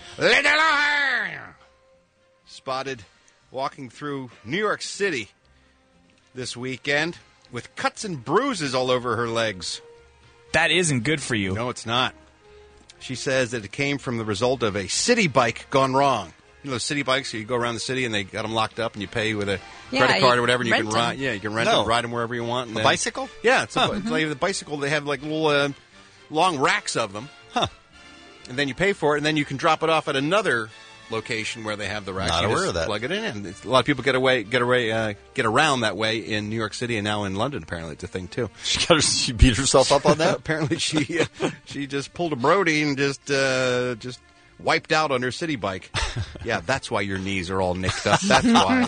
Spotted walking through New York City this weekend with cuts and bruises all over her legs. That isn't good for you. No, it's not. She says that it came from the result of a city bike gone wrong. You know, city bikes, you go around the city and they got them locked up and you pay with a credit card or whatever and you can ride. Yeah, you can rent them, ride them wherever you want. And a bicycle? Yeah, it's like the bicycle. They have like little long racks of them. Huh. And then you pay for it and then you can drop it off at another location where they have the racks. Not you aware just of that. Plug it in. And a lot of people get around that way in New York City and now in London. Apparently, it's a thing too. She beat herself up on that. Apparently, she just pulled a Brody and just wiped out on her city bike. Yeah, that's why your knees are all nicked up. That's why.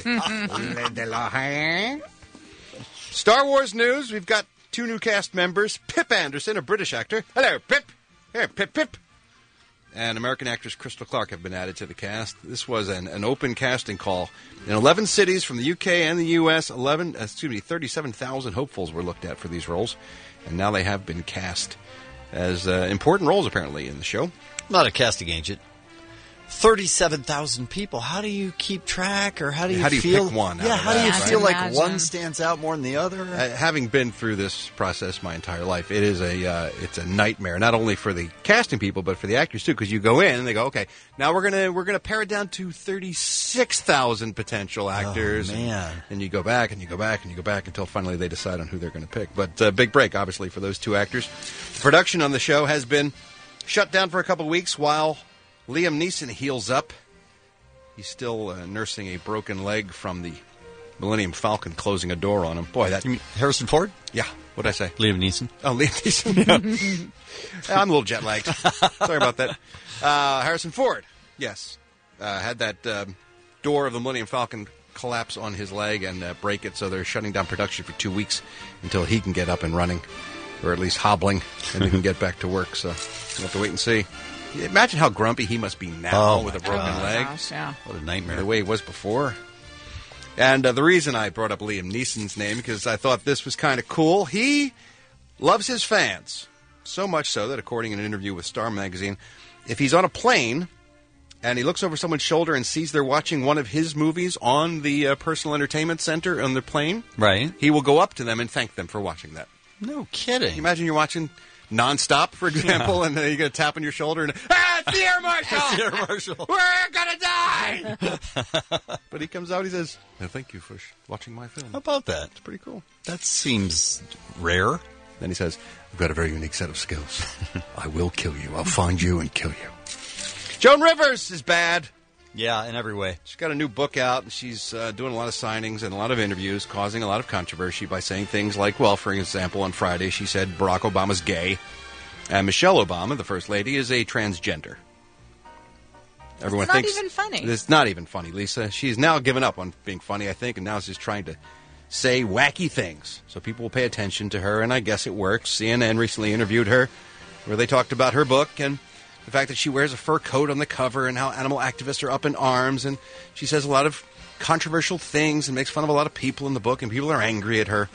Star Wars news. We've got 2 new cast members. Pip Anderson, a British actor. Hello, Pip. Here, Pip. And American actress Crystal Clark have been added to the cast. This was an open casting call. In 11 cities from the UK and the US, 37,000 hopefuls were looked at for these roles. And now they have been cast as important roles, apparently, in the show. Not a casting agent. 37,000 people. How do you keep track, or how do you feel? Pick one? Yeah, how do you feel like one stands out more than the other? Having been through this process my entire life, it is it's a nightmare. Not only for the casting people, but for the actors too. Because you go in and they go, okay, now we're gonna pare it down to 36,000 potential actors. Oh, man. And you go back and you go back and you go back until finally they decide on who they're going to pick. But big break, obviously, for those 2 actors. The production on the show has been shut down for a couple of weeks while Liam Neeson heals up. He's still nursing a broken leg from the Millennium Falcon closing a door on him. Boy, that... You mean Harrison Ford? Yeah. What'd I say? Liam Neeson. Oh, Liam Neeson. Yeah. I'm a little jet lagged. Sorry about that. Harrison Ford, yes. Had that door of the Millennium Falcon collapse on his leg and break it, so they're shutting down production for 2 weeks until he can get up and running, or at least hobbling, and they can get back to work. So we'll have to wait and see. Imagine how grumpy he must be now with a broken leg. Gosh, yeah. What a nightmare. The way he was before. And the reason I brought up Liam Neeson's name, because I thought this was kind of cool. He loves his fans. So much so that, according to an interview with Star Magazine, if he's on a plane and he looks over someone's shoulder and sees they're watching one of his movies on the personal entertainment center on the plane, right, he will go up to them and thank them for watching that. No kidding. Can you imagine you're watching nonstop, for example, and then you get a tap on your shoulder and, it's the air marshal! It's the air marshal. We're gonna die! But he comes out, he says, thank you for watching my film. How about that? It's pretty cool. That seems rare. Then he says, I've got a very unique set of skills. I will kill you. I'll find you and kill you. Joan Rivers is bad. Yeah, in every way. She's got a new book out, and she's doing a lot of signings and a lot of interviews, causing a lot of controversy by saying things like, well, for example, on Friday she said Barack Obama's gay, and Michelle Obama, the First Lady, is a transgender. Everyone It's not thinks even funny. It's not even funny, Lisa. She's now given up on being funny, I think, and now is just trying to say wacky things so people will pay attention to her, and I guess it works. CNN recently interviewed her, where they talked about her book and the fact that she wears a fur coat on the cover and how animal activists are up in arms, and she says a lot of controversial things and makes fun of a lot of people in the book, and people are angry at her.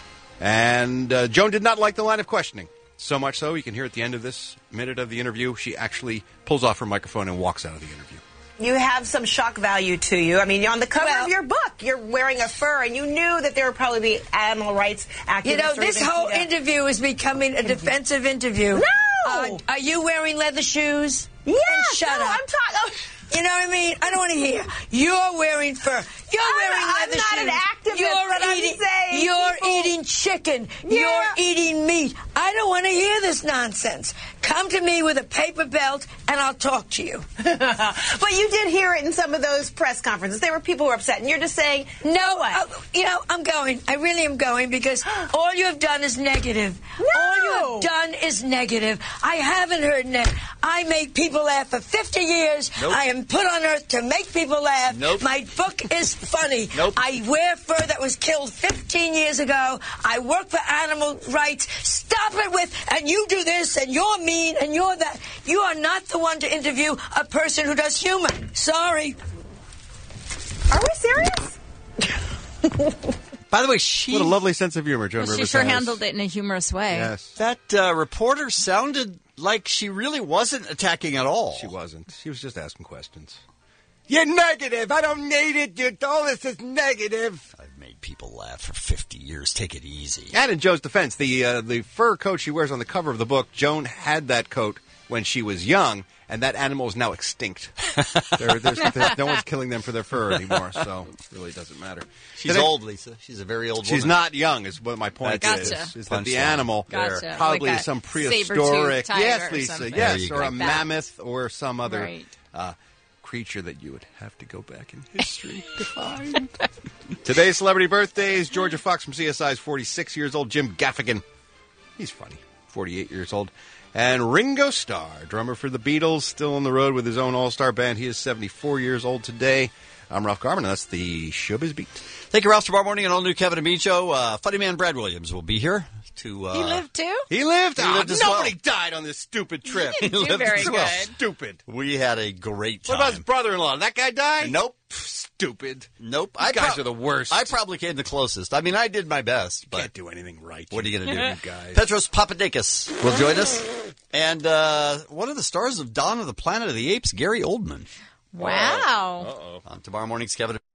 And Joan did not like the line of questioning. So much so, you can hear at the end of this minute of the interview, she actually pulls off her microphone and walks out of the interview. You have some shock value to you. I mean, on the cover of your book, you're wearing a fur, and you knew that there would probably be animal rights activists. You know, this whole interview is becoming a defensive interview. No! Are you wearing leather shoes? Yeah, Shut up. I'm talking. You know what I mean? I don't want to hear. You're wearing fur. You're wearing leather shoes. I'm not an activist, You're eating chicken. Yeah. You're eating meat. I don't want to hear this nonsense. Come to me with a paper belt, and I'll talk to you. But you did hear it in some of those press conferences. There were people who were upset, and you're just saying, no, I'm going. I really am going, because all you have done is negative. No. All you have done is negative. I haven't heard I make people laugh for 50 years. Nope. I am put on earth to make people laugh. Nope. My book is funny. Nope. I wear fur that was killed 15 years ago. I work for animal rights. Stop it with, and you do this, and you're mean, and you're that. You are not the one to interview a person who does humor. Sorry. Are we serious? By the way, What a lovely sense of humor Joan Rivers She sure has. handled it in a humorous way. Yes. That reporter sounded like she really wasn't attacking at all. She wasn't. She was just asking questions. You're negative. I don't need it. All this is negative. I've made people laugh for 50 years. Take it easy. And in Joe's defense, the fur coat she wears on the cover of the book, Joan had that coat when she was young, and that animal is now extinct. No one's killing them for their fur anymore, so it really doesn't matter. She's old, Lisa. She's a very old woman. She's not young, is what my point is. Gotcha. Is that the animal Gotcha. probably Like a some saber-toothed prehistoric, tiger yes, or Lisa, something. yes, or a Like that. mammoth or some other Right. creature that you would have to go back in history to find. Today's celebrity birthdays: Georgia Fox from CSI is 46 years old. Jim Gaffigan, he's funny, 48 years old. And Ringo Starr, drummer for the Beatles, still on the road with his own all-star band. He is 74 years old today. I'm Ralph Garman, and that's the Showbiz Beat. Thank you, Ralph. Tomorrow morning, an all-new Kevin and Bean show. Funny man Brad Williams will be here to... He lived too? He lived? as Nobody well. died on this stupid trip. He didn't do very good. Stupid. We had a great time. What about his brother-in-law? Did that guy die? Nope. Stupid. Nope. These guys are the worst. I probably came the closest. I mean, I did my best, but Can't do anything right. what are you going to do? You guys. Petros Papadakis will join us. And one of the stars of Dawn of the Planet of the Apes, Gary Oldman. Wow. On tomorrow morning's Kevin